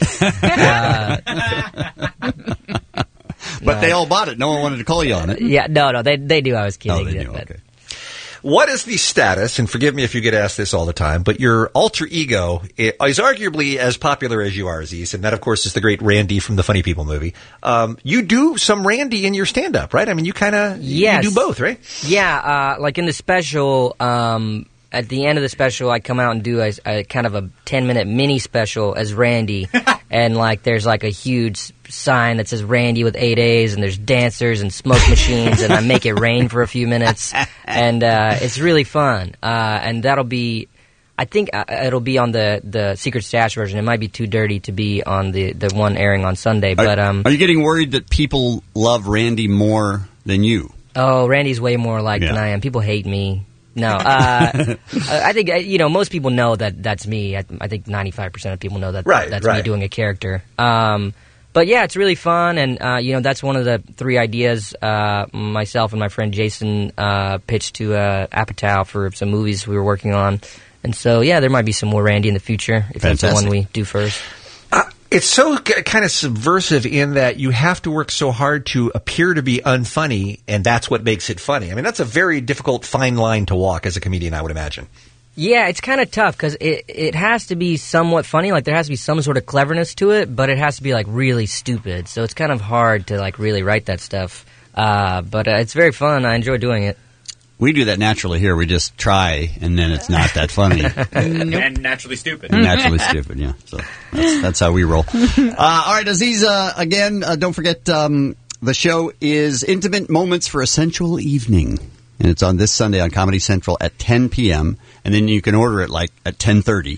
But they all bought it. No one wanted to call you on it. Yeah, no, they knew I was kidding. Oh, they knew, okay. What is the status, and forgive me if you get asked this all the time, but your alter ego is arguably as popular as you are, Aziz, and that, of course, is the great Randy from the Funny People movie. You do some Randy in your stand-up, right? I mean, you kind of you do both, right? Yeah, like in the special, at the end of the special, I come out and do a kind of a 10-minute mini special as Randy, and like there's like a huge sign that says Randy with 8 A's, and there's dancers and smoke machines, and I make it rain for a few minutes, and it's really fun. And that'll be, I think it'll be on the Secret Stash version. It might be too dirty to be on the one airing on Sunday. But are you getting worried that people love Randy more than you? Oh, Randy's way more liked than I am. People hate me. No, I think most people know that that's me. I think 95% of people know that that's me doing a character. But yeah, it's really fun, and that's one of the 3 ideas myself and my friend Jason pitched to Apatow for some movies we were working on, and so yeah, there might be some more Randy in the future if that's the one we do first. It's so kind of subversive in that you have to work so hard to appear to be unfunny, and that's what makes it funny. I mean, that's a very difficult fine line to walk as a comedian, I would imagine. Yeah, it's kind of tough because it has to be somewhat funny. Like, there has to be some sort of cleverness to it, but it has to be, like, really stupid. So it's kind of hard to, like, really write that stuff. But it's very fun. I enjoy doing it. We do that naturally here. We just try, and then it's not that funny. And naturally stupid. Naturally stupid, yeah. So that's how we roll. All right, Aziz, again, don't forget the show is Intimate Moments for a Sensual Evening. And it's on this Sunday on Comedy Central at 10 p.m. And then you can order it like at 10:30.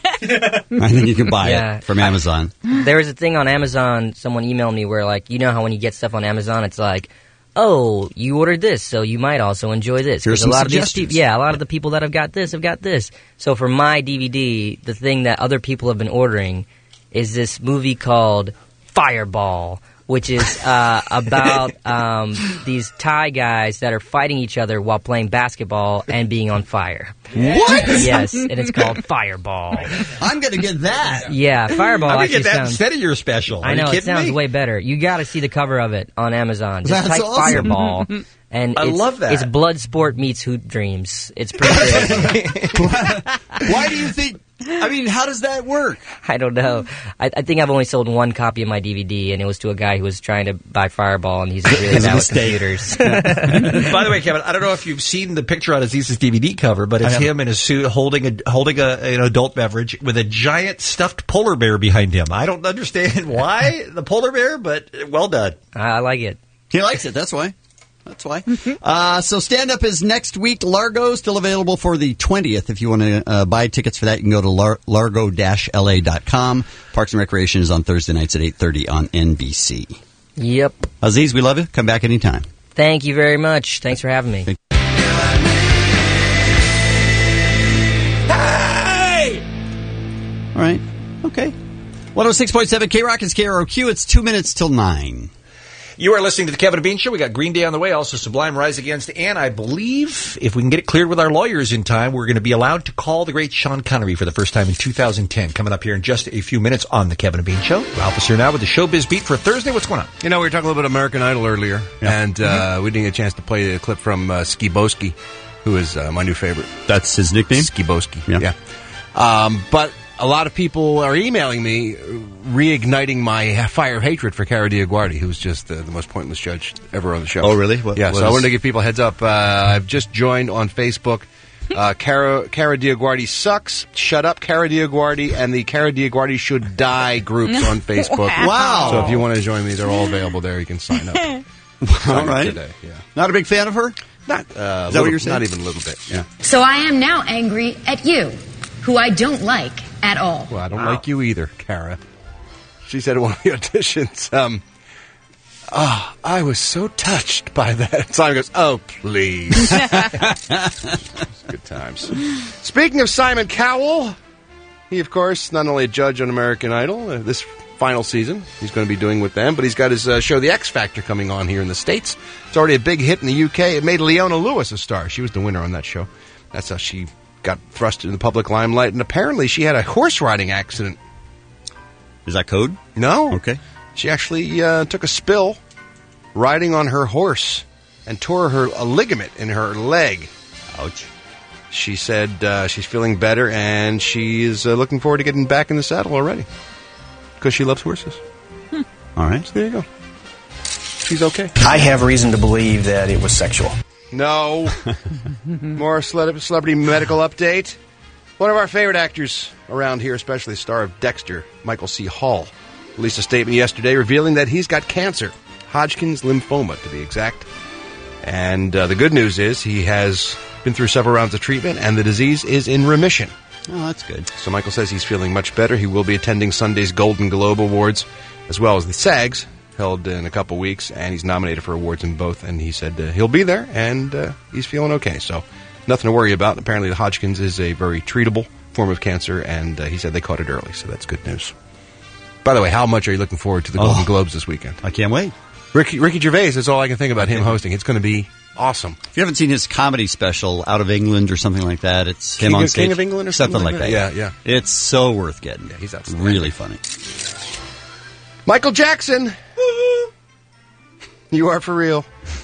I think you can buy it from Amazon. There was a thing on Amazon, someone emailed me where, like, you know how when you get stuff on Amazon, it's like, oh, you ordered this, so you might also enjoy this. Here's some a lot suggestions. of a lot of the people that have got this have got this. So for my DVD, the thing that other people have been ordering is this movie called Fireball, which is about these Thai guys that are fighting each other while playing basketball and being on fire. What? Yes, and it's called Fireball. I'm going to get that. Yeah, Fireball I'm actually get that sounds... instead of your special. I know, you it sounds me? way better. You got to see the cover of it on Amazon. Just That's type awesome. Fireball. And I love that. It's Bloodsport meets Hoot Dreams. It's pretty crazy. Why do you think... I mean, how does that work? I don't know. I think I've only sold one copy of my DVD, and it was to a guy who was trying to buy Fireball, and he's really bad with computers. By the way, Kevin, I don't know if you've seen the picture on Aziz's DVD cover, but it's him in a suit holding an adult beverage with a giant stuffed polar bear behind him. I don't understand why the polar bear, but well done. I like it. He likes it, that's why. That's why. So stand-up is next week. Largo still available for the 20th. If you want to buy tickets for that, you can go to largo-la.com. Parks and Recreation is on Thursday nights at 8:30 on NBC. Yep. Aziz, we love you. Come back anytime. Thank you very much. Thanks for having me. Hey! All right. Okay. 106.7 K-Rock is KROQ. It's 2 minutes till 9. You are listening to the Kevin and Bean Show. We got Green Day on the way, also Sublime Rise Against, and I believe if we can get it cleared with our lawyers in time, we're going to be allowed to call the great Sean Connery for the first time in 2010. Coming up here in just a few minutes on the Kevin and Bean Show. Ralph is here now with the Showbiz Beat for Thursday. What's going on? You know, we were talking a little bit of American Idol earlier, and we didn't get a chance to play a clip from Skiboski, who is my new favorite. That's his nickname? Skiboski. Yeah. But a lot of people are emailing me, reigniting my fire of hatred for Cara Diaguardi, who's just the most pointless judge ever on the show. Oh, really? So I wanted to give people a heads up. I've just joined on Facebook Cara Diaguardi sucks. Shut up, Cara Diaguardi, and the Cara Diaguardi should die groups on Facebook. Wow. So if you want to join me, they're all available there. You can sign up. All right. Today. Yeah. Not a big fan of her? Not. Is that what you're saying? Not even a little bit. Yeah. So I am now angry at you, who I don't like at all. Well, I don't like you either, Cara. She said at one of the auditions, I was so touched by that. Simon goes, oh, please. Good times. Speaking of Simon Cowell, he, of course, not only a judge on American Idol this final season, he's going to be doing with them, but he's got his show The X Factor coming on here in the States. It's already a big hit in the UK. It made Leona Lewis a star. She was the winner on that show. That's how she got thrust into the public limelight, and apparently she had a horse riding accident. Is that code? No. Okay. She actually took a spill riding on her horse and tore a ligament in her leg. Ouch. She said she's feeling better, and she is looking forward to getting back in the saddle already because she loves horses. All right. So there you go. She's okay. I have reason to believe that it was sexual. No. More celebrity medical update. One of our favorite actors around here, especially the star of Dexter, Michael C. Hall, released a statement yesterday revealing that he's got cancer, Hodgkin's lymphoma to be exact. And the good news is he has been through several rounds of treatment, and the disease is in remission. Oh, that's good. So Michael says he's feeling much better. He will be attending Sunday's Golden Globe Awards, as well as the SAGs, held in a couple weeks, and he's nominated for awards in both. And he said he'll be there, and he's feeling okay. So nothing to worry about. Apparently the Hodgkin's is a very treatable form of cancer, and he said they caught it early, so that's good news. By the way, how much are you looking forward to the Golden Globes this weekend? I can't wait. Ricky Gervais is all I can think about him hosting. It's going to be awesome. If you haven't seen his comedy special, Out of England or something like that, it's him on stage. King of England or something like that. Yeah. It's so worth getting. Yeah, he's outstanding. Really funny. Michael Jackson. You are for real.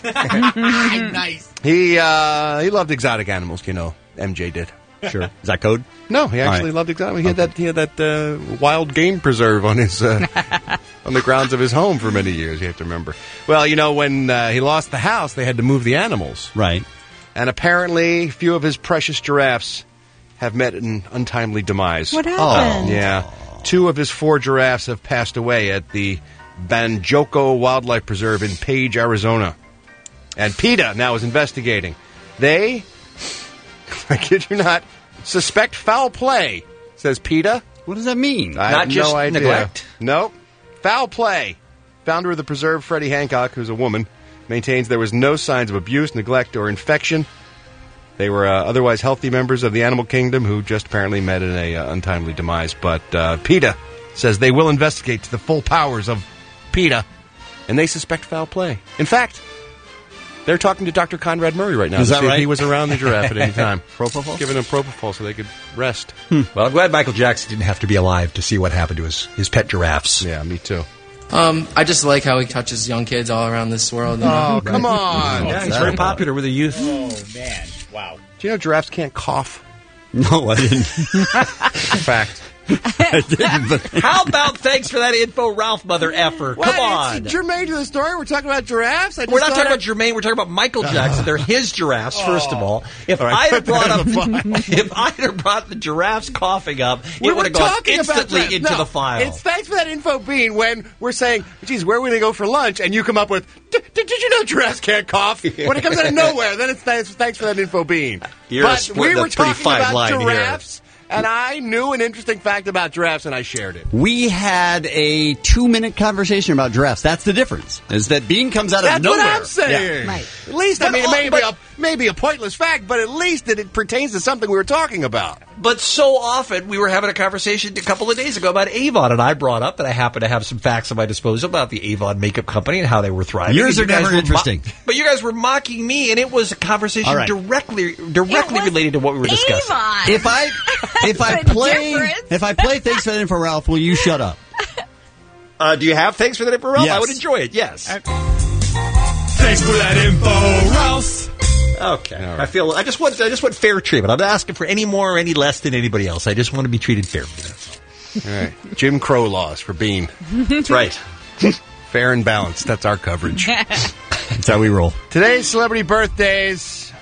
Nice. He loved exotic animals, MJ did. Sure. Is that code? No, he actually loved exotic. He had that wild game preserve on his on the grounds of his home for many years. You have to remember. Well, when he lost the house, they had to move the animals. Right. And apparently, a few of his precious giraffes have met an untimely demise. What happened? Yeah. 2 of his 4 giraffes have passed away at the Banjoco Wildlife Preserve in Page, Arizona. And PETA now is investigating. They, I kid you not, suspect foul play, says PETA. What does that mean? I Not have just no idea. neglect? Nope. Foul play. Founder of the preserve, Freddie Hancock, who's a woman, maintains there was no signs of abuse, neglect, or infection. They were otherwise healthy members of the animal kingdom who just apparently met in a untimely demise. But PETA says they will investigate to the full powers of PETA, and they suspect foul play. In fact, they're talking to Dr. Conrad Murray right now. Is to that see right? if he was around the giraffe at any time. Propofol? Giving them propofol so they could rest. Well, I'm glad Michael Jackson didn't have to be alive to see what happened to his pet giraffes. Yeah, me too. I just like how he touches young kids all around this world. Oh, come on. Yeah, he's very popular with the youth. Oh, man. Wow. Do you know giraffes can't cough? No, I didn't. Fact. I didn't, but How about thanks for that info, Ralph, mother effer? Come on. It's germane to the story. We're talking about giraffes. We're not talking about Jermaine. We're talking about Michael Jackson. They're his giraffes, first of all. If All right, I had put that brought in up, the file. if I had brought the giraffes coughing up, We it would were have gone talking about instantly giraffes. into No, the file. It's thanks for that info, Bean, when we're saying, geez, where are we going to go for lunch? And you come up with, did you know giraffes can't cough? When it comes out of nowhere, then it's thanks for that info, Bean. You're but splitting we a were pretty talking fine about line here. giraffes, and I knew an interesting fact about giraffes, and I shared it. we had a 2-minute conversation about giraffes. That's the difference. Is that Bean comes out of That's nowhere. what I'm saying. Yeah. Right. At least, But it may be a pointless fact, but at least it pertains to something we were talking about. But so often, we were having a conversation a couple of days ago about Avon, and I brought up that I happen to have some facts at my disposal about the Avon makeup company and how they were thriving. Yours And are you guys never were interesting. but you guys were mocking me, and it was a conversation All right. directly related to what we were discussing. Avon. If I That's the play Thanks for that info, Ralph, will you shut up? Do you have thanks for that info, Ralph? Yes. I would enjoy it, yes. Thanks for that info, Ralph. Okay. Right. I just want fair treatment. I'm not asking for any more or any less than anybody else. I just want to be treated fairly. All right. Jim Crow laws for Bean. That's right. Fair and balanced. That's our coverage. That's how we roll. Today's celebrity birthdays.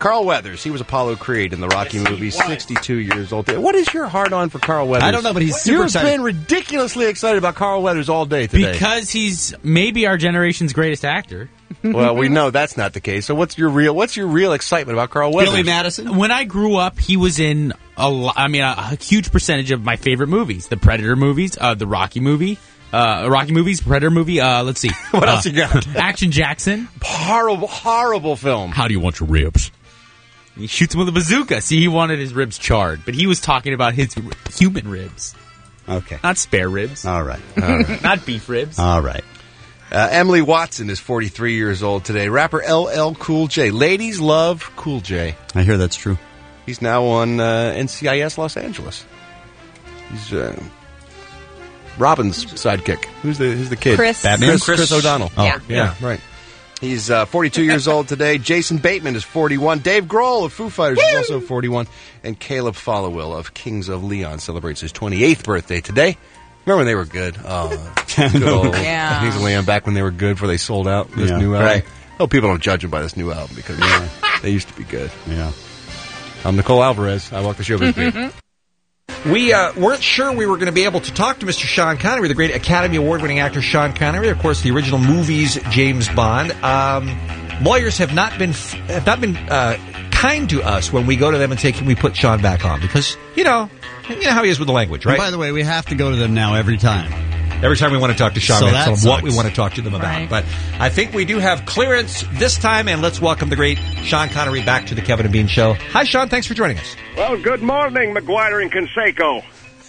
Carl Weathers. He was Apollo Creed in the Rocky movie. 62 years old. What is your hard-on for Carl Weathers? I don't know, but he's super excited. You've been ridiculously excited about Carl Weathers all day today. Because he's maybe our generation's greatest actor. Well, we know that's not the case. So what's your real excitement about Carl Weathers? Billy Madison? When I grew up, he was in a huge percentage of my favorite movies. The Predator movies, the Rocky movies, Predator movie, let's see. What else you got? Action Jackson. Horrible film. How do you want your ribs? He shoots him with a bazooka. See, he wanted his ribs charred, but he was talking about his human ribs. Okay. Not spare ribs. All right. Not beef ribs. All right. Emily Watson is 43 years old today. Rapper LL Cool J. Ladies love Cool J. I hear that's true. He's now on NCIS Los Angeles. He's Robin's sidekick. Who's the kid? Chris. Batman? Chris O'Donnell. Oh, yeah, right. He's 42 years old today. Jason Bateman is 41. Dave Grohl of Foo Fighters is also 41. And Caleb Followill of Kings of Leon celebrates his 28th birthday today. Remember when they were good? Oh, good old Kings of Leon back when they were good before they sold out this new album. Right. Oh, people don't judge them by this new album because they used to be good. Yeah. I'm Nicole Alvarez. I walk the showbiz beat. We weren't sure we were going to be able to talk to Mr. Sean Connery, the great Academy Award-winning actor Sean Connery, of course, the original movie's James Bond. Lawyers have not been kind to us when we go to them and say, "Can we put Sean back on?" Because you know how he is with the language, right? And by the way, we have to go to them now every time. Every time we want to talk to Sean, So we have to that tell them what sucks. we want to talk to them about. Right. But I think we do have clearance this time, and let's welcome the great Sean Connery back to the Kevin and Bean Show. Hi, Sean. Thanks for joining us. Well, good morning, McGuire and Canseco.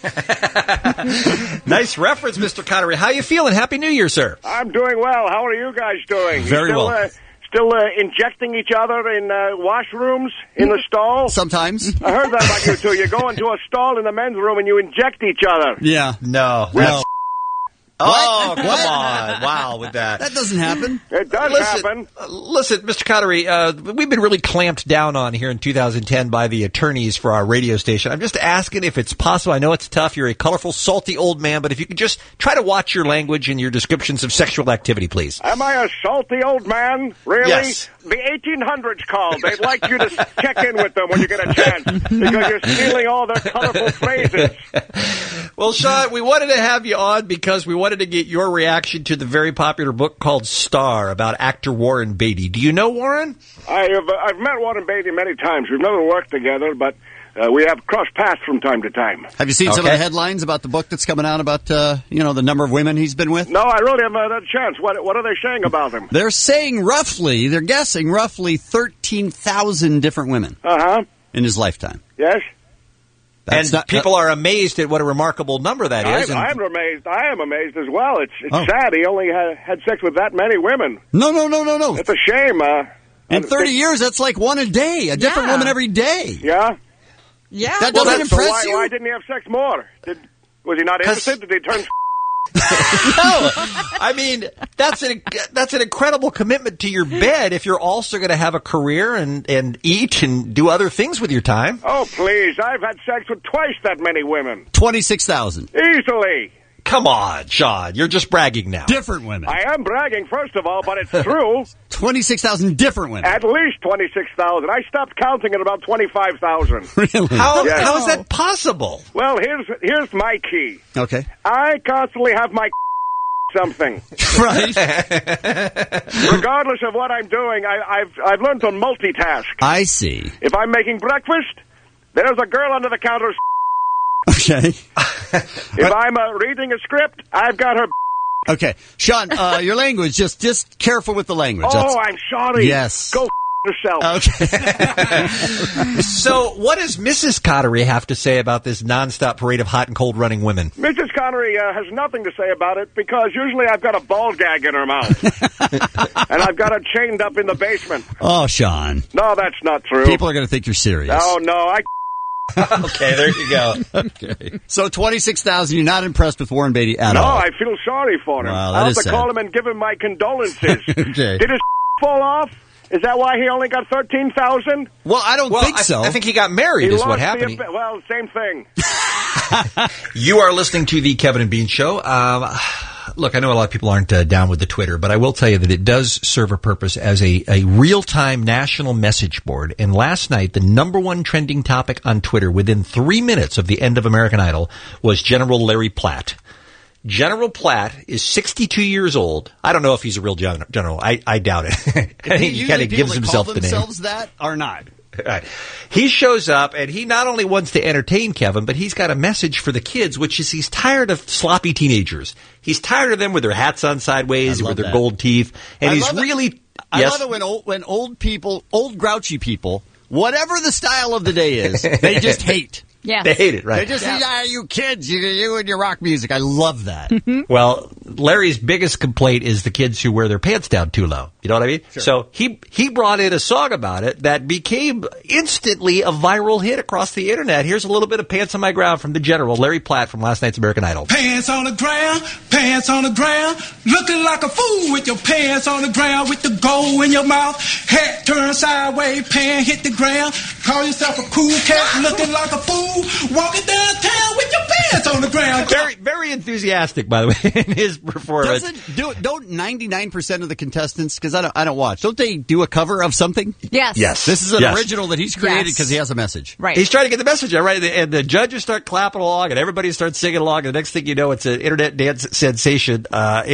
Nice reference, Mr. Connery. How you feeling? Happy New Year, sir. I'm doing well. How are you guys doing? Very still, well. Still injecting each other in washrooms in the stall? Sometimes. I heard that about you two. You go into a stall in the men's room and you inject each other. Yeah. No. Well, Oh, come on. Wow, with that. that doesn't happen. It does happen. Listen, Mr. Connery, we've been really clamped down on here in 2010 by the attorneys for our radio station. I'm just asking if it's possible. I know it's tough. You're a colorful, salty old man, but if you could just try to watch your language and your descriptions of sexual activity, please. Am I a salty old man? Really? Yes. The 1800s called. They'd like you to check in with them when you get a chance because you're stealing all their colorful phrases. Well, Sean, we wanted to have you on because we wanted to get your reaction to the very popular book called Star about actor Warren Beatty. Do you know Warren? I've met Warren Beatty many times. We've never worked together, but we have crossed paths from time to time. Have you seen some of the headlines about the book that's coming out about the number of women he's been with? No, I really haven't had a chance. What are they saying about him? They're guessing roughly 13,000 different women in his lifetime. Yes. People are amazed at what a remarkable number that is. I am amazed. I am amazed as well. It's sad he only had sex with that many women. No. It's a shame. In 30 years, that's like one a day, a different woman every day. Yeah? Yeah. That doesn't impress you? Why didn't he have sex more? Was he not interested? Did he turn... No, I mean that's an incredible commitment to your bed if you're also going to have a career and eat and do other things with your time. Oh, please. I've had sex with twice that many women. 26,000. Easily. Come on, Sean. You're just bragging now. Different women. I am bragging, first of all, but it's true. 26,000 different women. At least 26,000. I stopped counting at about 25,000. Really? How is that possible? Well, here's my key. Okay. I constantly have my something. Right. Regardless of what I'm doing, I've learned to multitask. I see. If I'm making breakfast, there's a girl under the counter. Okay. If I'm reading a script, I've got her. Okay. Sean, your language, just careful with the language. Oh, I'm sorry. Yes. Go yourself. Okay. So, what does Mrs. Connery have to say about this nonstop parade of hot and cold running women? Mrs. Connery has nothing to say about it because usually I've got a ball gag in her mouth. And I've got her chained up in the basement. Oh, Sean. No, that's not true. People are going to think you're serious. Oh, no, Okay, there you go. Okay. So 26,000, you're not impressed with Warren Beatty at all? No, I feel sorry for him. Wow, I'll that have is to sad. call him and give him my condolences. Okay. Did his fall off? Is that why he only got 13,000? Well, I don't think so. I think he got married He is what lost happened. Well, same thing. You are listening to the Kevin and Bean Show. look, I know a lot of people aren't down with the Twitter, but I will tell you that it does serve a purpose as a real-time national message board. And last night, the number one trending topic on Twitter within 3 minutes of the end of American Idol was General Larry Platt. General Platt is 62 years old. I don't know if he's a real general. I doubt it. I think he kind of gives himself the name. Themselves that or not? Right. He shows up, and he not only wants to entertain Kevin, but he's got a message for the kids, which is he's tired of sloppy teenagers. He's tired of them with their hats on sideways, with their gold teeth, and he's really... I love it when old people, old grouchy people, whatever the style of the day is, they just hate. Yeah, they hate it, right? They just say, you kids, you and your rock music. I love that. Well, Larry's biggest complaint is the kids who wear their pants down too low. You know what I mean? Sure. So he brought in a song about it that became instantly a viral hit across the internet. Here's a little bit of Pants on My Ground from the General, Larry Platt from last night's American Idol. Pants on the ground, looking like a fool with your pants on the ground, with the gold in your mouth, hat turned sideways, pants hit the ground, call yourself a cool cat, looking like a fool. Walking downtown with your pants on the ground. Very, very enthusiastic, by the way, in his performance. Don't 99% of the contestants, because I don't watch, don't they do a cover of something? Yes. Yes. This is an original that he's created because he has a message. Right. He's trying to get the message out, right? And the judges start clapping along, and everybody starts singing along, and the next thing you know, it's an internet dance sensation.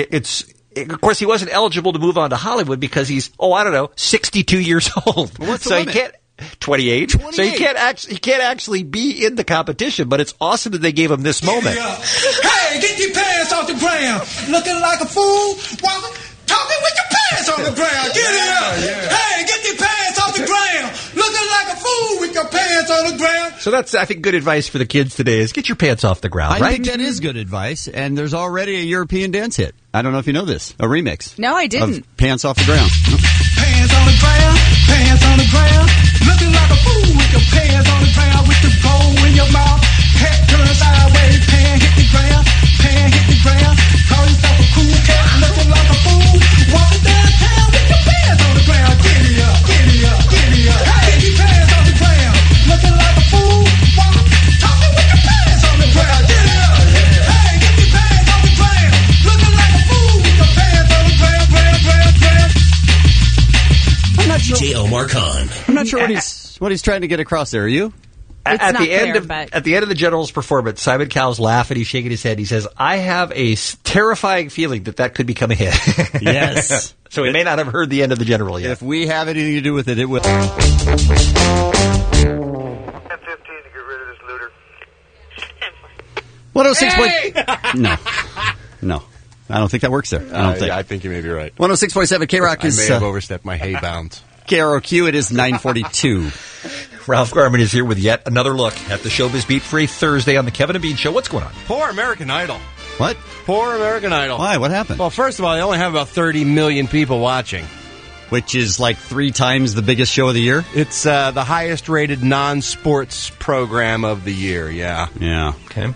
Of course, he wasn't eligible to move on to Hollywood because he's, 62 years old. Well, what's the so limit? He can't... 28. So he can't actually be in the competition, but it's awesome that they gave him this moment. Hey, get your pants off the ground. Looking like a fool, walking, talking with your pants on the ground. Get it up. Hey, get your pants off the ground. Looking like a fool with your pants on the ground. So that's, I think, good advice for the kids today is get your pants off the ground, right? I think that is good advice, and there's already a European dance hit. I don't know if you know this. A remix. No, I didn't. Of Pants Off the Ground. Pants on the ground, pants on the ground. Looking like a fool with your pants on the ground, with the gold in your mouth, hat turned sideways, pants hit the ground, pants hit the ground. Call yourself a cool cat, looking like a fool, walking downtown with your pants on the ground. Giddy up, giddy up, giddy up. Hey, get your pants on the ground, looking like a fool, walking, talking with your pants on the ground. Giddy up. Hey, get your pants on the ground, looking like a fool with your pants on the ground, ground. I'm not sure. DJ Omar Khan. I'm not sure what he's trying to get across there. Are you? At the end of the General's performance, Simon Cowell's laughing. He's shaking his head. He says, "I have a terrifying feeling that could become a hit." Yes. So he may not have heard the end of the General yet. If we have anything to do with it, it will. 106 No. I don't think that works there. I think you may be right. 106.7 K-Rock is... I may have overstepped my hay bounds. KROQ, it is 9:42. Ralph Garman is here with yet another look at the Showbiz Beat for a Thursday on the Kevin and Bean Show. What's going on? Poor American Idol. What? Poor American Idol. Why? What happened? Well, first of all, they only have about 30 million people watching. Which is like 3 times the biggest show of the year? It's the highest rated non-sports program of the year, yeah. Yeah. Okay.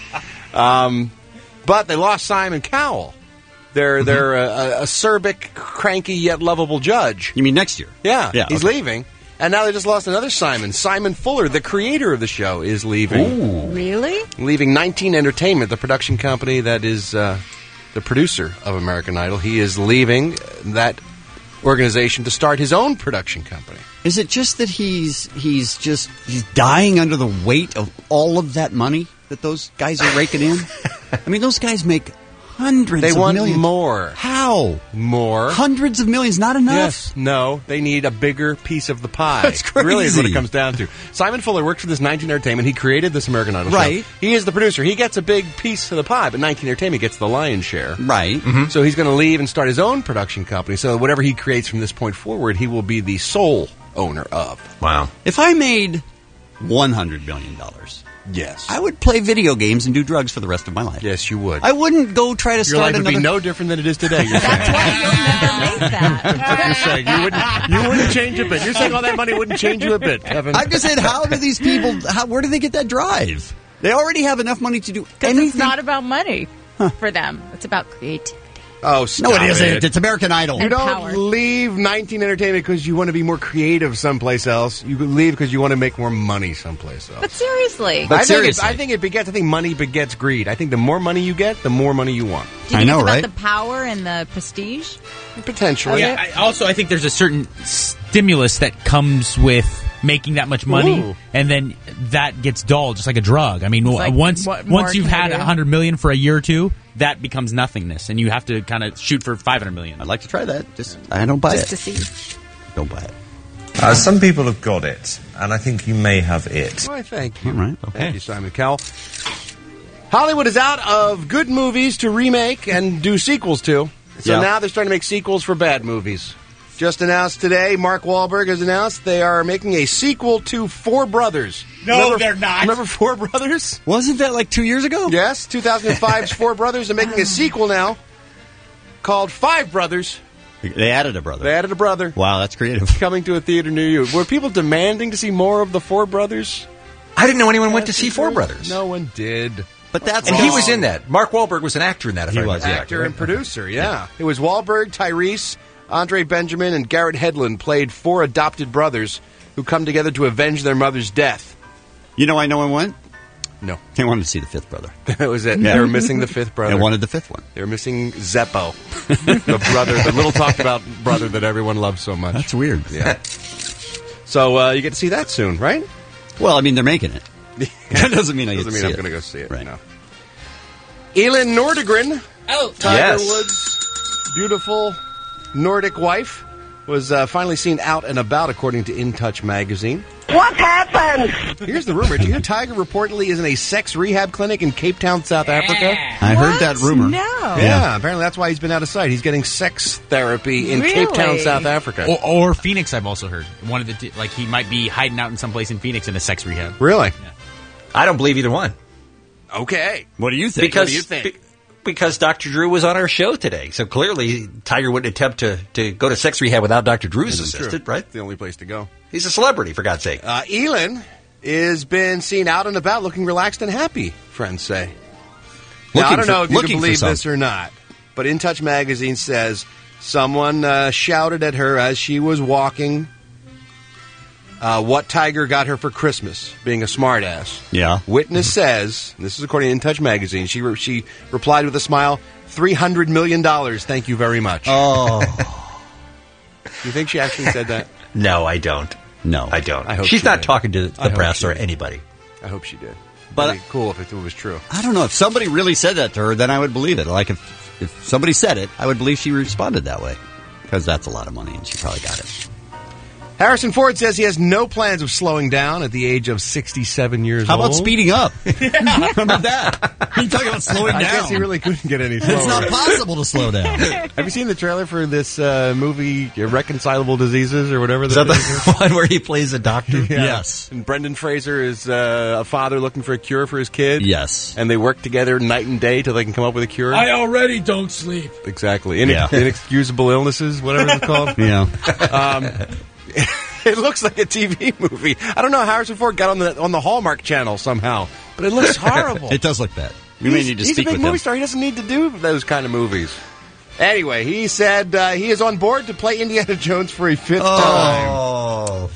But they lost Simon Cowell. They're a acerbic, cranky, yet lovable judge. You mean next year? Yeah. He's okay. leaving. And now they just lost another Simon. Simon Fuller, the creator of the show, is leaving. Ooh. Really? Leaving 19 Entertainment, the production company that is the producer of American Idol. He is leaving that organization to start his own production company. Is it just that he's dying under the weight of all of that money that those guys are raking in? I mean, those guys make hundreds of millions. They want more. How? More. Hundreds of millions, not enough? Yes. No, they need a bigger piece of the pie. That's crazy. Really is what it comes down to. Simon Fuller worked for this 19 Entertainment. He created this American Idol show. He is the producer. He gets a big piece of the pie, but 19 Entertainment gets the lion's share. Right. Mm-hmm. So he's going to leave and start his own production company. So whatever he creates from this point forward, he will be the sole owner of. Wow. If I made $100 million... Yes. I would play video games and do drugs for the rest of my life. Yes, you would. I wouldn't go try to Your start life another... would be no different than it is today. That's why you'll never make that. That's what you're saying. You wouldn't change a bit. You're saying all that money wouldn't change you a bit, Kevin. I'm just saying, how do these people... where do they get that drive? They already have enough money to do anything. It's not about money for them. It's about creativity. Oh, stop No, it isn't. It's American Idol. You don't leave 19 Entertainment because you want to be more creative someplace else. You leave because you want to make more money someplace else. But seriously. I think money begets greed. I think the more money you get, the more money you want. Do you think it's about the power and the prestige? Potentially. Yeah, I think there's a certain stimulus that comes with making that much money, and then that gets dull, just like a drug. I mean, once you've had $100 million for a year or two, that becomes nothingness, and you have to kind of shoot for $500 million. I'd like to try that. I don't buy it. Just to see. Don't buy it. Some people have got it, and I think you may have it. Why, thank you. All right. Okay. Thank you, Simon Cowell. Hollywood is out of good movies to remake and do sequels to. So now they're starting to make sequels for bad movies. Just announced today, Mark Wahlberg has announced they are making a sequel to Four Brothers. No, they're not. Remember Four Brothers? Wasn't that like 2 years ago? Yes, 2005's Four Brothers. They're making a sequel now called Five Brothers. They added a brother. Wow, that's creative. Coming to a theater near you. Were people demanding to see more of the Four Brothers? I didn't know anyone went to see Four Brothers. No one did. But that's and he was in that. Mark Wahlberg was an actor in that. He was actor and producer. Yeah, it was Wahlberg, Tyrese, Andre Benjamin, and Garrett Hedlund played four adopted brothers who come together to avenge their mother's death. You know why no one went? No. They wanted to see the fifth brother. That was it. Yeah. They were missing the fifth brother. They wanted the fifth one. They were missing Zeppo, the little talked about brother that everyone loves so much. That's weird. Yeah. So you get to see that soon, right? Well, I mean, they're making it. That doesn't mean I'm going to go see it. Right. No. Elin Nordegren, Tiger Woods' beautiful Nordic wife, was finally seen out and about, according to In Touch magazine. What happened? Here's the rumor. Do you hear Tiger reportedly is in a sex rehab clinic in Cape Town, South Africa? I heard that rumor. No. Yeah, apparently that's why he's been out of sight. He's getting sex therapy in Cape Town, South Africa. Or Phoenix, I've also heard. One of the he might be hiding out in some place in Phoenix in a sex rehab. Really? Yeah. I don't believe either one. Okay. What do you think? Because Dr. Drew was on our show today. So clearly Tiger wouldn't attempt to go to sex rehab without Dr. Drew's assistance, right? It's the only place to go. He's a celebrity, for God's sake. Elin has been seen out and about looking relaxed and happy, friends say. Now, I don't know if you can believe this or not, but In Touch magazine says someone shouted at her as she was walking what Tiger got her for Christmas, being a smartass. Yeah. Witness says, and this is according to In Touch magazine, she replied with a smile, $300 million, thank you very much. Oh. You think she actually said that? No, I don't. No. I don't. I hope She's she not did. talking to the press or anybody. I hope she did. But it'd be cool if it was true. I don't know. If somebody really said that to her, then I would believe it. Like, if somebody said it, I would believe she responded that way. Because that's a lot of money, and she probably got it. Harrison Ford says he has no plans of slowing down at the age of 67 years old. How about speeding up? Remember that? You talking about slowing down? I guess he really couldn't get any slower. It's not possible to slow down. Have you seen the trailer for this movie, Irreconcilable Diseases, or whatever? Is that the one where he plays a doctor? Yeah. Yes. And Brendan Fraser is a father looking for a cure for his kid. Yes. And they work together night and day till they can come up with a cure. I already don't sleep. Exactly. Inexcusable illnesses, whatever it's called. Yeah. It looks like a TV movie. I don't know how Harrison Ford got on the Hallmark Channel somehow, but it looks horrible. It does look bad. We may need to speak with him. He's a big movie star. He doesn't need to do those kind of movies. Anyway, he said he is on board to play Indiana Jones for a fifth time.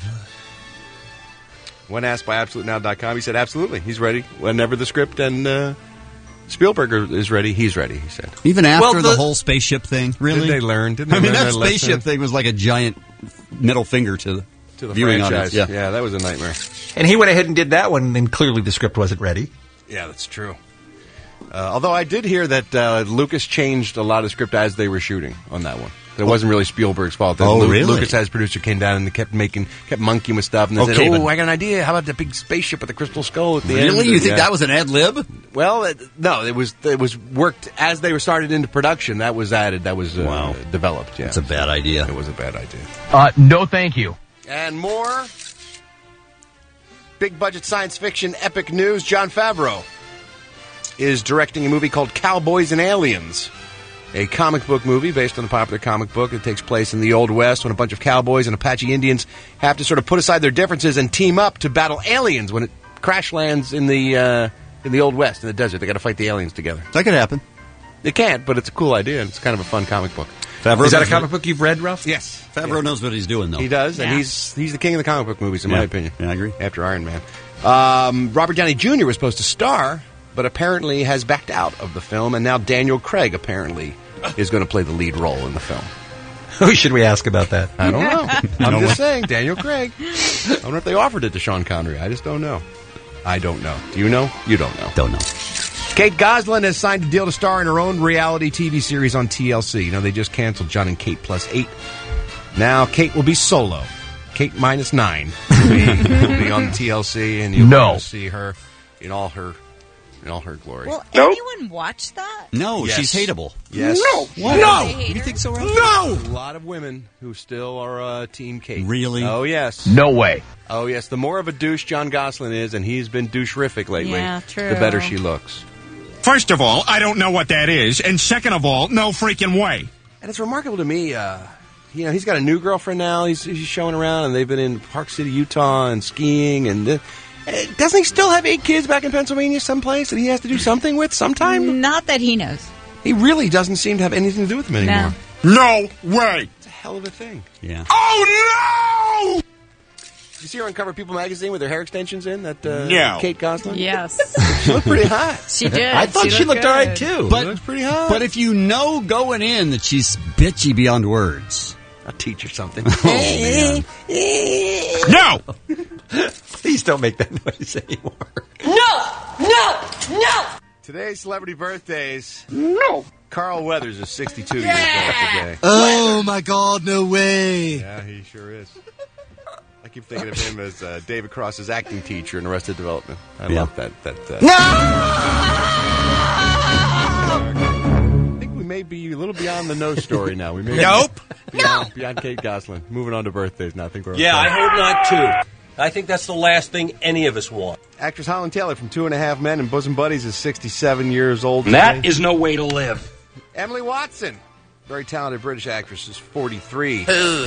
When asked by AbsoluteNow.com, he said absolutely. He's ready. Whenever the script and Spielberg is ready, he's ready, he said. Even after the whole spaceship thing, really? Did they learn? That spaceship thing was like a giant middle finger to the viewing franchise. audience. Yeah, that was a nightmare. And he went ahead and did that one, and clearly the script wasn't ready. Yeah, that's true. Although I did hear that Lucas changed a lot of script as they were shooting on that one. It wasn't really Spielberg's fault. Really? Lucas, as producer, came down and kept monkeying with stuff. And they said, I got an idea. How about the big spaceship with the crystal skull at the end? Really? You think that was an ad lib? Well, no. It was worked as they were started into production. That was added. That was developed. Yeah, That's a bad idea. It was a bad idea. No, thank you. And more big budget science fiction epic news. Jon Favreau is directing a movie called Cowboys and Aliens, a comic book movie based on a popular comic book that takes place in the Old West when a bunch of cowboys and Apache Indians have to sort of put aside their differences and team up to battle aliens when it crash lands in the Old West, in the desert. They got to fight the aliens together. That could happen. It can't, but it's a cool idea, and it's kind of a fun comic book. Is that a comic book you've read, Ralph? Yes. Favreau knows what he's doing, though. He does, and he's the king of the comic book movies, in my opinion. Yeah, I agree. After Iron Man. Robert Downey Jr. was supposed to star, but apparently has backed out of the film, and now Daniel Craig apparently is going to play the lead role in the film. Who should we ask about that? I don't know. I'm just saying, Daniel Craig. I wonder if they offered it to Sean Connery. I just don't know. I don't know. Do you know? You don't know. Don't know. Kate Gosselin has signed a deal to star in her own reality TV series on TLC. You know, they just canceled John and Kate Plus 8. Now Kate will be solo. Kate minus 9 will be on TLC, and you'll see her in all her glory. Will anyone watch that? No, Yes. she's hateable. Yes. What? No. You think so, Ralph? No! A lot of women who still are Team Kate. Really? Oh, yes. No way. Oh, yes. The more of a douche John Gosselin is, and he's been douche-rific lately, Yeah, true. the better she looks. First of all, I don't know what that is, and second of all, no freaking way. And it's remarkable to me, he's got a new girlfriend now. He's showing around, and they've been in Park City, Utah, and skiing, and doesn't he still have 8 kids back in Pennsylvania someplace that he has to do something with sometime? Not that he knows. He really doesn't seem to have anything to do with them anymore. No way. It's a hell of a thing. Yeah. Oh, no! Did you see her on Cover People magazine with her hair extensions in? That No. Kate Gosselin? Yes. She looked pretty hot. She did. I thought she looked all right, too. She looks pretty hot. But if you know going in that she's bitchy beyond words. I'll teach her something. Oh, man. No! Please don't make that noise anymore. No! Today's celebrity birthdays. No! Carl Weathers is 62 years old today. Oh, my God, no way. Yeah, he sure is. I keep thinking of him as David Cross's acting teacher in Arrested Development. I love that. I think we may be a little beyond the no story now. We may be beyond Kate Gosselin. Moving on to birthdays now. I think we're okay. I hope not, too. I think that's the last thing any of us want. Actress Holland Taylor from 2.5 Men and Bosom Buddies is 67 years old And today. that is no way to live. Emily Watson, very talented British actress, is 43.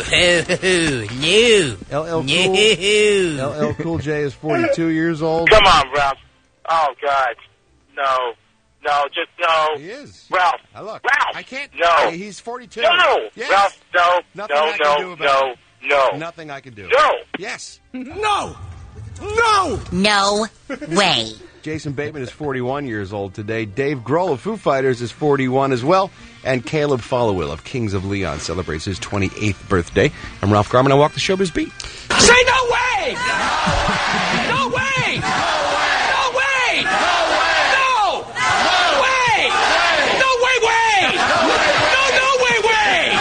LL Cool J is 42 years old. Come on, Ralph. Oh, God. No, just no. He is. Ralph. Look, Ralph. I can't. No. He's 42. No. Yes. Ralph, no. Nothing I can do about it. No. Nothing I can do. No. Yes. No! No way. Jason Bateman is 41 years old today. Dave Grohl of Foo Fighters is 41 as well. And Caleb Followill of Kings of Leon celebrates his 28th birthday. I'm Ralph Garman. I walk the showbiz beat. Say no way! No way! No way! No way! No way way! No way way!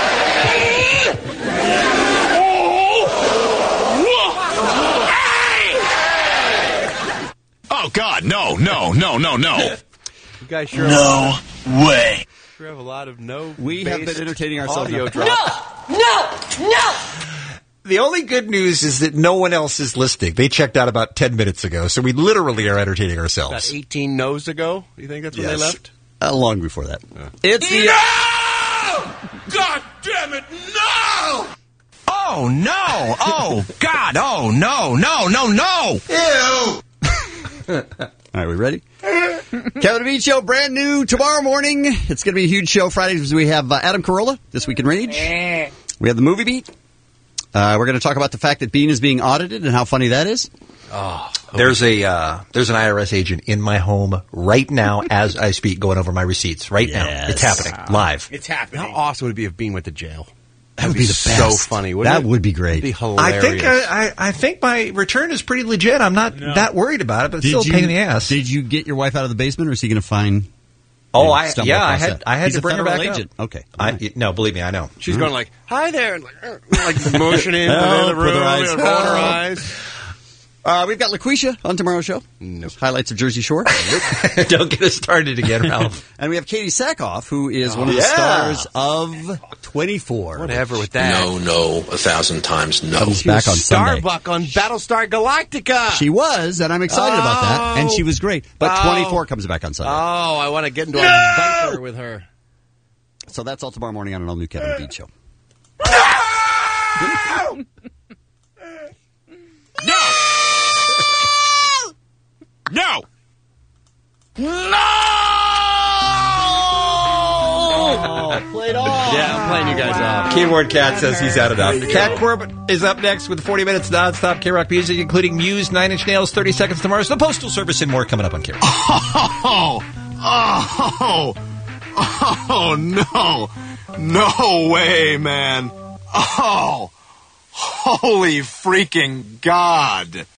Oh God, no. You guys sure way. Sure have a lot of We have been entertaining ourselves. audio drops. No! The only good news is that no one else is listening. They checked out about 10 minutes ago, so we literally are entertaining About ourselves. 18 no's ago. You think that's when they left? Long before that. It's the... God damn it, no! Oh, no! Oh, God! Oh, no! Ew! All right, we ready? Kevin and Bean Show, brand new tomorrow morning. It's going to be a huge show. Fridays, we have Adam Carolla, This Week in Rage. We have the Movie Beat. We're going to talk about the fact that Bean is being audited and how funny that is. There's an IRS agent in my home right now as I speak, going over my receipts. Right now, it's happening live. It's happening. How awesome would it be if Bean went to jail? That would be the so best. funny. Wouldn't That it? would be great. It'd be hilarious. I think my return is pretty legit. I'm not that worried about it, but it's still a pain in the ass. Did you get your wife out of the basement, or is he going to find? I had He's to a bring her federal back agent. up. Okay. No, believe me, I know. She's going like, hi there, and like motioning in the room, with her eyes. and holding her eyes. We've got LaQuisha on tomorrow's show. Highlights of Jersey Shore. Don't get us started again, Ralph. And we have Katie Sackhoff, who is one of the stars of 24. Whatever with that. No, 1,000 times no. Comes back on Sunday. Starbuck on Battlestar Galactica. She was, and I'm excited about that. And she was great. But 24 comes back on Sunday. Oh, I want to get into a bunker with her. So that's all tomorrow morning on an all-new Kevin and Bean Show. No! playing you guys off. Keyboard Cat says he's had enough. Cat Corbett is up next with 40 minutes nonstop K-Rock music, including Muse, 9 Inch Nails, 30 Seconds to Mars, the Postal Service, and more coming up on K-Rock. Oh, no. No way, man. Oh, holy freaking God.